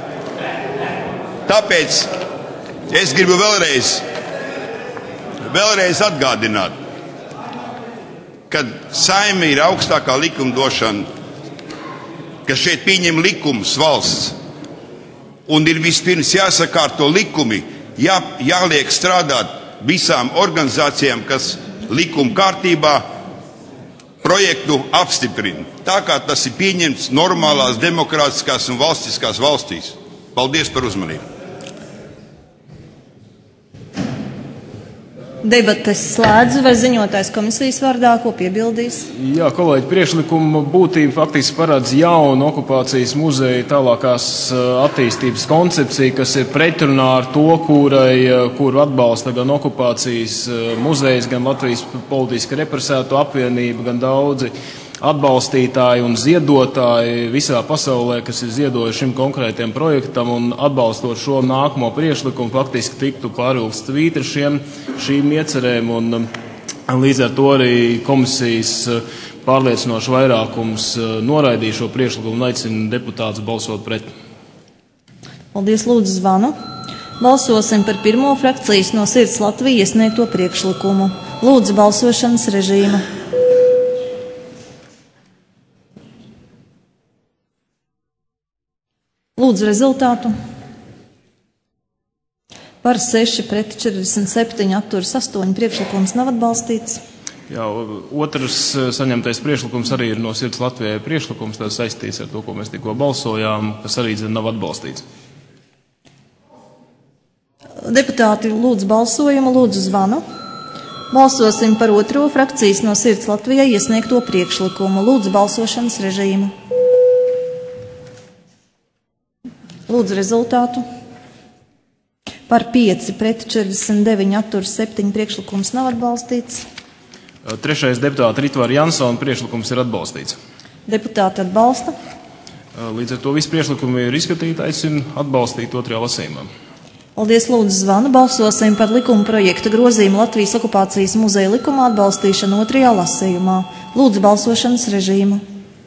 Tāpēc es gribu vēlreiz, vēlreiz atgādināt, ka Saeima ir augstākā likumdošana, ka šeit pieņem likumus valsts. Un ir vispirms jāsakārto likumi, jā, jāliek strādāt visām organizācijām, kas likuma kārtībā projektu apstiprina. Tā kā tas ir pieņemts normālās, demokrātiskās un valstiskās valstīs. Paldies par uzmanību. Debates slēdzu, vai ziņotājs komisijas vārdā, ko piebildīs? Jā, kolēģi, priekšlikuma būtība faktiski paredz jaunu okupācijas muzeja tālākās attīstības koncepciju, kas ir pretrunā ar to, kurai, kuru atbalsta gan okupācijas muzejs, gan Latvijas politiski represēto apvienība, gan daudzi atbalstītāji un ziedotāji visā pasaulē, kas ir ziedojuši šim konkrētiem projektam, un atbalstot šo nākamo priekšlikumu, faktiski tiktu pārvilkts tvītri šiem, šīm iecerēm, un līdz ar to arī komisijas pārliecinoši vairākums noraidīja šo priekšlikumu un aicina deputātus balsot pret. Paldies, lūdzu zvanu. Balsosim par pirmo frakcijas no Sirds Latvija iesniegto priekšlikumu. Lūdzu balsošanas režīmu. Lūdzu rezultātu. Par seši pret četrdesmit septiņi atturas astoņi, priekšlikums nav atbalstīts. Jā, otrs saņemtais priekšlikums arī ir no Sirds Latvijai priekšlikums, tas saistīts ar to, ko mēs tikko balsojām, kas arī nav atbalstīts. Deputāti, lūdzu balsojumu, lūdzu zvanu. Balsosim par otro frakcijas no Sirds Latvijai iesniegto priekšlikumu. Lūdzu balsošanas režīmu. Lūdzu rezultātu. Par pieci pret četrdesmit deviņi atturas septiņi, priekšlikums nav atbalstīts. Trešais deputāta Ritvara Jansona priekšlikums ir atbalstīts. Deputāti atbalsta. Līdz ar to visi priekšlikumi ir izskatīti, aicinu atbalstīt otrajā lasījumā. Paldies, lūdzu zvanu. Balsosim par likuma projekta grozījumu Latvijas okupācijas muzeja likumā atbalstīšanu otrajā lasījumā. Lūdzu balsošanas režīmu.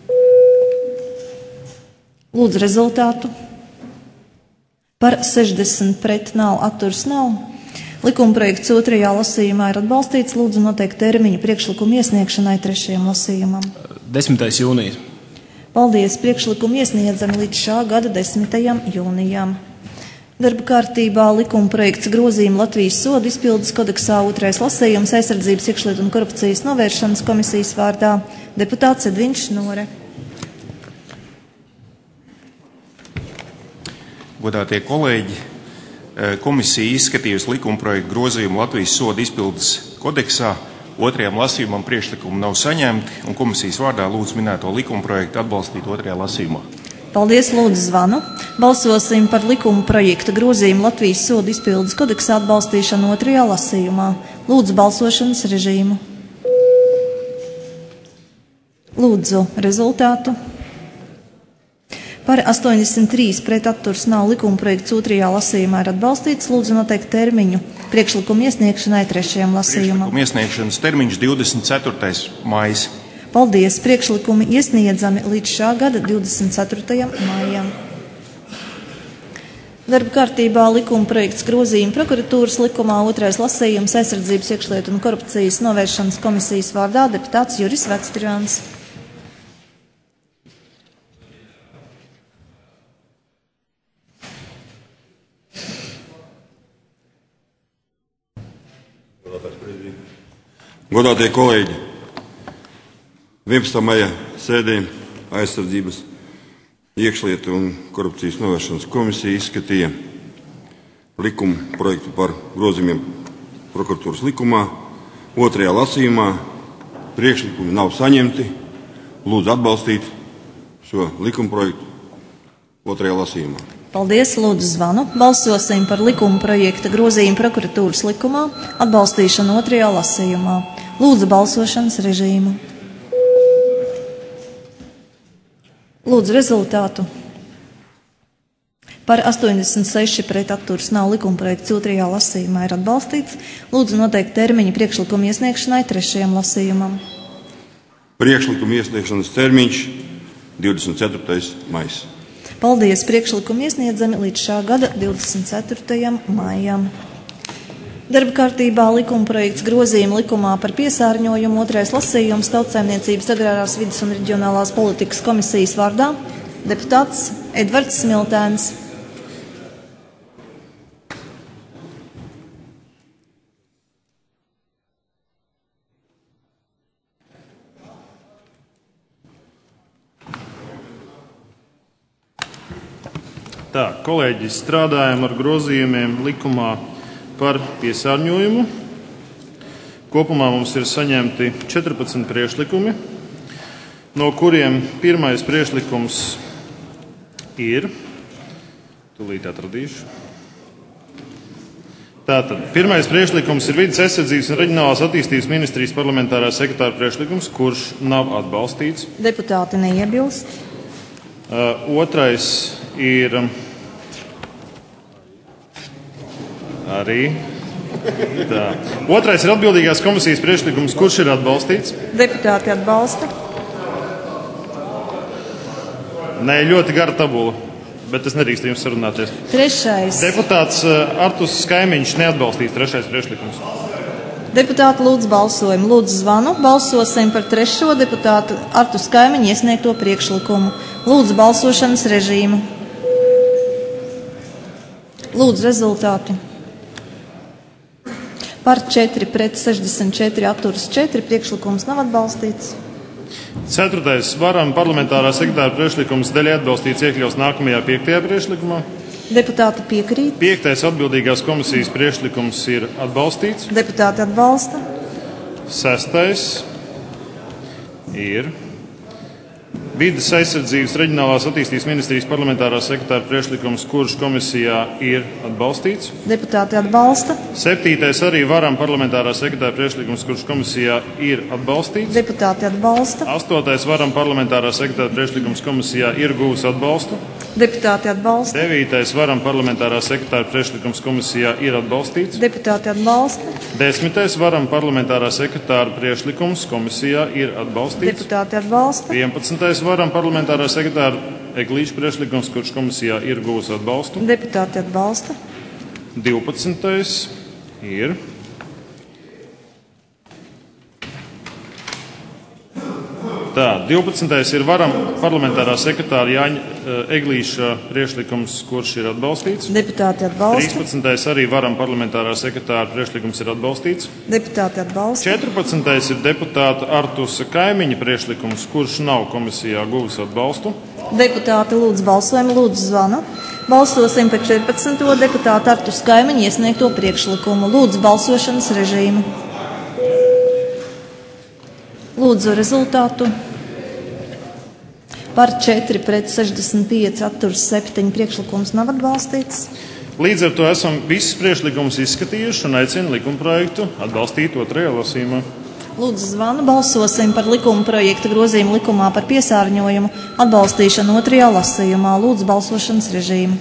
Lūdzu rezultātu. Par sešdesmit pret nav, atturs nav. Likuma projekts otrajā lasījumā ir atbalstīts. Lūdzu noteikt termiņu priekšlikumu iesniegšanai trešajam lasījumam. desmitais jūnijas. Paldies, priekšlikumu iesniedzam līdz šā gada desmitajam jūnijam. Darba kārtībā likuma projekts grozījuma Latvijas sodu izpildes kodeksā otrais lasījums aizsardzības iekšlietu un korupcijas novēršanas komisijas vārdā deputāts Edviņš Nore. Godātie kolēģi, komisija izskatījusi likuma projektu grozījumu Latvijas sodu izpildes kodeksā. Otrajam lasījumam priekšlikumu nav saņemti, un komisijas vārdā lūdzu minēto likuma projektu atbalstīt otrajā lasījumā. Paldies, lūdzu zvanu. Balsosim par likuma projekta grozījumu Latvijas sodu izpildes kodeksā atbalstīšanu otrajā lasījumā. Lūdzu balsošanas režīmu. Lūdzu rezultātu. Par astoņdesmit trīs pret atturs nav, likuma projekts otrajā lasījumā ir atbalstīts. Lūdzu noteikt termiņu priekšlikumu iesniegšanai trešajam lasījumam. Priekšlikuma iesniegšanas termiņš divdesmit ceturtais maijs. Paldies, priekšlikumi iesniedzami līdz šā gada divdesmit ceturtajam maijam. Darba kārtībā likuma projekts grozījuma prokuratūras likumā otrais lasījums aizsardzības iekšlietu un korupcijas novēršanas komisijas vārdā deputāts Juris Vectrjāns. Godātie kolēģi, vienpadsmitā maija sēdē aizsardzības iekšlietu un korupcijas novēršanas komisija izskatīja likumu projektu par grozījumiem prokuratūras likumā. Otrajā lasījumā priekšlikumi nav saņemti. Lūdzu atbalstīt šo likuma projektu otrajā lasījumā. Paldies, lūdzu zvanu. Balsosim par likuma projekta grozījumu prokuratūras likumā, atbalstīšanu otrajā lasījumā. Lūdzu balsošanas režīmu. Lūdzu rezultātu. Par astoņdesmit seši pret atturas nav, likuma projekts otrajā lasījumā ir atbalstīts. Lūdzu noteikt termiņu priekšlikumu iesniegšanai trešajam lasījumam. Priekšlikuma iesniegšanas termiņš divdesmit ceturtais maijs. Paldies, priekšlikumu iesniedzami līdz šā gada divdesmit ceturtajam maijam. Darba kārtībā likuma projekts grozījuma likumā par piesārņojumu otrais lasījums Tautsaimniecības agrārās vides un reģionālās politikas komisijas vārdā deputāts Edvards Smiltēns. Tā, kolēģi, strādājam ar grozījumiem likumā par piesārņojumu. Kopumā mums ir saņemti četrpadsmit priekšlikumi, no kuriem pirmais priekšlikums ir, tūlīt atradīšu. Tātad, pirmais priekšlikums ir Vides aizsardzības un reģionālās attīstības ministrijas parlamentārā sekretāra priekšlikums, kurš nav atbalstīts. Deputāti neiebilst. Uh, otrais ir arī. Tā. Otrais ir atbildīgās komisijas priekšlikums, kurš ir atbalstīts. Deputāti atbalsta. Nē, ļoti gara tabula, bet es nedrīkstu jums sarunāties. Trešais. Deputāts Artus Skaimiņš neatbalstīs trešais priekšlikums. Deputāti lūdzu balsojumu. Lūdzu zvanu. Balsosim par trešo deputātu Artus Skaimiņu iesniegto priekšlikumu. Lūdzu balsošanas režīmu. Lūdzu rezultāti. Par četri pret sešdesmit četri atturas četri priekšlikums nav atbalstīts. Ceturtais varam parlamentārā sekretāra priekšlikums daļai atbalstīts iekļaus nākamajā piektajā priekšlikumā. Deputāti piekrīt. Piektais atbildīgās komisijas priekšlikums ir atbalstīts. Deputāti atbalsta. Sestais ir Vides aizsardzības reģionālās attīstības ministrijas parlamentārā sekretāra priekšlikums, kurš komisijā ir atbalstīts. Deputāti atbalsta. Septītais arī varam parlamentārā sekretāra priekšlikums, kurš komisijā ir atbalstīts. Deputāti atbalsta. Astotais varam parlamentārā sekretāra priekšlikums komisijā ir guvis atbalstu. Deputāti atbalsta. Devītais varam parlamentārā sekretāra priekšlikums komisijā ir atbalstīts. Deputāti atbalsta. Desmitais varam parlamentārā sekretāra priekšlikums komisijā ir atbalstīts. Deputāti atbalsta. vienpadsmitais varam parlamentārā sekretāra Eglīša priekšlikums, kurš komisijā ir guvis atbalstu. Deputāti atbalsta. divpadsmitais ir Tā, divpadsmitais ir varam parlamentārā sekretāra Jāņa Eglīša priekšlikums, kurš ir atbalstīts. Deputāti atbalsta. trīspadsmitais arī varam parlamentārā sekretāra priekšlikums ir atbalstīts. Deputāti atbalsta. četrpadsmitais ir deputāta Artusa Kaimiņa priekšlikums, kurš nav komisijā guvis atbalstu. Deputāti lūdzu balsojumu, lūdzu zvanu. Balsosim par četrpadsmito deputātu Artusa Kaimiņa iesniegto priekšlikumu. Lūdzu balsošanas režīmu. Lūdzu rezultātu. Par četri pret sešdesmit pieci atturas septiņi priekšlikums nav atbalstīts. Līdz ar to esam visus priekšlikumus izskatījuši un aicinu likumprojektu atbalstīt otrajā lasījumā. Lūdzu zvanu. Balsosim par likuma projekta grozījumu likumā par piesārņojumu atbalstīšanu otrajā lasījumā. Lūdzu balsošanas režīmu.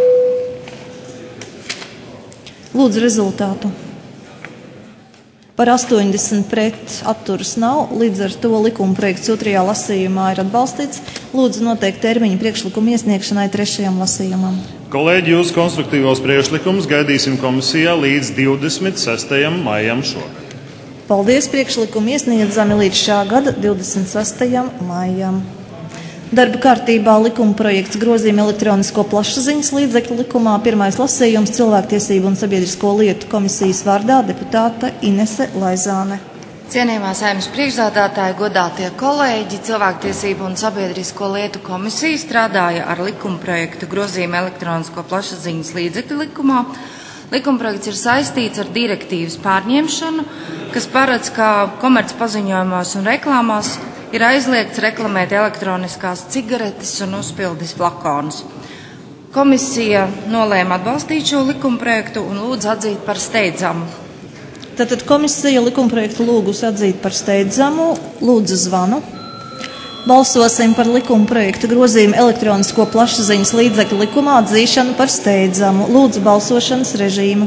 Lūdzu rezultātu. Par astoņdesmit pret atturas nav, līdz ar to likuma projekts otrajā lasījumā ir atbalstīts. Lūdzu noteikt termiņu priekšlikumu iesniegšanai trešajam lasījumam. Kolēģi, jūs konstruktīvos priekšlikumus gaidīsim komisijā līdz divdesmit sestajam maijam šogad. Paldies, priekšlikumu iesniedzami līdz šā gada divdesmit sestajam maijam. Darba kārtībā likuma projekts grozījuma elektronisko plašsaziņas līdzekļu likumā pirmais lasījums cilvēktiesību un sabiedrisko lietu komisijas vārdā deputāte Inese Laizāne. Cienījamā Saeimas priekšsēdētāja, godātie kolēģi, cilvēktiesību un sabiedrisko lietu komisija strādāja ar likuma projektu grozījumu elektronisko plašsaziņas līdzekļu likumā, Likumprojekts ir saistīts ar direktīvas pārņemšanu, kas paredz, ka komercpaziņojumos un reklāmās ir aizliegts reklamēt elektroniskās cigaretes un uzpildes flakonus. Komisija nolēma atbalstīt šo likumprojektu un lūdz atzīt par steidzamu. Tātad komisija likumprojektu lūgus atzīt par steidzamu, lūdzu zvanu. Balsosim par likumprojektu grozījumu elektronisko plašsaziņas līdzekļu likumā atzīšanu par steidzamu. Lūdzu balsošanas režīmu.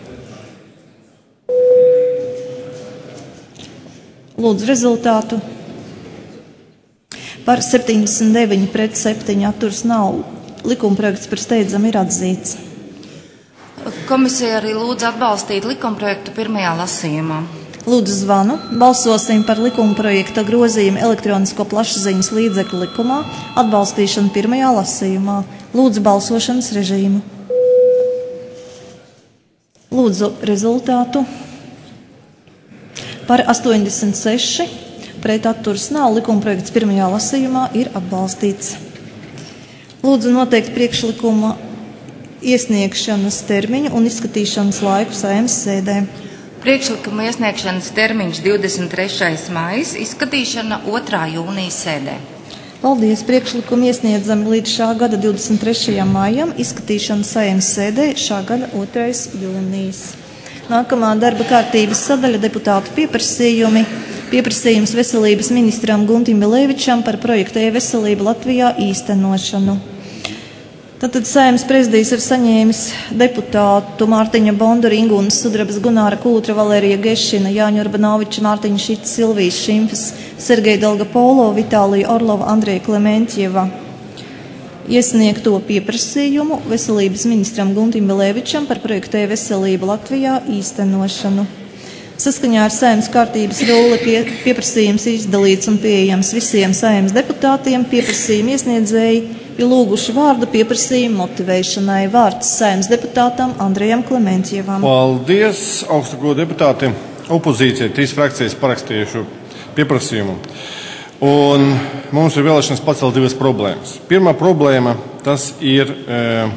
Lūdzu rezultātu. Par septiņdesmit deviņi pret septiņi atturs nav. Likumprojekts par steidzamu ir atzīts. Komisija arī lūdz atbalstīt likumprojektu pirmajā lasījumā. Lūdzu zvanu. Balsosim par likumprojekta grozījumu elektronisko plašsaziņas līdzekļu likumā atbalstīšanu pirmajā lasījumā. Lūdzu balsošanas režīmu. Lūdzu rezultātu. Par astoņdesmit seši pret atturs nav. Likumprojekts pirmajā lasījumā ir atbalstīts. Lūdzu noteikt priekšlikuma iesniegšanas termiņu un izskatīšanas laiku Saeimas sēdē. Priekšlikuma iesniegšanas termiņš divdesmit trešais maijs, izskatīšana otrā jūnija sēdē. Paldies! Priekšlikumu iesniedzam līdz šā gada divdesmit trešajam maijam, izskatīšana Saeimas sēdē šā gada otrais jūnijas. Nākamā darba kārtības sadaļa deputātu pieprasījumi. Pieprasījums veselības ministram Guntim Bilevičam par projektu e-veselība Latvijā īstenošanu. Tātad Saeimas prezidijs ir saņēmis deputātu Mārtiņa Bondura, Ingūnas Sudrabas, Gunāra Kūtra, Valērija Gešina, Jāņa Urbanoviča, Mārtiņa Šits, Silvijas Šimfas, Sergeja Dolgopolo, Vitālija Orlova, Andreja Klementjeva iesniegto pieprasījumu veselības ministram Guntim Bilevičam par projektu e-veselība Latvijā īstenošanu. Saskaņā ar Saeimas kārtības rulli pie, pieprasījums izdalīts un pieejams visiem Saeimas deputātiem. Pieprasījuma iesniedzēji ir lūguši vārdu pieprasījumu motivēšanai. Vārds Saeimas deputātam Andrejam Klementjevam. Paldies, augstago deputāti. Opozīcija, trīs frakcijas parakstījuši pieprasījumu. Un mums ir vēlēšanas pacelt divas problēmas. Pirmā problēma tas ir e,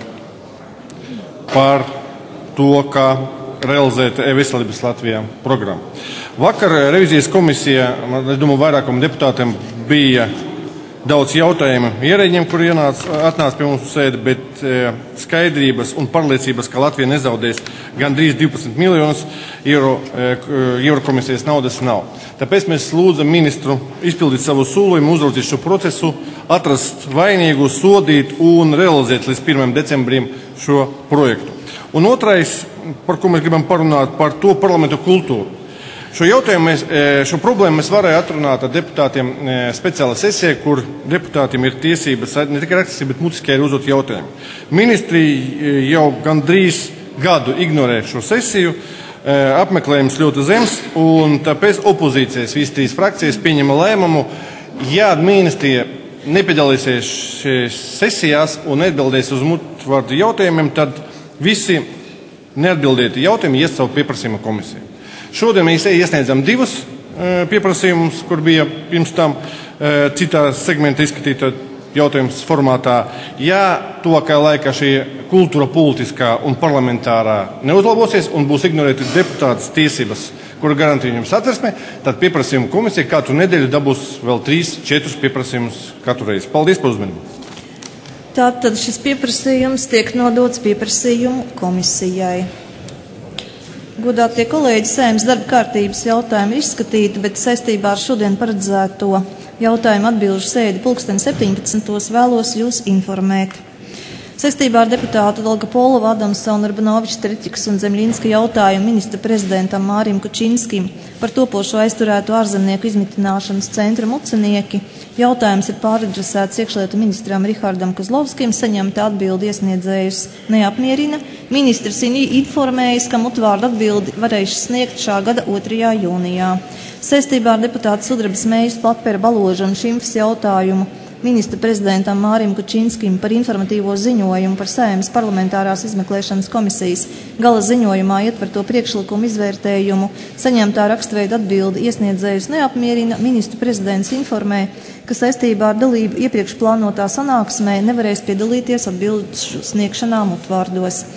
par to, ka realizēt e-veselības Latvijā programmu. Vakar revizijas komisija, es domāju, vairākam deputātiem bija daudz jautājumu ierēģiem, kuri ienāca, atnāca pie mums sēdi, bet e, skaidrības un pārliecības, ka Latvija nezaudēs gandrīz divpadsmit miljonus eiro, e, eiro komisijas naudas nav. Tāpēc mēs lūdzam ministru izpildīt savu solījumu, uzraudzīt šo procesu, atrast vainīgu, sodīt un realizēt līdz pirmajam decembrim šo projektu. Un otrais, par ko mēs gribam parunāt, par to parlamentu kultūru. Šo jautājumu, mēs, šo problēmu mēs varēja atrunāt ar deputātiem speciāla sesija, kur deputātiem ir tiesības ne tikai rakstiski, bet mutiski arī uzdot jautājumu. Ministri jau gandrīz gadu ignorē šo sesiju, apmeklējums ļoti zems, un tāpēc opozīcijas visas trīs frakcijas pieņema lēmumu, ja ministrija nepiedalīsies šajās sesijās un neatbildēs uz mutvārdu jautājumiem, tad visi neatbildēti jautājumi ies savu pieprasījumu komisiju. Šodien mēs iesniedzam divus e, pieprasījumus, kur bija pirms tam e, citā segmenta izskatīta jautājums formātā. Ja tuvākajā laikā šī kultūra politiskā un parlamentārā neuzlabosies un būs ignorēti deputātas tiesības, kuru garantēja jums satversmē, tad pieprasījumu komisija katru nedēļu dabūs vēl trīs, četrus pieprasījumus katru reizi. Paldies par uzmanību! Tātad šis pieprasījums tiek nodots pieprasījumu komisijai. Godātie kolēģi, Saeimas darba kārtības jautājumi ir izskatīti, bet saistībā ar šodien paredzēto jautājumu atbilžu sēdi pulksten septiņpadsmitos vēlos jūs informēt. Saistībā ar deputātu Dolgopolo, Adamsona, Urbanoviča, Treķikas un Zemļinska jautājumu ministra prezidentam Mārim Kučinskim par topošo aizturēto ārzemnieku izmitināšanas centra mucenieki. Jautājums ir pāradresēts iekšlietu ministram Rihardam Kozlovskim, saņemta atbildi iesniedzējus neapmierina. Ministrs informējis, ka mutvārdu atbildi varēs sniegt šā gada otrajā jūnijā. Saistībā ar deputātu Sudrabas, Mējas, Platpera, Baloža un Šimfas jautājumu ministra prezidentam Mārim Kučinskim par informatīvo ziņojumu par Saeimas parlamentārās izmeklēšanas komisijas gala ziņojumā ietverto priekšlikumu izvērtējumu saņemtā rakstveida atbildi iesniedzējus neapmierina, ministra prezidents informē, ka saistībā ar dalību iepriekš plānotā sanāksmē nevarēs piedalīties atbildes sniegšanā mutvārdos.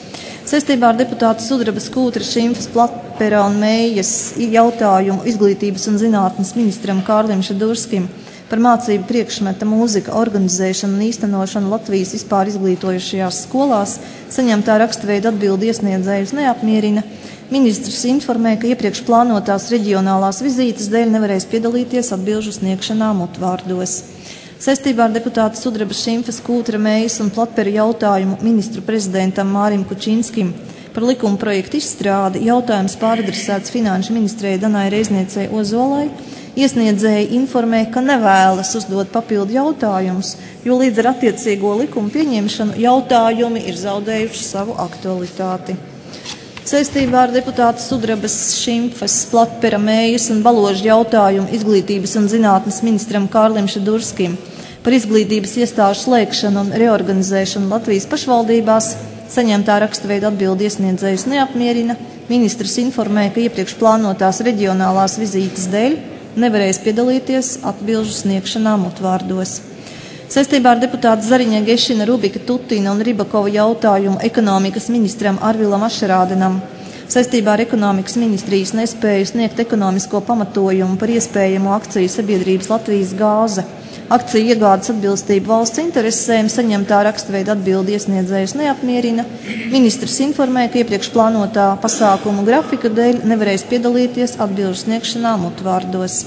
Saistībā ar deputātu Sudrabas, Kūtras, Šimfas, Platpera un Mējas jautājumu izglītības un zinātnes ministram Kārlim Šadurskim par mācību priekšmeta mūzika organizēšanu un īstenošanu Latvijas vispār izglītojušajās skolās saņemtā rakstveida atbildi iesniedzējus neapmierina. Ministrs informē, ka iepriekš plānotās reģionālās vizītes dēļ nevarēs piedalīties atbilžu sniegšanā mutvārdos. Saistībā ar deputātu Sudrabas, Šimfas, Kūtra, Mējas un Platpera jautājumu ministru prezidentam Mārim Kučinskim par likuma projektu izstrādi jautājums pāradresēts Finanšu ministrei Danai Reizniecei Ozolai. Iesniedzēji informē, ka nevēlas uzdot papildu jautājumus, jo līdz ar attiecīgo likumu pieņemšanu jautājumi ir zaudējuši savu aktualitāti. Saistībā ar deputātu Sudrabas, Šimfas, Platpera, Mējas un Baloža jautājumu izglītības un zinātnes ministram Kārlim Šadurskim par izglītības iestāžu slēgšanu un reorganizēšanu Latvijas pašvaldībās saņemtā rakstveida atbildi iesniedzējus neapmierina. Ministrs informē, ka iepriekš plānotās reģionālās vizītes dēļ nevarēs piedalīties atbilžu sniegšanā mutvārdos. Saistībā ar deputātu Zariņa, Gešina, Rubika, Tutina un Ribakova jautājumu ekonomikas ministram Arvilam Ašerādenam saistībā ar ekonomikas ministrijas nespēju sniegt ekonomisko pamatojumu par iespējamo akciju sabiedrības Latvijas gāze akciju iegādes atbilstību valsts interesēm saņemtā rakstveida atbildi iesniedzējus neapmierina. Ministrs informē, ka iepriekš plānotā pasākumu grafika dēļ nevarēs piedalīties atbilžu sniegšanā mutvārdos.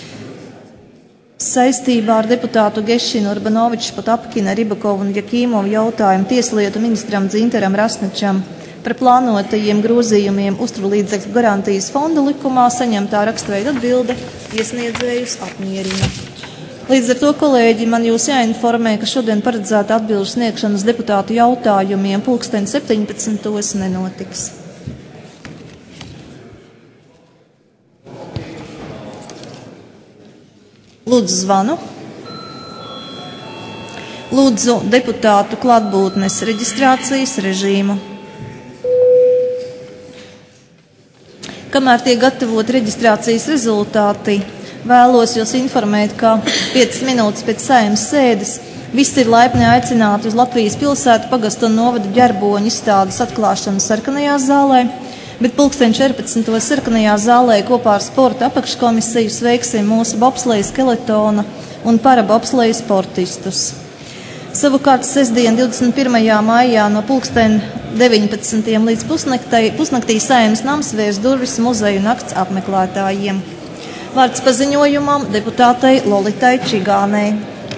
Saistībā ar deputātu Gešinu, Urbanoviču, Patapkina, Ribakovu un Jakīmovu jautājumu tieslietu ministram Dzintaram Rasnačam par plānotajiem grozījumiem uzturlīdzekļu garantijas fonda likumā saņemtā rakstveida atbilde iesniedzējus apmierina. Līdz ar to, kolēģi, man jūs jāinformē, ka šodien paredzēta atbilžu sniegšanas deputātu jautājumiem pulksteni septiņpadsmitos nenotiks. Lūdzu zvanu. Lūdzu deputātu klātbūtnes reģistrācijas režīmu. Kamēr tiek gatavot reģistrācijas rezultāti, vēlos jūs informēt, ka piecas minūtes pēc Saeimas sēdes visi ir laipni aicināti uz Latvijas pilsētu pagastu un novadu ģerboņu izstādes atklāšanu sarkanajā zālē, bet pulksten četrpadsmitos sarkanajā zālē kopā ar sporta apakškomisiju sveiksim mūsu bobsleja skeletona un parabobsleja sportistus. Savukārt sestdien divdesmit pirmajā maijā no pulksten deviņpadsmitiem līdz pusnaktī, pusnaktī Saeimas nams vērs durvis muzeju nakts apmeklētājiem. Vārds paziņojumam deputātei Lolitai Čigānei.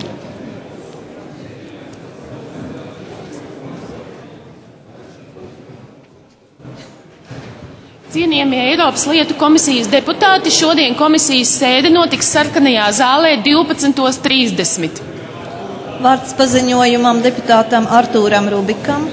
Cienījamie Eiropas lietu komisijas deputāti, šodien komisijas sēde notiks sarkanajā zālē divpadsmit trīsdesmit. Vārds paziņojumam deputātam Artūram Rubikam.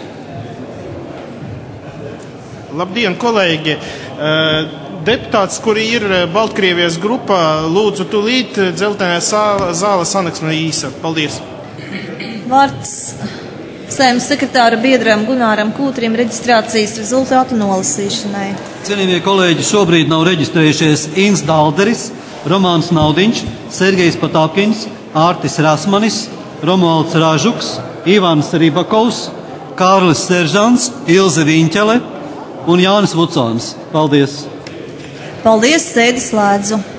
Labdien, kolēģi! Deputāts, kuri ir Baltkrievijas grupā, lūdzu tūlīt dzeltenē zāles saneksme īsa. Paldies! Vārds Saeimas sekretāra biedram Gunāram Kūtrim reģistrācijas rezultātu nolasīšanai. Cienījamie kolēģi, šobrīd nav reģistrējušies Ins Dalderis, Romāns Naudiņš, Sergejs Patapkins, Ārtis Rasmanis, Romualds Ražuks, Ivans Ribakovs, Kārlis Seržants, Ilze Viņķele un Jānis Vucons. Paldies! Paldies, sēdi slēdzu!